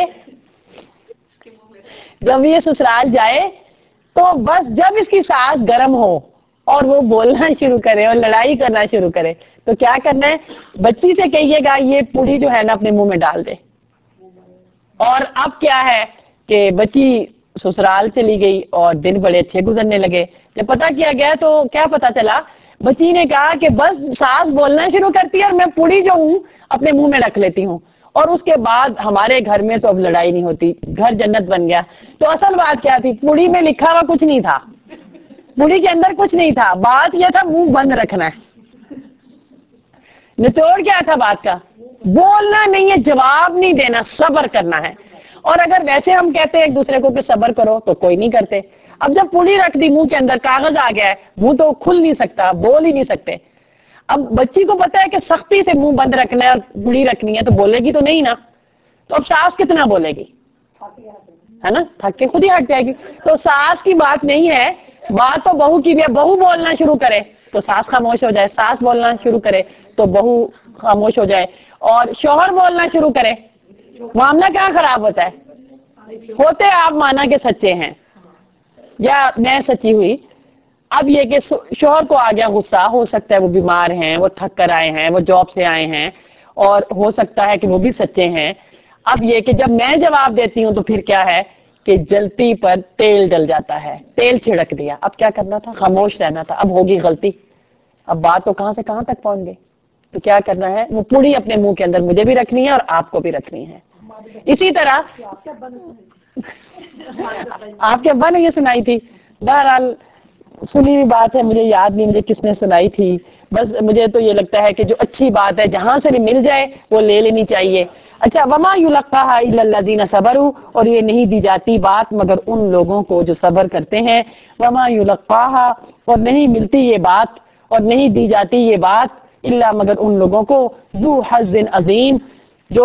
جب یہ سسرال جائے تو بس جب اس کی سانس گرم ہو اور وہ بولنا شروع کرے اور لڑائی کرنا شروع کرے تو کیا کرنا ہے؟ بچی سے کہیے گا یہ پوڑی جو ہے نا اپنے منہ میں ڈال دے. اور اب کیا ہے کہ بچی سسرال چلی گئی اور دن بڑے اچھے گزرنے لگے. جب پتا کیا گیا تو کیا پتا چلا؟ بچی نے کہا کہ بس ساس بولنا شروع کرتی ہے اور میں پوڑی جو ہوں اپنے منہ میں رکھ لیتی ہوں, اور اس کے بعد ہمارے گھر میں تو اب لڑائی نہیں ہوتی, گھر جنت بن گیا. تو اصل بات کیا تھی؟ پوڑی میں لکھا ہوا کچھ نہیں تھا, پوڑی کے اندر کچھ نہیں تھا, بات یہ تھا منہ بند رکھنا ہے. نچوڑ کیا تھا بات کا؟ بولنا نہیں ہے, جواب نہیں دینا, صبر کرنا ہے. اور اگر ویسے ہم کہتے ہیں ایک دوسرے کو کہ صبر کرو تو کوئی نہیں کرتے. اب جب پوڑی رکھ دی منہ کے اندر, کاغذ آ گیا ہے, منہ تو کھل نہیں سکتا, بول ہی نہیں سکتے. اب بچی کو پتا ہے کہ سختی سے منہ بند رکھنا ہے اور پوڑی رکھنی ہے, تو بولے گی تو نہیں نا. تو اب ساس کتنا بولے گی, ہے نا, تھک کے خود ہی ہٹ جائے گی. تو ساس کی بات نہیں ہے, بات تو بہو کی بھی ہے. بہو بولنا شروع کرے تو ساس خاموش ہو جائے, ساس بولنا شروع کرے تو بہو خاموش ہو جائے, اور شوہر بولنا شروع کرے, معاملہ کیا خراب ہوتا ہے؟ ہوتے آپ مانا کہ سچے ہیں یا میں سچی ہوئی. اب یہ کہ شوہر کو آ گیا غصہ, ہو سکتا ہے وہ بیمار ہیں, وہ تھک کر آئے ہیں, وہ جاب سے آئے ہیں, اور ہو سکتا ہے کہ وہ بھی سچے ہیں. اب یہ کہ جب میں جواب دیتی ہوں تو پھر کیا ہے کہ جلتی پر تیل ڈل جاتا ہے, تیل چھڑک دیا. اب کیا کرنا تھا؟ خاموش رہنا تھا. اب ہوگی غلطی, اب بات تو کہاں سے کہاں تک پہنچ گئی. تو کیا کرنا ہے؟ وہ پوڑی اپنے منہ کے اندر مجھے بھی رکھنی ہے اور آپ کو بھی رکھنی ہے. اسی طرح آپ کے ابا نے یہ سنائی تھی, بہرحال سنی ہوئی بات ہے, مجھے یاد نہیں مجھے کس نے سنائی تھی. بس مجھے تو یہ لگتا ہے کہ جو اچھی بات ہے جہاں سے بھی مل جائے وہ لے لینی چاہیے. اچھا, وما یلقاها الا الذین صبروا, اور یہ نہیں دی جاتی بات مگر ان لوگوں کو جو صبر کرتے ہیں. وما یلقاها, اور نہیں ملتی یہ بات اور نہیں دی جاتی یہ بات الا مگر ان لوگوں کو ذو حظ عظیم, جو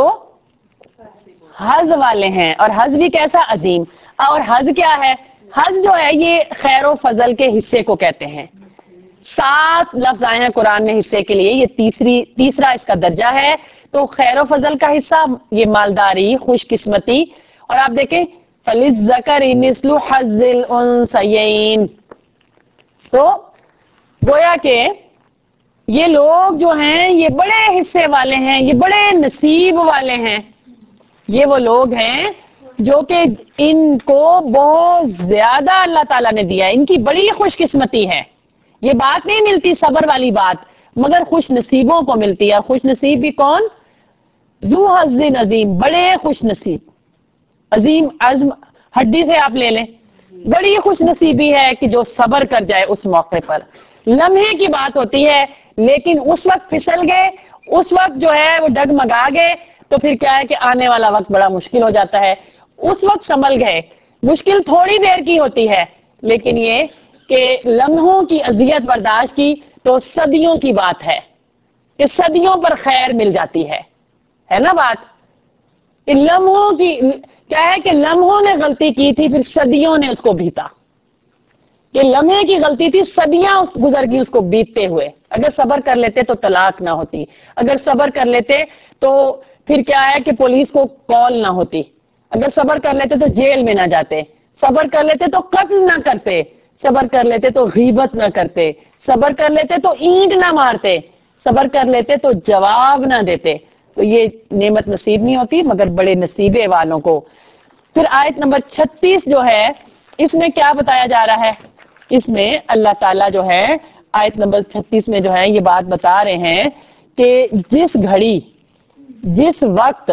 حظ والے ہیں. اور حظ بھی کیسا؟ عظیم. اور حظ کیا ہے؟ حظ جو ہے یہ خیر و فضل کے حصے کو کہتے ہیں. سات لفظ آئے ہیں قرآن میں حصے کے لیے, یہ تیسری تیسرا اس کا درجہ ہے. تو خیر و فضل کا حصہ یہ مالداری, خوش قسمتی. اور آپ دیکھیں فَلِلذَّكَرِ مِثْلُ حَظِّ الْأُنثَيَيْنِ, تو گویا کہ یہ لوگ جو ہیں یہ بڑے حصے والے ہیں, یہ بڑے نصیب والے ہیں. یہ وہ لوگ ہیں جو کہ ان کو بہت زیادہ اللہ تعالیٰ نے دیا, ان کی بڑی خوش قسمتی ہے. یہ بات نہیں ملتی صبر والی بات, مگر خوش نصیبوں کو ملتی ہے. خوش نصیب بھی کون؟ ذو حظ عظیم, بڑے خوش نصیب. عظیم عزم ہڈی سے آپ لے لیں, بڑی خوش نصیبی ہے کہ جو صبر کر جائے اس موقع پر. لمحے کی بات ہوتی ہے لیکن اس وقت پھسل گئے, اس وقت جو ہے وہ ڈگمگا گئے, تو پھر کیا ہے کہ آنے والا وقت بڑا مشکل ہو جاتا ہے. اس وقت سنبھل گئے, مشکل تھوڑی دیر کی ہوتی ہے, لیکن یہ کہ لمحوں کی اذیت برداشت کی تو صدیوں کی بات ہے, کہ صدیوں پر خیر مل جاتی ہے, ہے نا بات. کہ لمحوں کی کیا ہے کہ لمحوں نے غلطی کی تھی, پھر صدیوں نے اس کو بیتا. کہ لمحے کی غلطی تھی, صدیاں گزر گئی اس کو بیتتے ہوئے. اگر صبر کر لیتے تو طلاق نہ ہوتی, اگر صبر کر لیتے تو پھر کیا ہے کہ پولیس کو کال نہ ہوتی, اگر صبر کر لیتے تو جیل میں نہ جاتے، صبر کر لیتے تو قتل نہ کرتے، صبر کر لیتے تو غیبت نہ کرتے، صبر کر لیتے تو اینٹ نہ مارتے، صبر کر لیتے تو جواب نہ دیتے. تو یہ نعمت نصیب نہیں ہوتی مگر بڑے نصیبے والوں کو. پھر آیت نمبر چھتیس جو ہے اس میں کیا بتایا جا رہا ہے؟ اس میں اللہ تعالیٰ جو ہے آیت نمبر چھتیس میں جو ہے یہ بات بتا رہے ہیں کہ جس گھڑی جس وقت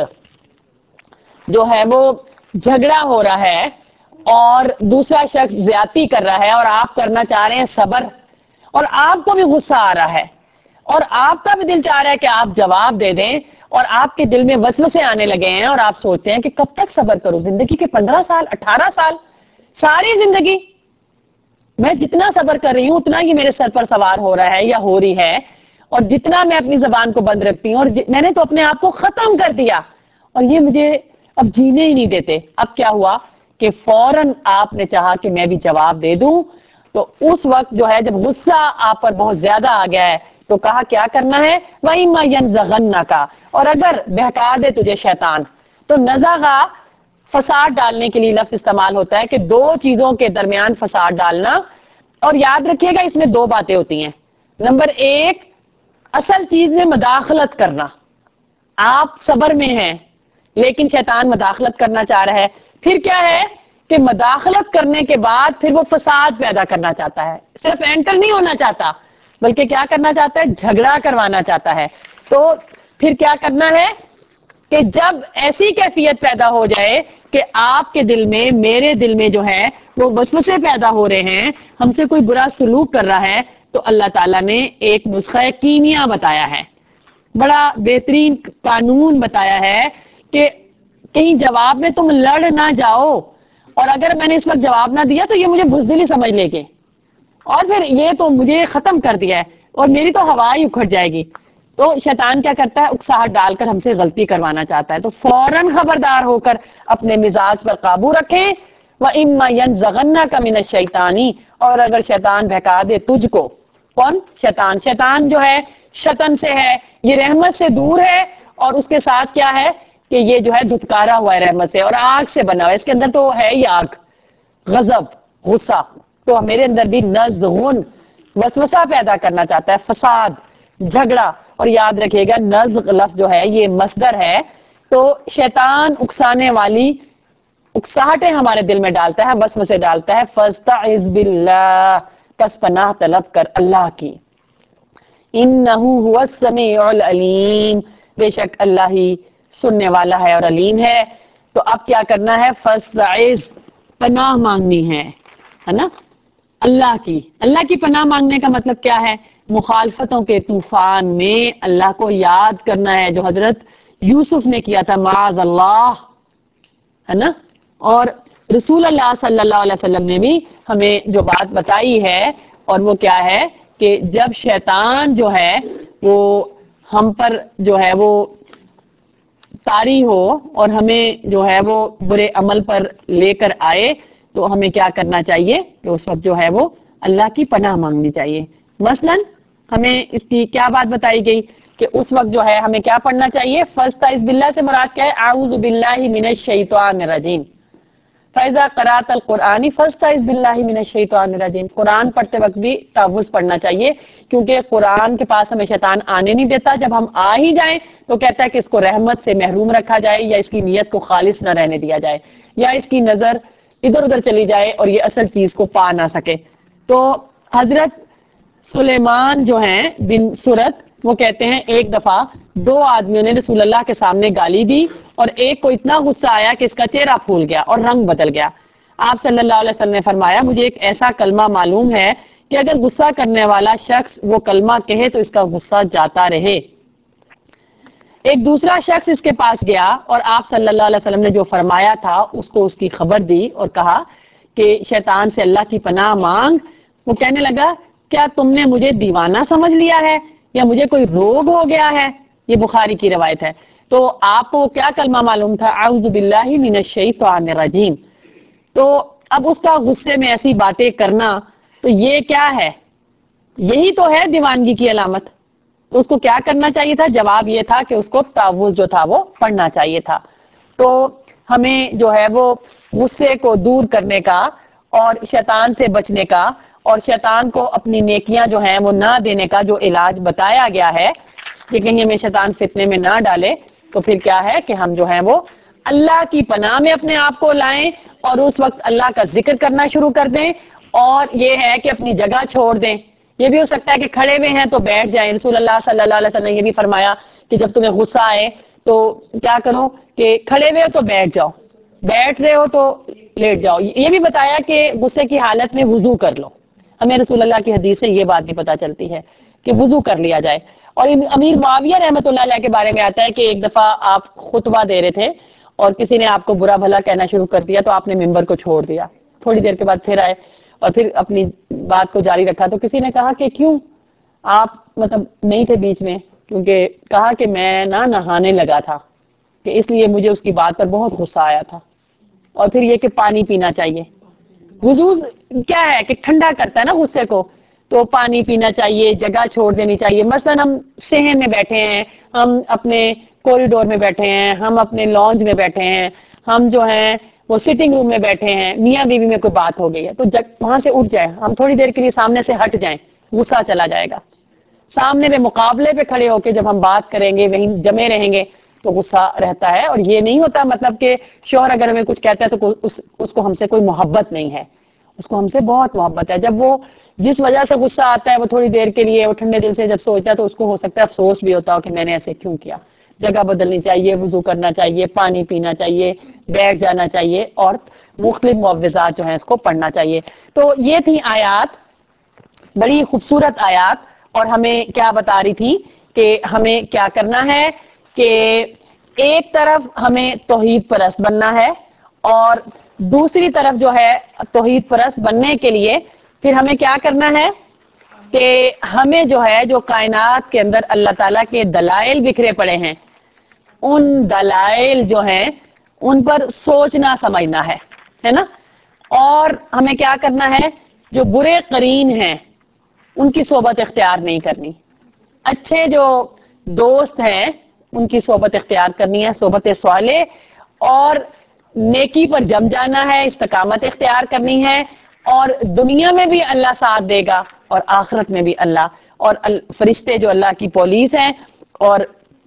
جو ہے وہ جھگڑا ہو رہا ہے اور دوسرا شخص زیادتی کر رہا ہے اور آپ کرنا چاہ رہے ہیں صبر، اور آپ کو بھی غصہ آ رہا ہے اور آپ کا بھی دل چاہ رہا ہے کہ آپ جواب دے دیں، اور آپ کے دل میں وسوسے آنے لگے ہیں اور آپ سوچتے ہیں کہ کب تک صبر کروں، زندگی کے پندرہ سال اٹھارہ سال ساری زندگی میں جتنا صبر کر رہی ہوں اتنا ہی میرے سر پر سوار ہو رہا ہے یا ہو رہی ہے، اور جتنا میں اپنی زبان کو بند رکھتی ہوں اور میں نے تو اپنے آپ کو ختم کر دیا اور یہ مجھے اب جینے ہی نہیں دیتے. اب کیا ہوا کہ فوراً آپ نے چاہا کہ میں بھی جواب دے دوں، تو اس وقت جو ہے جب غصہ آپ پر بہت زیادہ آ گیا ہے تو کہا کیا کرنا ہے، وَإِمَّا يَنزَغَنَّكَ، اور اگر بہکا دے تجھے شیطان. تو نزغہ فساد ڈالنے کے لیے لفظ استعمال ہوتا ہے کہ دو چیزوں کے درمیان فساد ڈالنا. اور یاد رکھیے گا اس میں دو باتیں ہوتی ہیں. نمبر ایک، اصل چیز میں مداخلت کرنا، آپ صبر میں ہیں لیکن شیطان مداخلت کرنا چاہ رہا ہے. پھر کیا ہے کہ مداخلت کرنے کے بعد پھر وہ فساد پیدا کرنا چاہتا ہے، صرف انٹر نہیں ہونا چاہتا بلکہ کیا کرنا چاہتا ہے، جھگڑا کروانا چاہتا ہے. تو پھر کیا کرنا ہے کہ جب ایسی کیفیت پیدا ہو جائے کہ آپ کے دل میں میرے دل میں جو ہے وہ وسوسے پیدا ہو رہے ہیں، ہم سے کوئی برا سلوک کر رہا ہے، تو اللہ تعالیٰ نے ایک نسخہ کیمیا بتایا ہے، بڑا بہترین قانون بتایا ہے کہ کہیں جواب میں تم لڑ نہ جاؤ، اور اگر میں نے اس وقت جواب نہ دیا تو یہ مجھے بزدلی سمجھ لے گے اور پھر یہ تو مجھے ختم کر دیا ہے اور میری تو ہوا ہی اکھڑ جائے گی. تو شیطان کیا کرتا ہے، اکساہٹ ڈال کر ہم سے غلطی کروانا چاہتا ہے. تو فوراً خبردار ہو کر اپنے مزاج پر قابو رکھیں. وَإِمَّا يَنزَغَنَّكَ مِنَ الشَّيْطَانِ، اور اگر شیطان بہکا دے تجھ کو، کون؟ شیطان. شیطان جو ہے شطن سے ہے، یہ رحمت سے دور ہے، اور اس کے ساتھ کیا ہے کہ یہ جو ہے دھتکارا ہوا ہے رحمت سے اور آگ سے بنا ہوا ہے، اس کے اندر تو ہے ہی آگ، غضب، غصہ. تو میرے اندر بھی نزغن وسوسہ پیدا کرنا چاہتا ہے، فساد، جھگڑا. اور یاد رکھیے گا نزغ لفظ جو ہے یہ مصدر ہے، تو شیطان اکسانے والی اکساہٹیں ہمارے دل میں ڈالتا ہے، وسوسے ڈالتا ہے. فاستعذ باللہ، پس پناہ طلب کر اللہ کی. انہ هو السمیع العلیم، بے شک اللہ ہی سننے والا ہے اور علیم ہے. تو اب کیا کرنا ہے، فاستعذ، پناہ مانگنی ہے ہے نا اللہ کی. اللہ کی پناہ مانگنے کا مطلب کیا ہے، مخالفتوں کے طوفان میں اللہ کو یاد کرنا ہے، جو حضرت یوسف نے کیا تھا، معاذ اللہ، ہے نا. اور رسول اللہ صلی اللہ علیہ وسلم نے بھی ہمیں جو بات بتائی ہے، اور وہ کیا ہے کہ جب شیطان جو ہے وہ ہم پر جو ہے وہ طاری ہو اور ہمیں جو ہے وہ برے عمل پر لے کر آئے، تو ہمیں کیا کرنا چاہیے کہ اس وقت جو ہے وہ اللہ کی پناہ مانگنی چاہیے. مثلا ہمیں اس کی کیا بات بتائی گئی کہ اس وقت جو ہے ہمیں کیا پڑھنا چاہیے، فاستعذ باللہ سے مراد کیا ہے، اعوذ باللہ من الشیطان الرجیم. فَإِذَا قَرَأْتَ الْقُرْآنِ فَاسْتَعِذْ بِاللَّهِ مِنَ الشَّيْطَانِ الرَّجِيمِ. قرآن پڑھتے وقت بھی تعوذ پڑھنا چاہیے، کیونکہ قرآن کے پاس ہمیں شیطان آنے نہیں دیتا. جب ہم آ ہی جائیں تو کہتا ہے کہ اس کو رحمت سے محروم رکھا جائے، یا اس کی نیت کو خالص نہ رہنے دیا جائے، یا اس کی نظر ادھر ادھر چلی جائے اور یہ اصل چیز کو پا نہ سکے. تو حضرت سلیمان جو ہیں بن سورت، وہ کہتے ہیں ایک دفعہ دو آدمیوں نے رسول اللہ کے سامنے گالی دی اور ایک کو اتنا غصہ آیا کہ اس کا چہرہ پھول گیا اور رنگ بدل گیا. آپ صلی اللہ علیہ وسلم نے فرمایا مجھے ایک ایسا کلمہ معلوم ہے کہ اگر غصہ کرنے والا شخص وہ کلمہ کہے تو اس کا غصہ جاتا رہے. ایک دوسرا شخص اس کے پاس گیا اور آپ صلی اللہ علیہ وسلم نے جو فرمایا تھا اس کو اس کی خبر دی اور کہا کہ شیطان سے اللہ کی پناہ مانگ. وہ کہنے لگا کیا تم نے مجھے دیوانہ سمجھ لیا ہے یا مجھے کوئی روگ ہو گیا ہے؟ یہ بخاری کی روایت ہے. تو آپ کو کیا کلمہ معلوم تھا، اعوذ باللہ من الشیطان الرجیم. تو اب اس کا غصے میں ایسی باتیں کرنا، تو یہ کیا ہے، یہی تو ہے دیوانگی کی علامت. تو اس کو کیا کرنا چاہیے تھا، جواب یہ تھا کہ اس کو تعوذ جو تھا وہ پڑھنا چاہیے تھا. تو ہمیں جو ہے وہ غصے کو دور کرنے کا اور شیطان سے بچنے کا اور شیطان کو اپنی نیکیاں جو ہیں وہ نہ دینے کا جو علاج بتایا گیا ہے کہ کہیں ہمیں شیطان فتنے میں نہ ڈالے، تو پھر کیا ہے کہ ہم جو ہیں وہ اللہ کی پناہ میں اپنے آپ کو لائیں اور اس وقت اللہ کا ذکر کرنا شروع کر دیں، اور یہ ہے کہ اپنی جگہ چھوڑ دیں۔ یہ بھی ہو سکتا ہے کہ کھڑے ہوئے ہیں تو بیٹھ جائیں۔ رسول اللہ صلی اللہ علیہ وسلم نے یہ بھی فرمایا کہ جب تمہیں غصہ آئے تو کیا کرو کہ کھڑے ہوئے ہو تو بیٹھ جاؤ، بیٹھ رہے ہو تو لیٹ جاؤ۔ یہ بھی بتایا کہ غصے کی حالت میں وضو کر لو۔ ہمیں رسول اللہ کی حدیث سے یہ بات بھی پتہ چلتی ہے کہ وضو کر لیا جائے۔ اور امیر معاویہ رحمۃ اللہ علیہ کے بارے میں آتا ہے کہ ایک دفعہ آپ خطبہ دے رہے تھے اور کسی نے آپ کو برا بھلا کہنا شروع کر دیا، تو آپ نے ممبر کو چھوڑ دیا، تھوڑی دیر کے بعد پھر آئے اور پھر اپنی بات کو جاری رکھا۔ تو کسی نے کہا کہ کیوں آپ مطلب نہیں تھے بیچ میں؟ کیونکہ کہا کہ میں نہ نہانے لگا تھا، کہ اس لیے مجھے اس کی بات پر بہت غصہ آیا تھا۔ اور پھر یہ کہ پانی پینا چاہیے۔ وضو کیا ہے کہ ٹھنڈا کرتا ہے نا غصے کو، تو پانی پینا چاہیے، جگہ چھوڑ دینی چاہیے۔ مثلا ہم صحن میں بیٹھے ہیں، ہم اپنے کوریڈور میں بیٹھے ہیں، ہم اپنے لانج میں بیٹھے ہیں، ہم جو ہیں وہ سٹنگ روم میں بیٹھے ہیں، میاں بیوی میں کوئی بات ہو گئی ہے تو جگ وہاں سے اٹھ جائیں، ہم تھوڑی دیر کے لیے سامنے سے ہٹ جائیں، غصہ چلا جائے گا۔ سامنے میں مقابلے پہ کھڑے ہو کے جب ہم بات کریں گے، وہیں جمے رہیں گے تو غصہ رہتا ہے۔ اور یہ نہیں ہوتا مطلب کہ شوہر اگر ہمیں کچھ کہتا ہے تو اس, اس کو ہم سے کوئی محبت نہیں ہے، اس کو ہم سے بہت محبت ہے۔ جب وہ جس وجہ سے غصہ آتا ہے وہ تھوڑی دیر کے لیے، وہ ٹھنڈے دل سے جب سوچتا ہے تو اس کو ہو سکتا ہے افسوس بھی ہوتا ہو کہ میں نے ایسے کیوں کیا۔ جگہ بدلنی چاہیے، وضو کرنا چاہیے، پانی پینا چاہیے، بیٹھ جانا چاہیے اور مختلف معوذات جو ہیں اس کو پڑھنا چاہیے۔ تو یہ تھی آیات، بڑی خوبصورت آیات، اور ہمیں کیا بتا رہی تھی کہ ہمیں کیا کرنا ہے کہ ایک طرف ہمیں توحید پرست بننا ہے اور دوسری طرف جو ہے توحید پرست بننے کے لیے پھر ہمیں کیا کرنا ہے کہ ہمیں جو ہے جو کائنات کے اندر اللہ تعالیٰ کے دلائل بکھرے پڑے ہیں، ان دلائل جو ہیں ان پر سوچنا سمجھنا ہے ہے نا۔ اور ہمیں کیا کرنا ہے، جو برے قرین ہیں ان کی صحبت اختیار نہیں کرنی، اچھے جو دوست ہیں ان کی صحبت اختیار کرنی ہے، صحبت صالح، اور نیکی پر جم جانا ہے، استقامت اختیار کرنی ہے، اور دنیا میں بھی اللہ ساتھ دے گا اور آخرت میں بھی اللہ، اور فرشتے جو اللہ کی پولیس ہیں۔ اور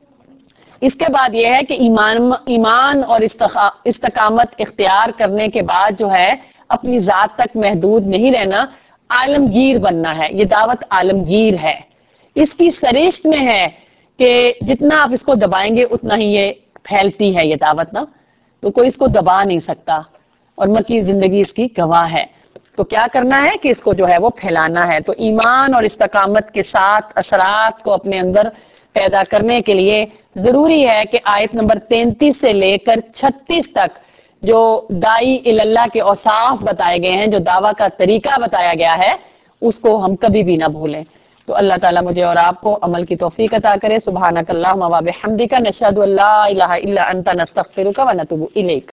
اس کے بعد یہ ہے کہ ایمان ایمان اور استقامت اختیار کرنے کے بعد جو ہے اپنی ذات تک محدود نہیں رہنا، عالمگیر بننا ہے۔ یہ دعوت عالمگیر ہے، اس کی سرشت میں ہے کہ جتنا آپ اس کو دبائیں گے اتنا ہی یہ پھیلتی ہے یہ دعوت نا، تو کوئی اس کو دبا نہیں سکتا، اور مکی زندگی اس کی گواہ ہے۔ تو کیا کرنا ہے کہ اس کو جو ہے وہ پھیلانا ہے۔ تو ایمان اور استقامت کے ساتھ اثرات کو اپنے اندر پیدا کرنے کے لیے ضروری ہے کہ آیت نمبر تینتیس سے لے کر چھتیس تک جو دائی اللہ کے اوصاف بتائے گئے ہیں، جو دعویٰ کا طریقہ بتایا گیا ہے، اس کو ہم کبھی بھی نہ بھولیں۔ تو اللہ تعالیٰ مجھے اور آپ کو عمل کی توفیق عطا کرے۔ سبحانک اللہم و بحمدک، نشہد ان لا الہ الا انت، نستغفرک و نتوب الیک۔